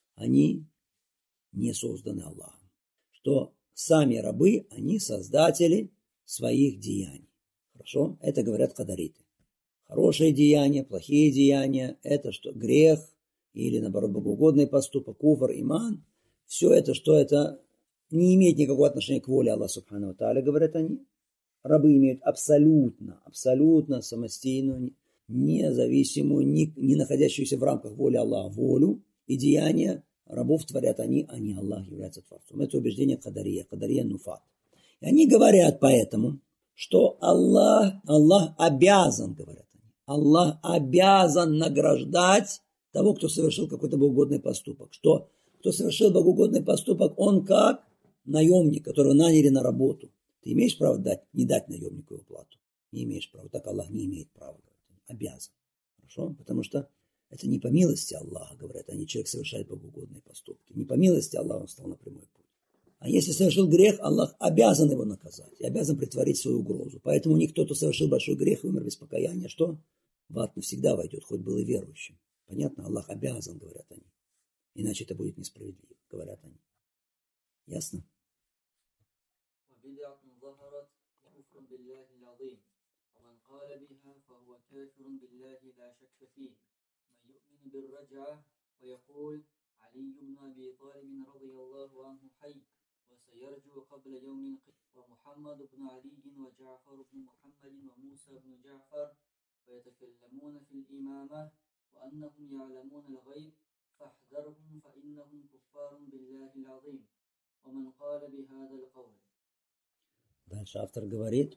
Speaker 1: они не созданы Аллахом. Что сами рабы, они создатели своих деяний. Хорошо? Это говорят кадариты. Хорошие деяния, плохие деяния, это что грех или, наоборот, богоугодный поступок, куфр, иман. Все это, что это не имеет никакого отношения к воле Аллаха Субхану ва Тааля, говорят они. Рабы имеют абсолютно, абсолютно самостоятельную, независимую, не, не находящуюся в рамках воли Аллаха волю. И деяния рабов творят они, а не Аллах является Творцом. Это убеждение Кадария, Кадария Нуфат. И они говорят поэтому, что Аллах, Аллах обязан, говорят они, Аллах обязан награждать того, кто совершил какой-то богоугодный поступок. Что кто совершил богоугодный поступок, он как наемник, которого наняли на работу. Ты имеешь право дать, не дать наемнику его плату? Не имеешь права. Так Аллах не имеет права. Обязан. Хорошо? Потому что это не по милости Аллаха, говорят они, человек совершает богоугодные поступки. Не по милости Аллаха он стал на прямой путь. А если совершил грех, Аллах обязан его наказать и обязан притворить свою угрозу. Поэтому никто, кто совершил большой грех и умер без покаяния, что? В ад навсегда войдет, хоть был и верующим. Понятно? Аллах обязан, говорят они. Иначе это будет несправедливо, говорят они. Ясно?
Speaker 2: وسيرجو قبل يوم ومحمد بن علي وجعفر بن محمد وموسى بن جعفر ويتكلمون في الإمامة وأنهم يعلمون الغيب فاحذرهم فإنهم كفار بالله العظيم ومن قال بهذا القول.
Speaker 1: Дальше автор говорит,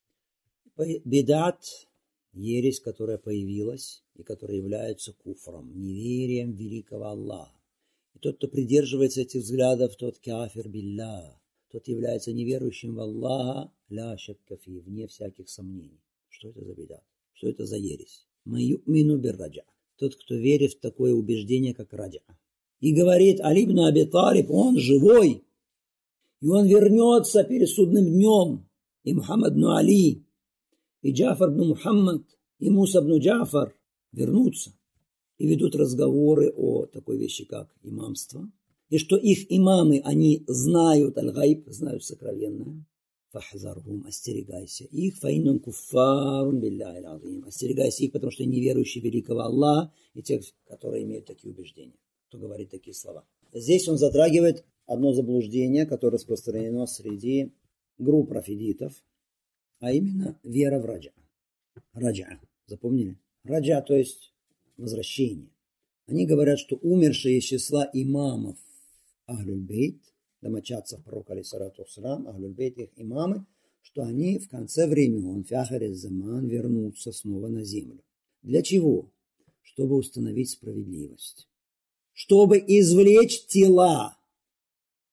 Speaker 1: бидат, ересь, которая появилась и которая является куфром, неверием великого Аллаха. И тот, кто придерживается этих взглядов, тот кафир билля, тот является неверующим в Аллаха, ля шакка фи, вне всяких сомнений. Что это за бидат? Что это за ересь? Мы ю'мину бир раджа. Тот, кто верит в такое убеждение, как раджа. И говорит, Али ибн Аби Талиб, он живой, и он вернется перед судным днем. И Мухаммад ибн Али, и Джафар ибн Мухаммад, и Муса ибн Джафар вернутся. И ведут разговоры о такой вещи, как имамство. И что их имамы, они знают аль-гайб, знают сокровенное. Фахзархум, остерегайся их. Фаиннум куффарун билляхи аль-азим. Остерегайся их, потому что неверующие великого Аллаха и тех, которые имеют такие убеждения. Кто говорит такие слова. Здесь он затрагивает одно заблуждение, которое распространено среди групп рафидитов, а именно вера в раджа. Раджа. Запомнили? Раджа, то есть возвращение. Они говорят, что умершие из числа имамов Ахлюль-Бейт, домочадцев пророка, алейхиссалату вассалям, Ахлюль-Бейт, их имамы, что они в конце времен, фяхаре заман, вернутся снова на землю. Для чего? Чтобы установить справедливость. Чтобы извлечь тела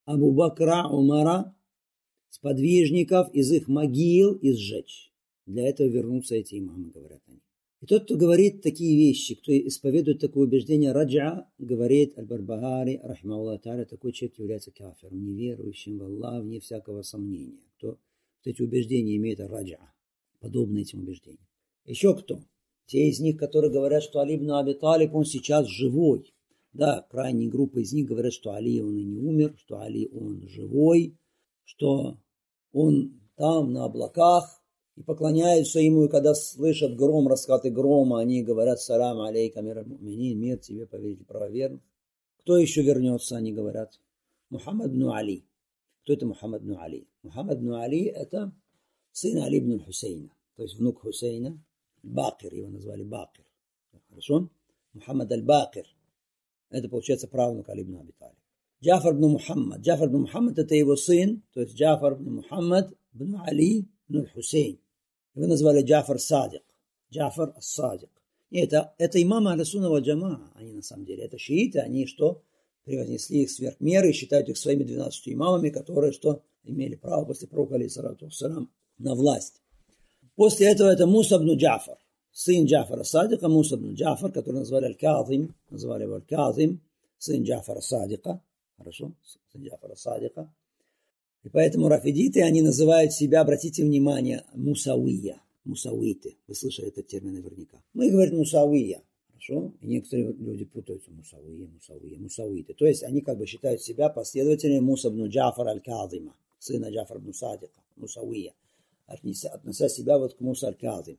Speaker 1: Абу Бакра, Умара, сподвижников из их могил и сжечь. Для этого вернутся эти имамы, говорят они. И тот, кто говорит такие вещи, кто исповедует такое убеждение раджа, говорит Аль-Барбахари, рахимахуллах та'аля, такой человек является кафиром, неверующим в Аллах, вне всякого сомнения. Кто вот эти убеждения имеет раджа, подобные этим убеждениям. Еще кто? Те из них, которые говорят, что Али ибн Аби Талиб, он сейчас живой. Да, крайняя группа из них говорят, что Али он и не умер, что Али он живой, что он там на облаках, и поклоняются ему, и когда слышат гром, раскаты грома, они говорят: «Салам алейка, мир аль-муминин», мир тебе, повелитель правоверных. Кто еще вернется, они говорят? Мухаммад ибн Али. Кто это Мухаммад ибн Али? Мухаммад ибн Али – это сын Али ибн Хусейна, то есть внук Хусейна. Бакир, его назвали Бакир. Хорошо? Мухаммад аль-Бакир. Это, получается, правнук Али ибн Аби Талиб. Джафар ибн Мухаммад. Джафар ибн Мухаммад – это его сын, то есть Джафар ибн Мухаммад ибн Али ибн Хусейн. Его назвали Джафар Садик. Джафар Ас-Садик. И это, это имамы Ахлю-Сунна валь Джамаа, они на самом деле. Это шииты, они что? Превознесли их сверх меры и считают их своими двенадцатью имамами, которые что? Имели право после пророка, алейхиссалату вассалям, на власть. После этого это Муса ибн Джафар, сын Джафара Садика, Муса ибн Джафар, который назвали Аль-Казим, назвали его Аль-Казим, сын Джафара Садика. Хорошо? Сын Джафара Садика. И поэтому рафидиты, они называют себя, обратите внимание, мусауия, мусауиты. Вы слышали этот термин наверняка. Мы говорим мусауия, хорошо? И некоторые люди путаются: мусауия, мусауия, мусауиты. То есть они как бы считают себя последователями Муса ибн Джафара аль-Казима, сына Джафара ибн Садика, мусауия, относя себя вот к Муса аль-Казим.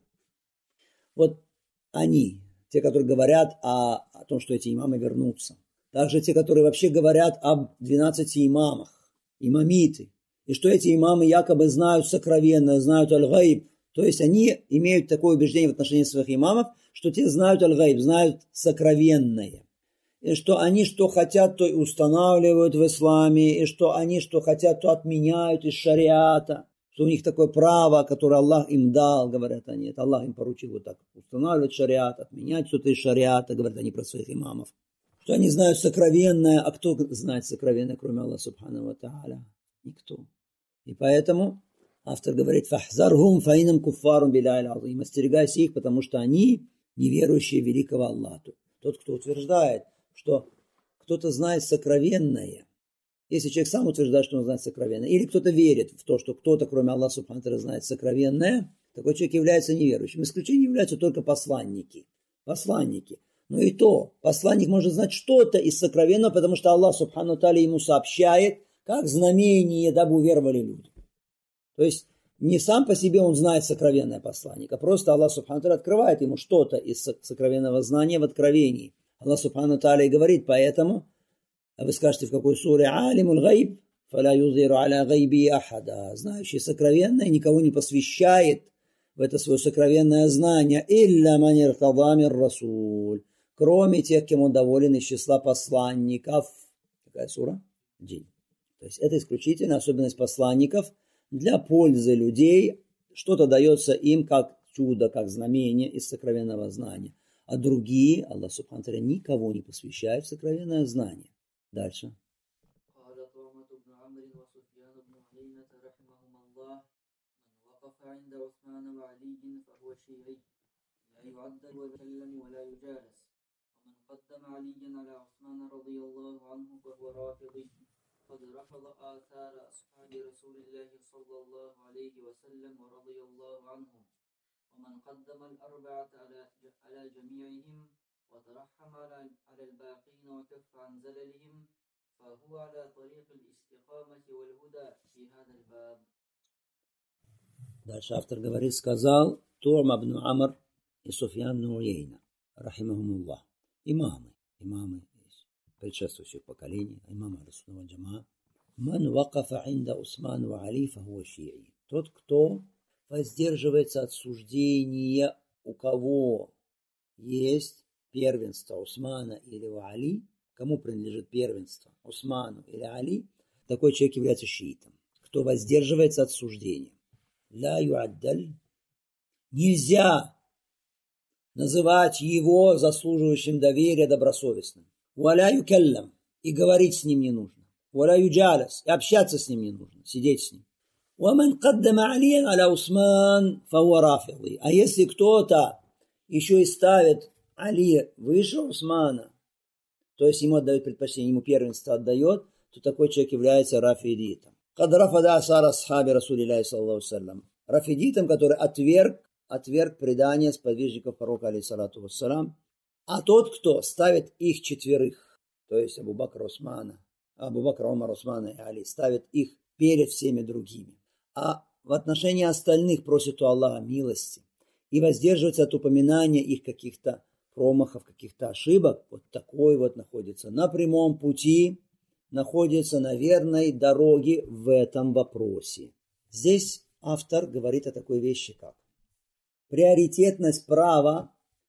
Speaker 1: Вот они, те, которые говорят о, о том, что эти имамы вернутся. Также те, которые вообще говорят об двенадцати имамах, имамиты. И что эти имамы якобы знают сокровенно, знают аль-гайб. То есть они имеют такое убеждение в отношении своих имамов, что те знают аль-гайб, знают сокровенное. И что они что хотят, то и устанавливают в исламе. И что они что хотят, то отменяют из шариата. Что у них такое право, которое Аллах им дал, говорят они. Это Аллах им поручил вот так устанавливать шариат, отменять что-то из шариата, говорят они про своих имамов. Что они знают сокровенное, а кто знает сокровенное, кроме Аллаха субхану ва тааля? Никто. И поэтому автор говорит: «Фахзархум фаинам куффарум билляхи аль-азим». Остерегайся их, потому что они неверующие великого Аллаха. Тот, кто утверждает, что кто-то знает сокровенное, если человек сам утверждает, что он знает сокровенное, или кто-то верит в то, что кто-то, кроме Аллаха субхану ва тааля, знает сокровенное, такой человек является неверующим. Исключением являются только посланники. Посланники. Но и то, посланник может знать что-то из сокровенного, потому что Аллах субхану ва тааля ему сообщает, как знамение, дабы уверовали люди. То есть не сам по себе он знает сокровенное послание, а просто Аллах субхану ва тааля открывает ему что-то из сокровенного знания в откровении. Аллах субхану ва тааля и говорит: поэтому, а вы скажете, в какой суре: «Алимуль гайб, фаля юзиру аля гайби ахада». Знающий сокровенное никого не посвящает в это свое сокровенное знание. «Илля ман иртада мир расуль». Кроме тех, кем он доволен из числа посланников. Какая сура? Джин. То есть это исключительно особенность посланников для пользы людей. Что-то дается им как чудо, как знамение из сокровенного знания. А другие, Аллах субхану ва тааля, никого не посвящает в сокровенное знание. Дальше.
Speaker 2: قدم عليا على عثمان رضي الله عنه فهو رافضي قد رفض آثار أصحاب رسول الله صلى الله عليه وسلم ورضي الله عنهم ومن قدم الأربعة على على جميعهم وترحم على على الباقين وكف عن زللهم فهو على طريق الاستقامة والهدى في هذا الباب.
Speaker 1: Дальше автор говорит: сказал Ту'ма ибн Амр и Суфьян ибн Уяйна, рахимахумуллах. Имамы, имамы из предшествующих поколений, имамы Ахлю-Сунна валь Джамаа. Ман вакафа инда Усман ва Али фахуа ши'i. Тот, кто воздерживается от суждения, у кого есть первенство Усмана или Али, кому принадлежит первенство, Усману или Али, такой человек является шиитом. Кто воздерживается от суждения. Ла юаддаль. Нельзя называть его заслуживающим доверия, добросовестным. Валя юкаллам. И говорить с ним не нужно. ولا يجالس, и общаться с ним не нужно, сидеть с ним. ومن قدم عليا على عثمان فهو رافضي. А если кто-то еще и ставит Али выше Усмана, то есть ему отдает предпочтение, ему первенство отдает, то такой человек является рафидитом. قد رفض آثار أصحاب رسول الله صلى الله عليه وسلم. Рафидитом, который отверг, отверг предание сподвижников пророка, алейхиссалату вассалам. А тот, кто ставит их четверых, то есть Абу Бакр, Усмана, Абу Бакр, Умар, Усмана и Али, ставит их перед всеми другими, а в отношении остальных просит у Аллаха милости и воздерживается от упоминания их каких-то промахов, каких-то ошибок, вот такой вот находится на прямом пути, находится на верной дороге в этом вопросе. Здесь автор говорит о такой вещи, как приоритетность права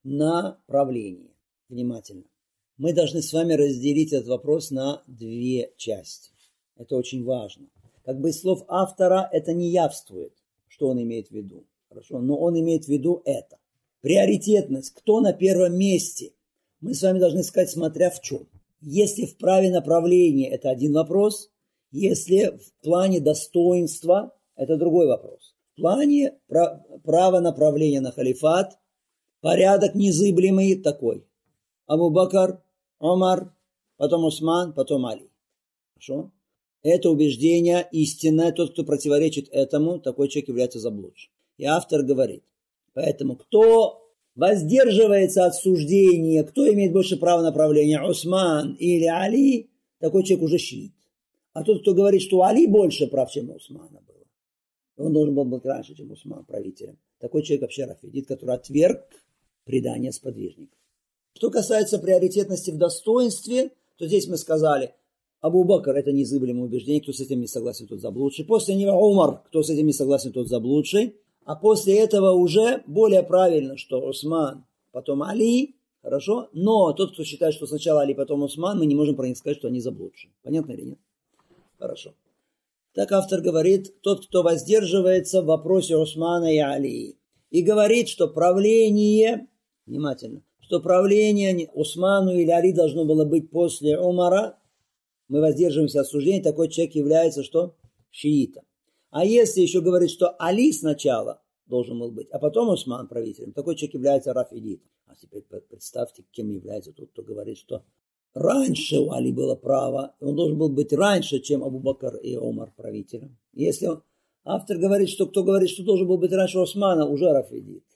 Speaker 1: на правление. Внимательно. Мы должны с вами разделить этот вопрос на две части. Это очень важно. Как бы из слов автора это не явствует, что он имеет в виду. Хорошо? Но он имеет в виду это. Приоритетность. Кто на первом месте? Мы с вами должны сказать, смотря в чем. Если в праве направления, это один вопрос. Если в плане достоинства, это другой вопрос. В плане права направления на халифат, порядок незыблемый такой. Абу Бакр, Умар, потом Усман, потом Али. Хорошо? Это убеждение истинное. Тот, кто противоречит этому, такой человек является заблудшим. И автор говорит, поэтому кто воздерживается от суждения, кто имеет больше права направления, Усман или Али, такой человек уже щиит. А тот, кто говорит, что у Али больше прав, чем у Усмана было, он должен был быть раньше, чем Усман правителем. Такой человек вообще рафидит, который отверг предание сподвижников. Что касается приоритетности в достоинстве, то здесь мы сказали, Абу Бакр это незыблемое убеждение, кто с этим не согласен, тот заблудший. После него Умар, кто с этим не согласен, тот заблудший. А после этого уже более правильно, что Усман, потом Али, хорошо? Но тот, кто считает, что сначала Али, потом Усман, мы не можем про них сказать, что они заблудшие. Понятно или нет? Хорошо. Так автор говорит, тот, кто воздерживается в вопросе Усмана и Али, и говорит, что правление, внимательно, что правление Усману или Али должно было быть после Умара, мы воздерживаемся от суждений, такой человек является что? Шиитом. А если еще говорить, что Али сначала должен был быть, а потом Усман правителем, такой человек является рафидитом. А теперь представьте, кем является тот, кто говорит, что раньше у Али было право, он должен был быть раньше, чем Абу Бакр и Умар правителем. Если он, автор говорит, что кто говорит, что должен был быть раньше Усмана, уже рафидит.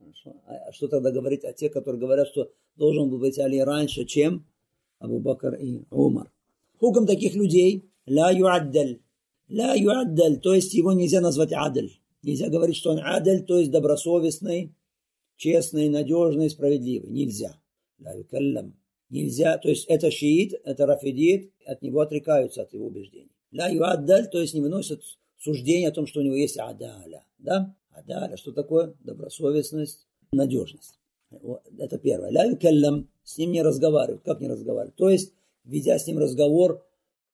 Speaker 1: А что тогда говорить о тех, которые говорят, что должен был быть Али раньше, чем Абу Бакр и Умар? Хукм таких людей ла юаддаль. Ла юаддаль, то есть его нельзя назвать адаль. Нельзя говорить, что он адаль, то есть добросовестный, честный, надежный, справедливый. Нельзя. Ла юкаллам. Нельзя, то есть это шиит, это рафидит, от него отрекаются от его убеждений. Ла юаддаль, то есть не выносят суждение о том, что у него есть адаля. Да? Адаля, что такое? Добросовестность, надежность. Это первое. Ла юкаллам, с ним не разговаривают. Как не разговаривают? То есть, ведя с ним разговор,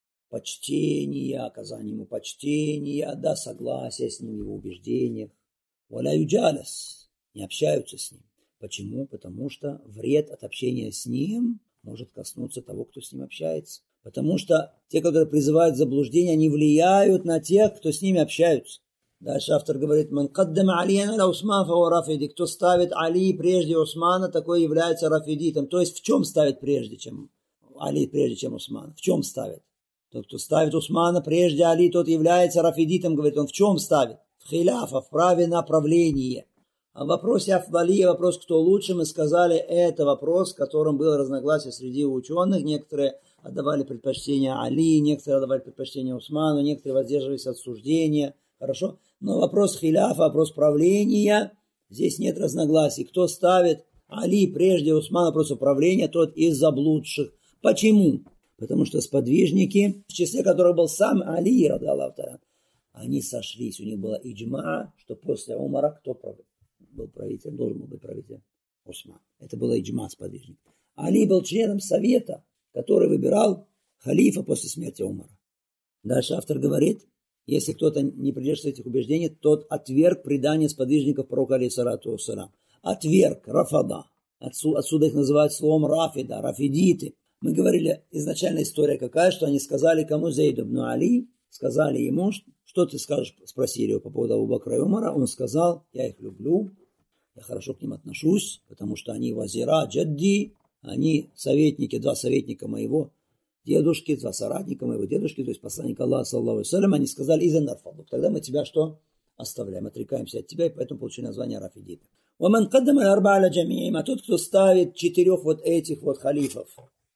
Speaker 1: почтение, оказание ему почтения, да, согласие с ним в его убеждениях. Валя юджалас, не общаются с ним. Почему? Потому что вред от общения с ним может коснуться того, кто с ним общается. Потому что те, которые призывают к заблуждению, они влияют на тех, кто с ними общаются. Дальше автор говорит, «Ман каддама алияна ла Усман фава рафиди». Кто ставит Али прежде Усмана, такой является рафидитом. То есть в чем ставит прежде, чем Али, прежде чем Усман? В чем ставит? Тот, кто ставит Усмана прежде Али, тот является рафидитом, говорит он. В чем ставит? В хиляфа, в праве направления. А в вопросе Афдалия, вопрос, кто лучше, мы сказали, это вопрос, в котором было разногласие среди ученых. Некоторые отдавали предпочтение Али, некоторые отдавали предпочтение Усману, некоторые воздерживались от суждения. Хорошо? Но вопрос хиляфа, вопрос правления, здесь нет разногласий. Кто ставит Али прежде Усмана, вопрос управления, тот из заблудших. Почему? Потому что сподвижники, в числе которых был сам Али, они сошлись, у них была иджма, что после Умара кто был правителем, должен был быть правителем? Усман. Это было иджма сподвижников. Али был членом совета, который выбирал халифа после смерти Умара. Дальше автор говорит, если кто-то не придерживается этих убеждений, тот отверг предание сподвижников пророка алейхиссалату вассалам. Отверг, рафада. Отсюда их называют словом рафида, рафидиты. Мы говорили, изначально история какая, что они сказали, кому Зейд ибн Али, сказали ему, что ты скажешь, спросили его по поводу Абу Бакра и Умара, он сказал, я их люблю, я хорошо к ним отношусь, потому что они вазира, джадди, они советники, два советника моего дедушки, два соратника моего дедушки, то есть посланник Аллаха, саллаллаху алейхи ва саллям, они сказали, иза нарфаду, тогда мы тебя что? Оставляем, отрекаемся от тебя, и поэтому получили название рафидиты. ومن قدم الأربعة على جميعهم, а тот, кто ставит четырех вот этих вот халифов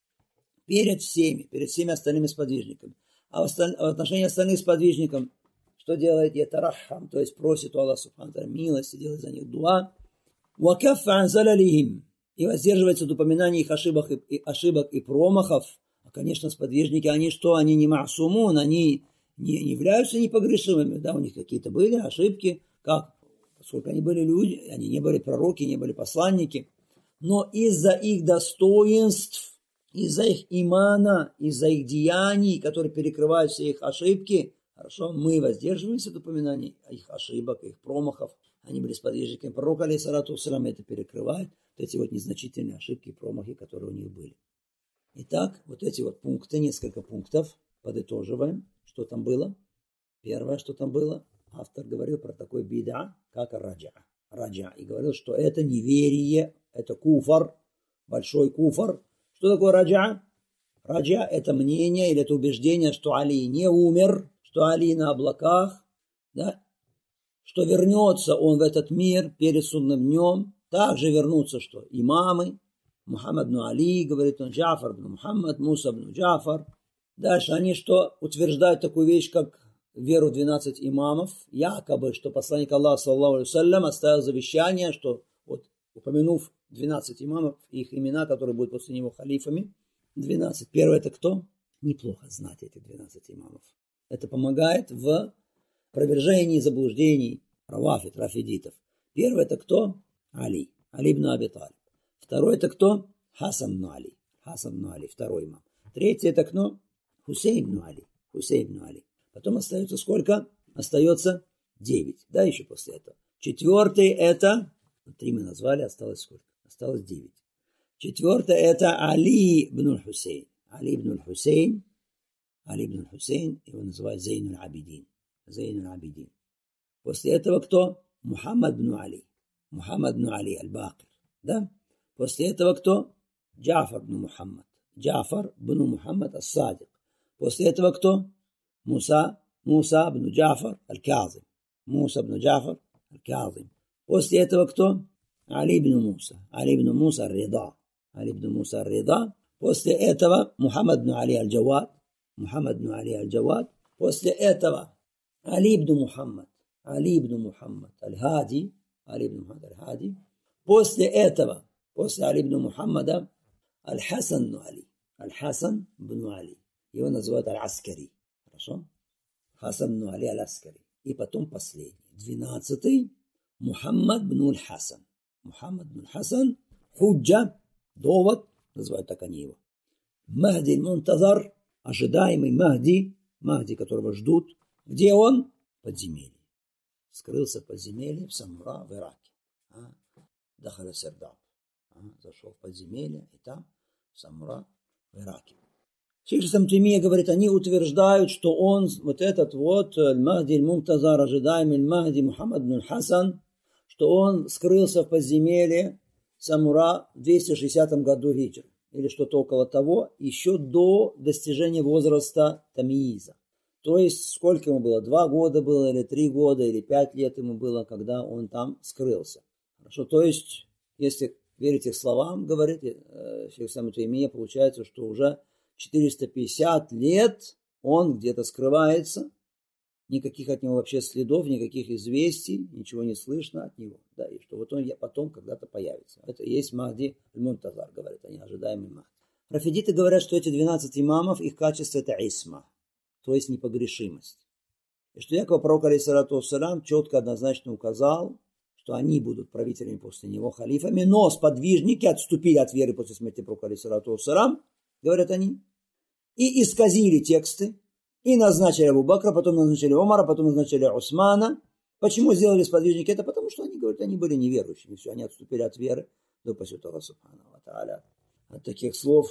Speaker 1: перед всеми, перед всеми остальными сподвижниками. А в, осталь... в отношении остальных сподвижников, что делает? Ятарахам, то есть просит у Аллаха субхану ва тааля милости, делает за них дуа. Вакаффа ан залалихим, и воздерживается от упоминания их ошибок и, и, ошибок и промахов. А, конечно, сподвижники, они что? Они не ма'сумун, они не, не являются непогрешимыми. Да, у них какие-то были ошибки, как? Поскольку они были люди, они не были пророки, не были посланники. Но из-за их достоинств, из-за их имана, из-за их деяний, которые перекрывают все их ошибки, хорошо, мы воздерживаемся от упоминаний их ошибок, их промахов. Они были сподвижниками пророка, алейхиссалату вассалям, это перекрывает вот эти вот незначительные ошибки и промахи, которые у них были. Итак, вот эти вот пункты, несколько пунктов, подытоживаем, что там было. Первое, что там было, автор говорил про такой бида, как раджа. Раджа. И говорил, что это неверие, это куфар, большой куфар. Что такое раджа? Раджа – это мнение или это убеждение, что Али не умер, что Али на облаках, да? Что вернется он в этот мир перед судным днем. Также вернутся, что имамы, Мухаммад ибн Али, говорит он, Джафар ибн Мухаммад, Муса ибн Джафар. Дальше они что? Утверждают такую вещь, как веру в двенадцать имамов, якобы, что посланник Аллаха, саллаллаху алейхи ва саллям, оставил завещание, что, вот, упомянув двенадцать имамов, их имена, которые будут после него халифами, двенадцать. Первое это кто? Неплохо знать этих двенадцать имамов. Это помогает в опровержении заблуждений равафид, рафидитов. Первое это кто? Али. Али ибн Аби Талиб. Второй это кто? Хасан ибн Али. Хасан ибн Али, второй имам. Третий это кто? Хусейн ибн Али. Хусейн ибн Али. Потом остается сколько? Остается девять. Да, еще после этого. Четвертый это, три мы назвали, осталось сколько? Осталось девять. Четвертое это Али ибн Хусейн. Али ибн Хусейн. Али ибн Хусейн, его называют Зейн аль-Абидин. Зейн аль-Абидин. После этого кто? Мухаммад ибн Али. Мухаммад ибн Али аль-Бакир. Да? После этого кто? Джафар ибн Мухаммад. Джафар ибн Мухаммад ас-Садик. После этого кто? Муса, Муса ибн Джафар аль-Казим. Муса ибн Джафар аль-Казим. После этого кто? Али ибн Муса. Али ибн Муса аль-Рида. Али ибн Муса аль-Рида. После этого Мухаммад ибн Али аль-Джавад. Мухаммад ибн Али аль-Джавад. После этого Али ибн Мухаммад. Али ибн Мухаммад аль-Хади. Али ибн Мухаммад аль-Хади. После этого, после Али ибн Мухаммада, Аль-Хасан ибн Али. Аль-Хасан ибн Али. Его называют Аль-Аскари. Хорошо? Хасан ибн Али Аль-Аскари. И потом последний, двенадцатый, Мухаммад ибн Аль-Хасан. Мухаммад ибн Хасан, худжа, довод, называют так они его. Махди аль-Мунтазар, ожидаемый Махди, Махди, которого ждут. Где он? В подземелье. Скрылся в подземелье в Самура, в Ираке. Дахаля Сердаб. Зашел в подземелье, и там Самура в Ираке. Шейх ибн Таймия говорит, они утверждают, что он, вот этот вот, Аль-Махди аль-Мунтазар, ожидаемый Аль-Махди Мухаммад ибн Хасан, что он скрылся в подземелье Самура в двести шестидесятом году хиджры, или что-то около того, еще до достижения возраста тамииза. То есть, сколько ему было? Два года было, или три года, или пять лет ему было, когда он там скрылся. Хорошо, то есть, если верить их словам, говорит шейх ибн Таймия, получается, что уже четыреста пятьдесят лет он где-то скрывается, никаких от него вообще следов, никаких известий, ничего не слышно от него. Да, и что вот он потом когда-то появится. Это и есть Махди аль-Мунтазар, говорят они, ожидаемый Махди. Рафидиты говорят, что эти двенадцать имамов, их качество это исма, то есть непогрешимость. И что якобы пророк, алейхиссалату вассалям, четко, однозначно указал, что они будут правителями после него, халифами, но сподвижники отступили от веры после смерти пророка, алейхиссалату вассалям, говорят они, и исказили тексты, и назначили Абу Бакра, потом назначили Умара, потом назначили Усмана. Почему сделали сподвижники это? Потому что они, говорят, они были неверующими, все, они отступили от веры до посвятого Субхану ва Тааля. От таких слов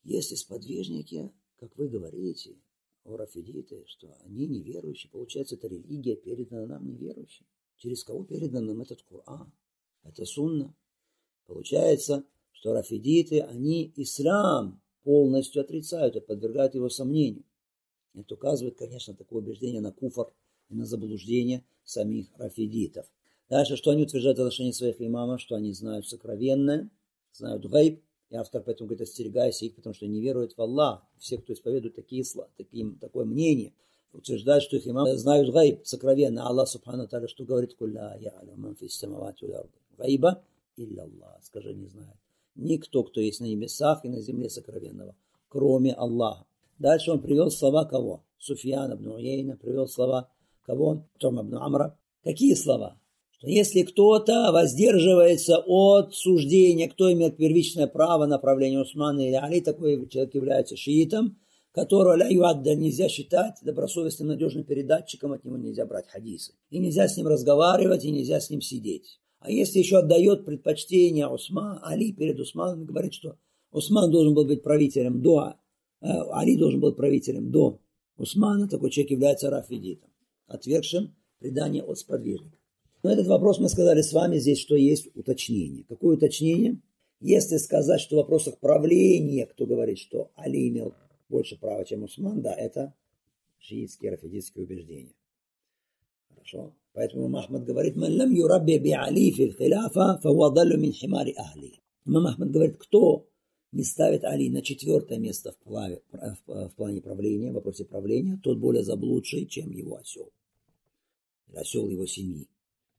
Speaker 1: Если сподвижники, как вы говорите, о рафидиты, что они неверующие, получается, эта религия передана нам неверующим. Через кого передан нам этот Коран? Это сунна. Получается, что рафидиты, они ислам полностью отрицают и подвергают его сомнению. Это указывает, конечно, такое убеждение на куфр и на заблуждение самих рафидитов. Дальше, что они утверждают в отношении своих имамов, что они знают сокровенное, знают гайб, и автор поэтому говорит, остерегайся их, потому что не веруют в Аллах. Все, кто исповедует такие, такие, такое мнение, утверждают, что их имамы знают гайб, сокровенно. Аллах, субхану та'аля, что говорит, кулля я'алю фис самавати валь арди. Гайба илля Аллах. Скажи, не знает. Никто, кто есть на небесах и на земле сокровенного, кроме Аллаха. Дальше он привел слова кого? Суфьян ибн Уяйна привел слова кого? Том ибн Амра. Какие слова? Что если кто-то воздерживается от суждения, кто имеет первичное право на правление Усмана или Али, такой человек является шиитом, которого ля юадда нельзя считать добросовестным, надежным передатчиком, от него нельзя брать хадисы. И нельзя с ним разговаривать, и нельзя с ним сидеть. А если еще отдает предпочтение Усман, Али перед Усманом, говорит, что Усман должен был быть правителем до, э, Али должен был правителем до Усмана, такой человек является рафидитом, отвергшим предание от сподвижников. Но этот вопрос мы сказали с вами здесь, что есть уточнение. Какое уточнение? Если сказать, что в вопросах правления, кто говорит, что Али имел больше права, чем Усман, да, это шиитские, рафидитские убеждения. Хорошо. Поэтому Ахмад говорит, «Ман лам юрабби би Али фил хиляфа, фахуа даллю мин химари ахли». Имам Ахмад говорит, кто не ставит Али на четвертое место в, плаве, в, в плане правления, в вопросе правления, тот более заблудший, чем его осел. Осел его семьи.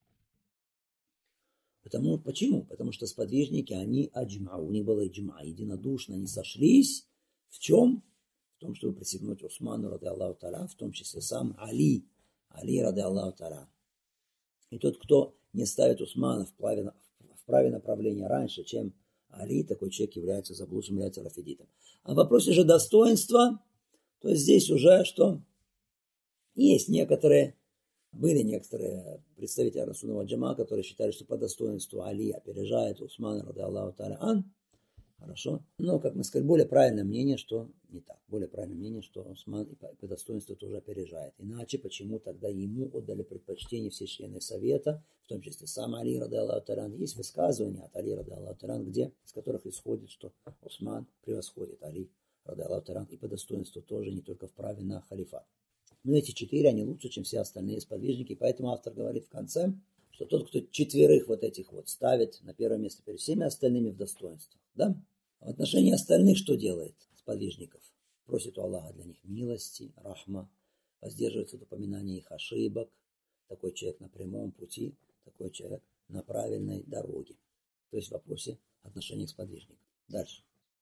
Speaker 1: Потому, почему? Потому что сподвижники, они аджма, у них было иджма, единодушно они сошлись. В чем? В том, чтобы присягнуть Усману, ради Аллаху та'аля, в том числе сам Али, Али, ради Аллаху та'аля. И тот, кто не ставит Усмана в праве, в праве направления раньше, чем Али, такой человек является заблудшим, является рафидитом. А в вопросе же достоинства, то здесь уже что? Есть некоторые, были некоторые представители Расулова Джама, которые считали, что по достоинству Али опережает Усмана, ради Аллаху та'аля ан. Хорошо. Но, как мы сказали, более правильное мнение, что не так. Более правильное мнение, что Усман и по, по достоинству тоже опережает. Иначе почему тогда ему отдали предпочтение все члены совета, в том числе сам Али, ради Аллаху та'аля. Есть высказывания от Али, ради Аллаху та'аля, где, с которых исходит, что Усман превосходит Али, ради Аллаху та'аля, и по достоинству тоже, не только в праве на халифат. Но эти четыре, они лучше, чем все остальные сподвижники. Поэтому автор говорит в конце, что тот, кто четверых вот этих вот ставит на первое место перед всеми остальными в достоинствах, да? А в отношении остальных что делает сподвижников? Просит у Аллаха для них милости, рахма, воздерживается от упоминания их ошибок. Такой человек на прямом пути, такой человек на правильной дороге. То есть в вопросе отношений к сподвижникам. Дальше.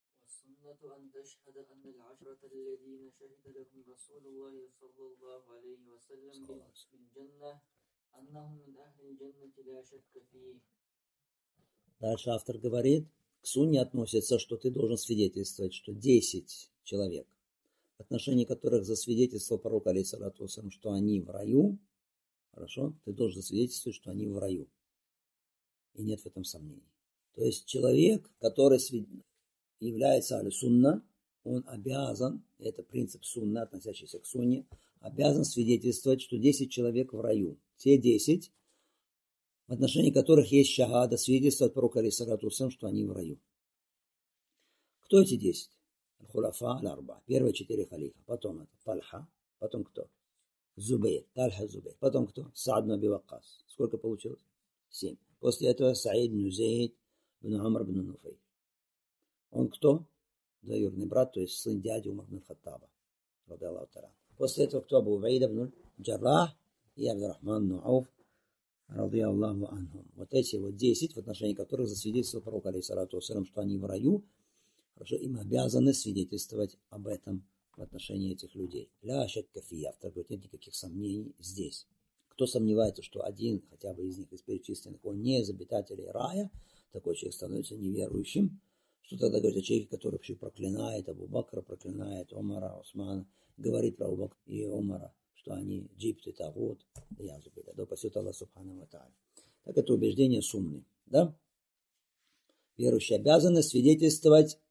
Speaker 1: Дальше автор говорит, к сунне относится, что ты должен свидетельствовать, что десять человек, в отношении которых засвидетельствовал пророк, алейхиссалату вассалям, что они в раю, хорошо, ты должен засвидетельствовать, что они в раю. И нет в этом сомнений. То есть человек, который является аль-сунна, он обязан, это принцип сунна, относящийся к сунне, обязан свидетельствовать, что десять человек в раю. Те десять, в отношении которых есть шахада, свидетельство от пророка, алейхиссалату вассалям, что они в раю. Кто эти десять? Аль-Хуляфа аль-Арба. Первые четыре халифа. Потом это Тальха. Потом кто? Зубейр. Тальха Зубейр. Потом кто? Саад ибн Аби Ваккас. Сколько получилось? Семь. После этого Саид ибн Зейд ибн Умар ибн Нуфей. Он кто? Двоюродный брат, то есть сын дяди Умар ибн Хаттаба. После этого кто? Абу Убайда ибн Джаррах и Абдуррахман ибн Ауф. Ради Аллаху анхум. Вот эти вот десять, в отношении которых засвидетельствовал пророк, алейхиссалату вассалям, что они в раю, хорошо, им обязаны свидетельствовать об этом в отношении этих людей. Ля шакка фи, автор говорит, нет никаких сомнений здесь. Кто сомневается, что один хотя бы из них, из перечисленных, он не из обитателей рая, такой человек становится неверующим. Что тогда говорит о человеке, который вообще проклинает Абу Бакра, проклинает Умара, Усмана, говорит про Абу Бакра и Умара, что они джипты, тагут, я забыла, да упасет Аллах субхану ва тааля. Так это убеждение сунны, да? Верующие обязаны свидетельствовать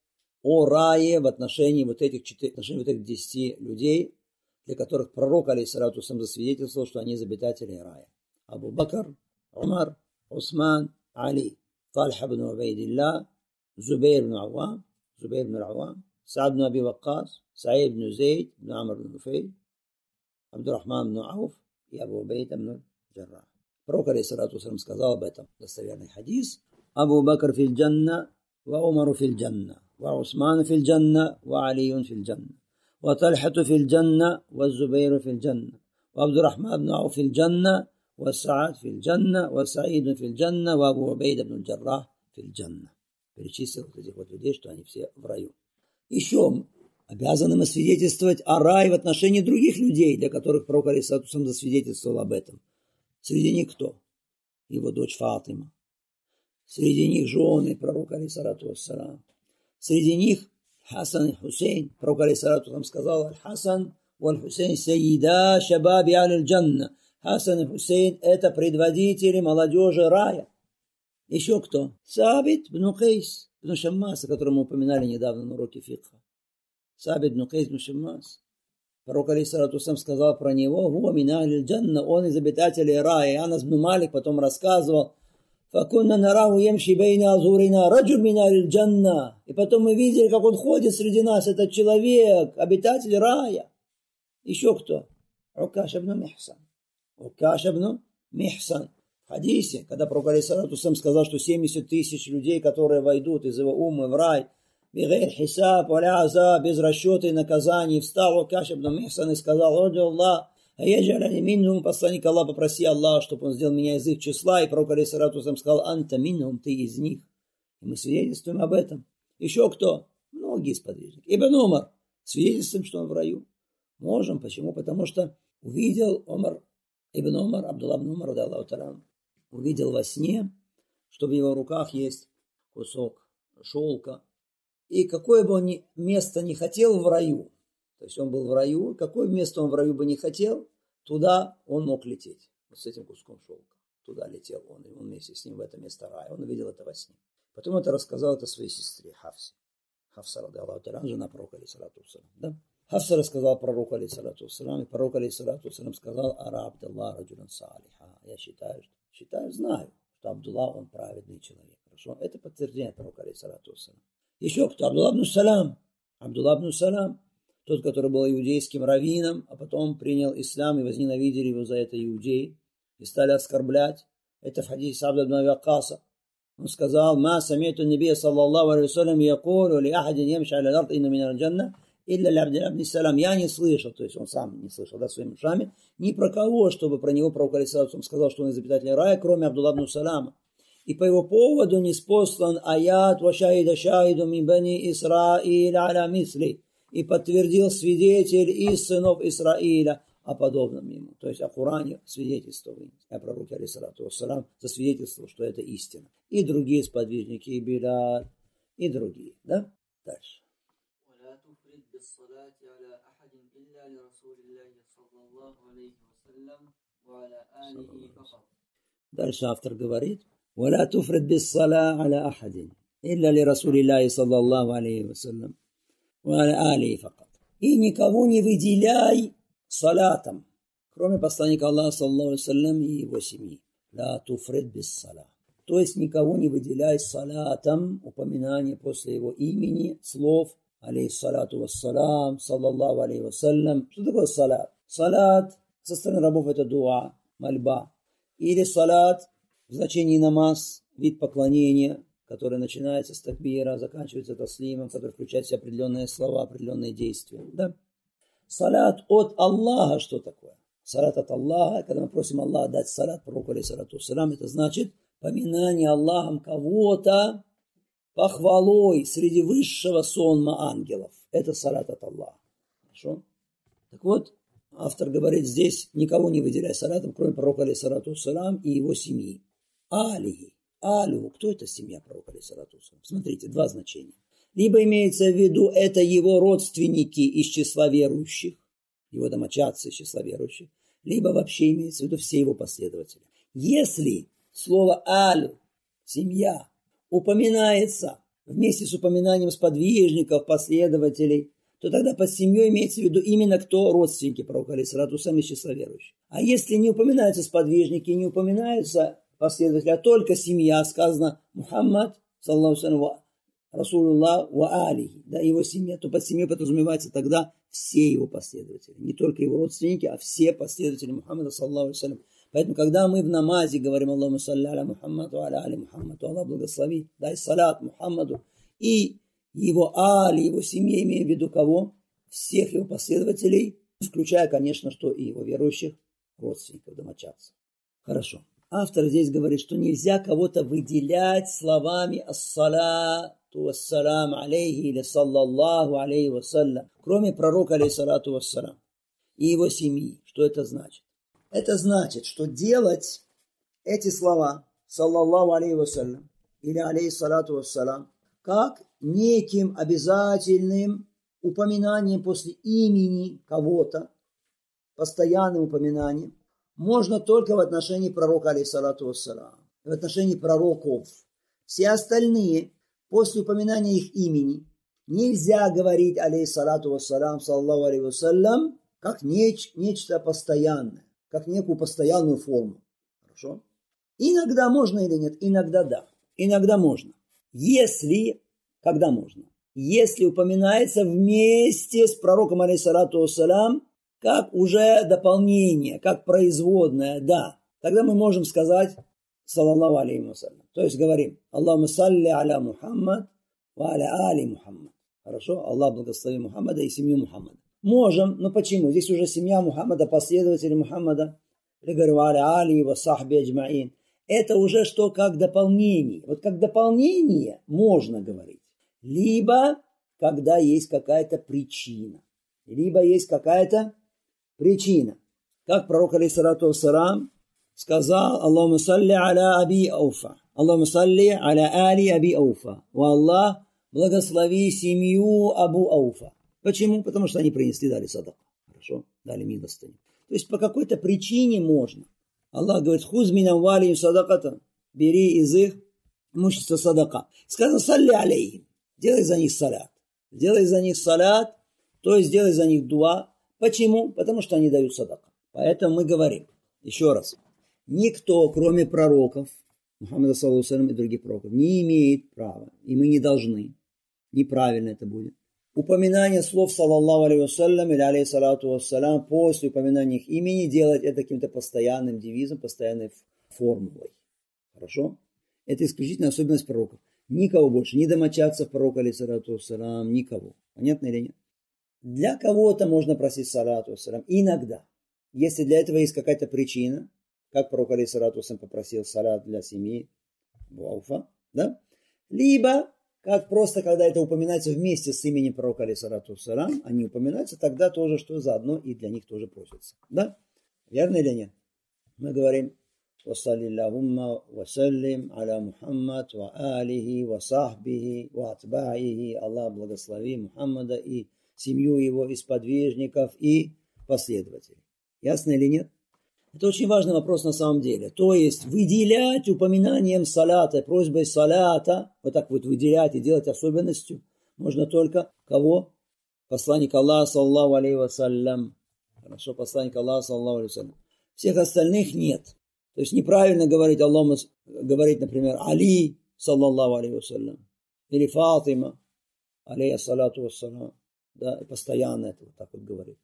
Speaker 1: о рае в отношении вот этих, четыре, в отношении вот этих десяти людей, для которых пророк, алейхиссалату вассалям, засвидетельствовал, что они из обитателей рая. Абу Бакр, Умар, Усман, Али, Тальха бн Убайдилля, Зубейр бн Аввам, Зубейр бн Аввам, Саад бн Аби Ваккас, Саид бн Зейд бн Амр бн Нуфейль, Абдурахман бн Ауф и Абу Убайда бн Джаррах. Пророк, алейхиссалату вассалям, сказал об этом достоверный хадис. Абу Бакр фил джанна, ва Умару фил джанна, ва Усман фил джанна, ва Алиюн фил джанна, ва Тальхату фил джанна, ва Зубейру фил джанна, ва Абдурахман бн Ауф фил джанна, ва Саад фил джанна, ва Саид фил джанна, ва Абу Убайда бн Джаррах фил джанна. Перечислил вот этих вот людей, что они все в раю. Еще обязаны мы свидетельствовать о рае в отношении других людей, для которых пророк, алейхиссалату вассалям, засвидетельствовал об этом. Среди них кто? Его дочь Фатима. Среди них жены пророка, алейхиссалату вассалям. Среди них Хасан и Хусейн. Пророк, алейхиссалату вассалям, сказал: Аль-Хасан валь-Хусейн сайида шабаби аль-джанна. Хасан и Хусейн — это предводители молодежи рая. Еще кто? Сабит бн Кайс бн Шаммас, о котором мы упоминали недавно на уроке фикха. Сабит бн Кайс бн Шаммас. Пророк, алейхиссалату вассалям, сказал про него: «Хуа мин аль-джанна», он из обитателей рая. И Анас бн Малик потом рассказывал: «Факунна нараху ямши бейна азурина раджуль мин аль-джанна». И потом мы видели, как он ходит среди нас, этот человек, обитатель рая. Еще кто? Укаш ибн Михсан. Укаш ибн Михсан. В хадисе, когда пророк, алейхиссалату вассалям, сказал, что семьдесят тысяч людей, которые войдут из его уммы в рай, бигайр хисаб, валя азаб, без расчета и наказаний, встал Укаш ибн Михсан и сказал: «О Аллах, а я джа'алани минхум», посланник Аллаха, попроси Аллаха, чтобы он сделал меня из их числа. И пророк, алейхиссалату вассалям, сказал: «Анта минхум», ты из них. И мы свидетельствуем об этом. Еще кто? Многие сподвижники. Ибн Умар. Свидетельствуем, что он в раю. Можем. Почему? Потому что увидел Умар, Ибн Умар, Абдулла ибн Умар, радиаллаху та'аля, увидел во сне, что в его руках есть кусок шелка. И какое бы он ни место не хотел в раю, то есть он был в раю, какое место он в раю бы не хотел, туда он мог лететь. Вот с этим куском шелка. Туда летел он, и он вместе с ним в это место рая. Он увидел это во сне. Потом это рассказал это своей сестре Хафсе. Хафса, радиаллаху та'аля, жена пророка, алейхиссалату вассалям. Да? Хафса рассказал пророку, алейхиссалату вассалям, и пророк, алейхиссалату вассалям, сказал: «Ара Абдулла раджулян салиха». Я считаю, считаю, знаю, что Абдулла, он праведный человек. Хорошо? Это подтверждение пророка, алейхиссалату вассалям. Еще кто? Абдулла ибн Салам. Абдулла ибн Салам, тот, который был иудейским раввином, а потом принял ислам, и возненавидели его за это иудеи, и стали оскорблять. Это в хадисе Саад ибн Аби Ваккаса. Он сказал: «Ма самиту набия саллаллаху алейхи вассалям якулу ли ахадин ямши аля аль-ард инна мин аль-джанна илля ли Абдулла ибн Салам». Я не слышал, то есть он сам не слышал, да, своими ушами, ни про кого, чтобы про него пророк, алейхиссалату вассалям, сказал, что он из обитателей рая, кроме Абдулла ибн Салама. И по его поводу ниспослан аят ва шахида шахиду мин бани Исраиля аля мисли. И подтвердил свидетель из сынов Исраиля о подобном ему. То есть о Коране свидетельствовали. О пророке, алейхиссалату вассалям, засвидетельствовал, что это истина. И другие сподвижники, и Билаль, и другие. Да? Дальше. Дальше автор говорит: ولا تفرد بالصلاة على أحد إلا لرسول الله صلى الله عليه وسلم وعلى آله فقط. И никого не выделяй салатом, кроме посланника Аллаха, саллаллаху алейхи вассалям, и его семьи. لا تفرد بالصلاة. То есть никого не выделяй салатом, упоминание после его имени, слов алейхиссалату вассалам, саллаллаху алейхи вассалям. Что такое салат? Салат со стороны рабов — это дуа, мольба. Или салат в значении намаз, вид поклонения, который начинается с такбира, заканчивается таслимом, который включает в себя определенные слова, определенные действия. Да? Салат от Аллаха что такое? Салат от Аллаха, когда мы просим Аллаха дать салат пророку, алейхиссалату вассалям, это значит поминание Аллахом кого-то похвалой среди высшего сонма ангелов. Это салат от Аллаха. Хорошо? Так вот, автор говорит здесь: никого не выделяй салатом, кроме пророка, алейхиссалату вассалям, и его семьи. Алихи. Алю. Кто это семья пророка, алейхиссалату вассалям? Смотрите, два значения. Либо имеется в виду, это его родственники из числа верующих, его домочадцы из числа верующих, либо вообще имеется в виду все его последователи. Если слово алю, семья, упоминается вместе с упоминанием сподвижников, последователей, то тогда под семьей имеется в виду именно кто родственники пророка, алейхиссалату вассалям, из числа верующих. А если не упоминаются сподвижники, не упоминаются последователи, а только семья, сказано Мухаммад, саллаллаху алейхи Расулуллах ва алихи, да, его семья, то под семьей подразумевается тогда все его последователи. Не только его родственники, а все последователи Мухаммада, саллаллаху алейхи. Поэтому, когда мы в намазе говорим Аллаху салли аля Мухаммаду, аля али Мухаммаду, Аллах благослови, дай салат Мухаммаду, и его али, его семье, имея в виду кого? Всех его последователей, включая, конечно, что и его верующих родственников, домочадцев. Хорошо. Автор здесь говорит, что нельзя кого-то выделять словами «Ас-салату вассалам алейхи» или «Саллаллаху алейхи вассалям», кроме пророка алейхиссалату вассалам и его семьи. Что это значит? Это значит, что делать эти слова «Саллаллаху алейхи вассалям» или «Алейхиссалату вассалам» как неким обязательным упоминанием после имени кого-то, постоянным упоминанием, можно только в отношении пророка, алейхиссалату вассалам, в отношении пророков. Все остальные, после упоминания их имени, нельзя говорить, алейхиссалату вассалам, саллаллаху алейхи вассалям, как неч, нечто постоянное, как некую постоянную форму. Хорошо? Иногда можно или нет? Иногда да. Иногда можно. Если, когда можно? Если упоминается вместе с пророком, алейхиссалату вассалам, как уже дополнение, как производное, да. Тогда мы можем сказать саллаллаху алейхи вассалям. То есть говорим Аллахумма салли аля Мухаммад ва аля али Мухаммад. Хорошо? Аллах благослови Мухаммада и семью Мухаммада. Можем, но почему? Здесь уже семья Мухаммада, последователи Мухаммада. Я говорю аля али ва сахби аджмаин. Это уже что как дополнение. Вот как дополнение можно говорить. Либо когда есть какая-то причина. Либо есть какая-то причина. Как пророк алейхиссалату вассалам сказал: Аллахумма салли аля аби ауфа. Аллахумма салли аля али аби ауфа. О Аллах, благослови семью Абу Ауфа. Почему? Потому что они принесли, дали садаку. Хорошо? Дали милостыню. То есть по какой-то причине можно. Аллах говорит: хуз мин амвалихим садаката. Бери из их имущества садака. Сказано: салли алейхим. Делай за них салят. Делай за них салят, то есть делай за них дуа. Почему? Потому что они дают садака. Поэтому мы говорим, еще раз, никто, кроме пророков, Мухаммада саллаллаху алейхи вассалям и других пророков, не имеет права, и мы не должны, неправильно это будет, упоминание слов саллаллаху алейхи вассалям или алейхиссалату вассалям после упоминания их имени делать это каким-то постоянным девизом, постоянной формулой. Хорошо? Это исключительная особенность пророков. Никого больше, ни домочадцев пророка алейхиссалату вассалям, никого. Понятно или нет? Для кого-то можно просить салату вассалям. Иногда. Если для этого есть какая-то причина, как пророк алейхиссалату вассалям попросил салат для семьи Ауфа, да? Либо, как просто, когда это упоминается вместе с именем пророка алейхиссалату вассалям, они упоминаются, тогда тоже, что заодно и для них тоже просится. Да? Верно или нет? Мы говорим: وصلى اللهم وسلم على محمد وآله وصحبه وأتباعه. Аллах благослови Мухаммада и семью его, и сподвижников, и последователей. Ясно или нет? Это очень важный вопрос на самом деле. То есть выделять упоминанием салата, просьбой салата, вот так вот выделять и делать особенностью, можно только кого? Посланник Аллаха, саллаллаху алейхи вассалям. Хорошо, посланник Аллаха, саллаллаху алейхи вассалям. Всех остальных нет. То есть неправильно говорить Аллаху, говорить, например, Али, саллаллаху алейхи вассалям, или Фатима, алейхиссалату вассалям, да, и постоянно это вот так вот говорит.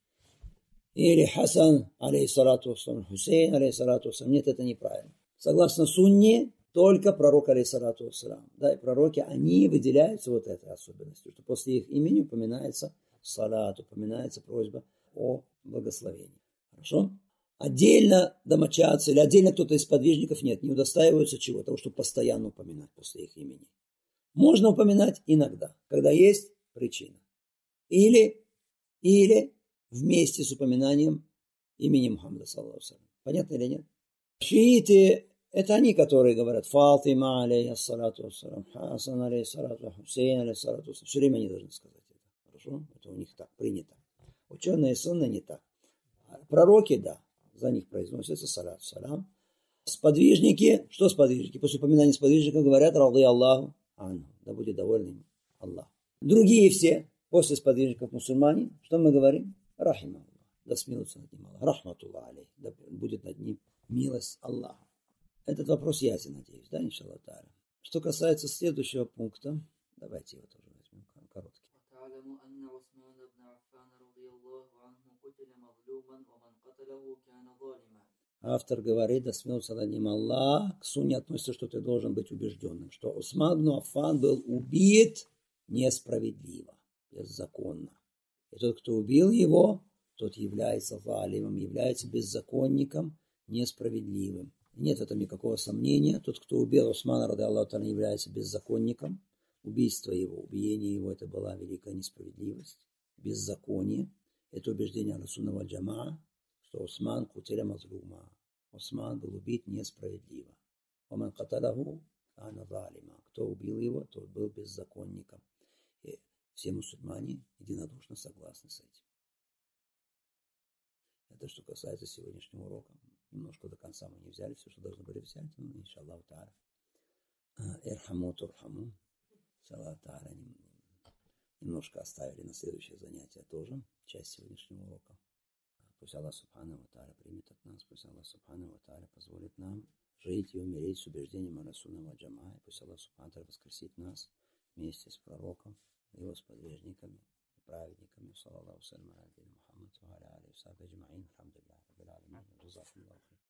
Speaker 1: Или Хасан, алейхиссалату вассалям, Хусейн, алейхиссалату вассалям. Нет, это неправильно. Согласно сунне, только пророк, алейхиссалату вассалям. Да, и пророки, они выделяются вот этой особенностью, что после их имени упоминается салат, упоминается просьба о благословении. Хорошо? Отдельно домочадцы или отдельно кто-то из подвижников нет, не удостаиваются чего? Того, чтобы постоянно упоминать после их имени. Можно упоминать иногда, когда есть причина. Или, или вместе с упоминанием имени Мухаммада, саллаллаху алейхи вассалям. Понятно или нет? Шииты – это они, которые говорят Фатима, алейхиссалату вассалям, Хасан, алейхиссалату, Хусейн, алейхиссалату вассалям. Все время они должны сказать это. Хорошо? Это у них так принято. Ученые сунны не так. Пророки, да. За них произносится салат, салам. Сподвижники, что сподвижники? После упоминания сподвижников говорят: Рады Аллаху анху. Да будет доволен им Аллах. Другие все, после сподвижников мусульмане, что мы говорим? Рахима Аллах. Да смилуется над ним Аллах. Рахматуллах алейх. Да будет над ним милость Аллаха. Этот вопрос ясен, надеюсь, да, иншаллах тааля. Что касается следующего пункта, давайте его тоже возьмем короткий. Автор говорит, да смилуется над ним Аллах, к сунне относится, что ты должен быть убежденным, что Усман ибн Аффан был убит несправедливо, беззаконно. И тот, кто убил его, тот является залимом, является беззаконником, несправедливым. Нет в этом никакого сомнения. Тот, кто убил Усмана, ради Аллаха, является беззаконником. Убийство его, убиение его, это была великая несправедливость, беззаконие. Это убеждение Ахлю-Сунна валь Джамаа, что Усман кутиля мазлума. Усман был убит несправедливо. Ваман каталаху кана залима. Кто убил его, тот был беззаконником. И все мусульмане единодушно согласны с этим. Это что касается сегодняшнего урока. Немножко до конца мы не взяли все, что должны были взять. Ну, иншаллаху тааля. Ирхаму турхаму. Иншаллаху тааля. Немножко оставили на следующее занятие тоже. Часть сегодняшнего урока. Пусть Аллах Субхану ва Тааля примет от нас. Пусть Аллах Субхану ва Тааля позволит нам жить и умереть с убеждением Ахлю-Сунна валь Джамаа. Пусть Аллах Субхану ва Тааля воскресит нас вместе с пророком, его сподвижниками и праведниками. Саллаллаху салям аля Мухаммад ва аля алейхи ва сахбихи аджмаин. Алхамдулиллахи раббил алямин. Джазакумуллаху хайран.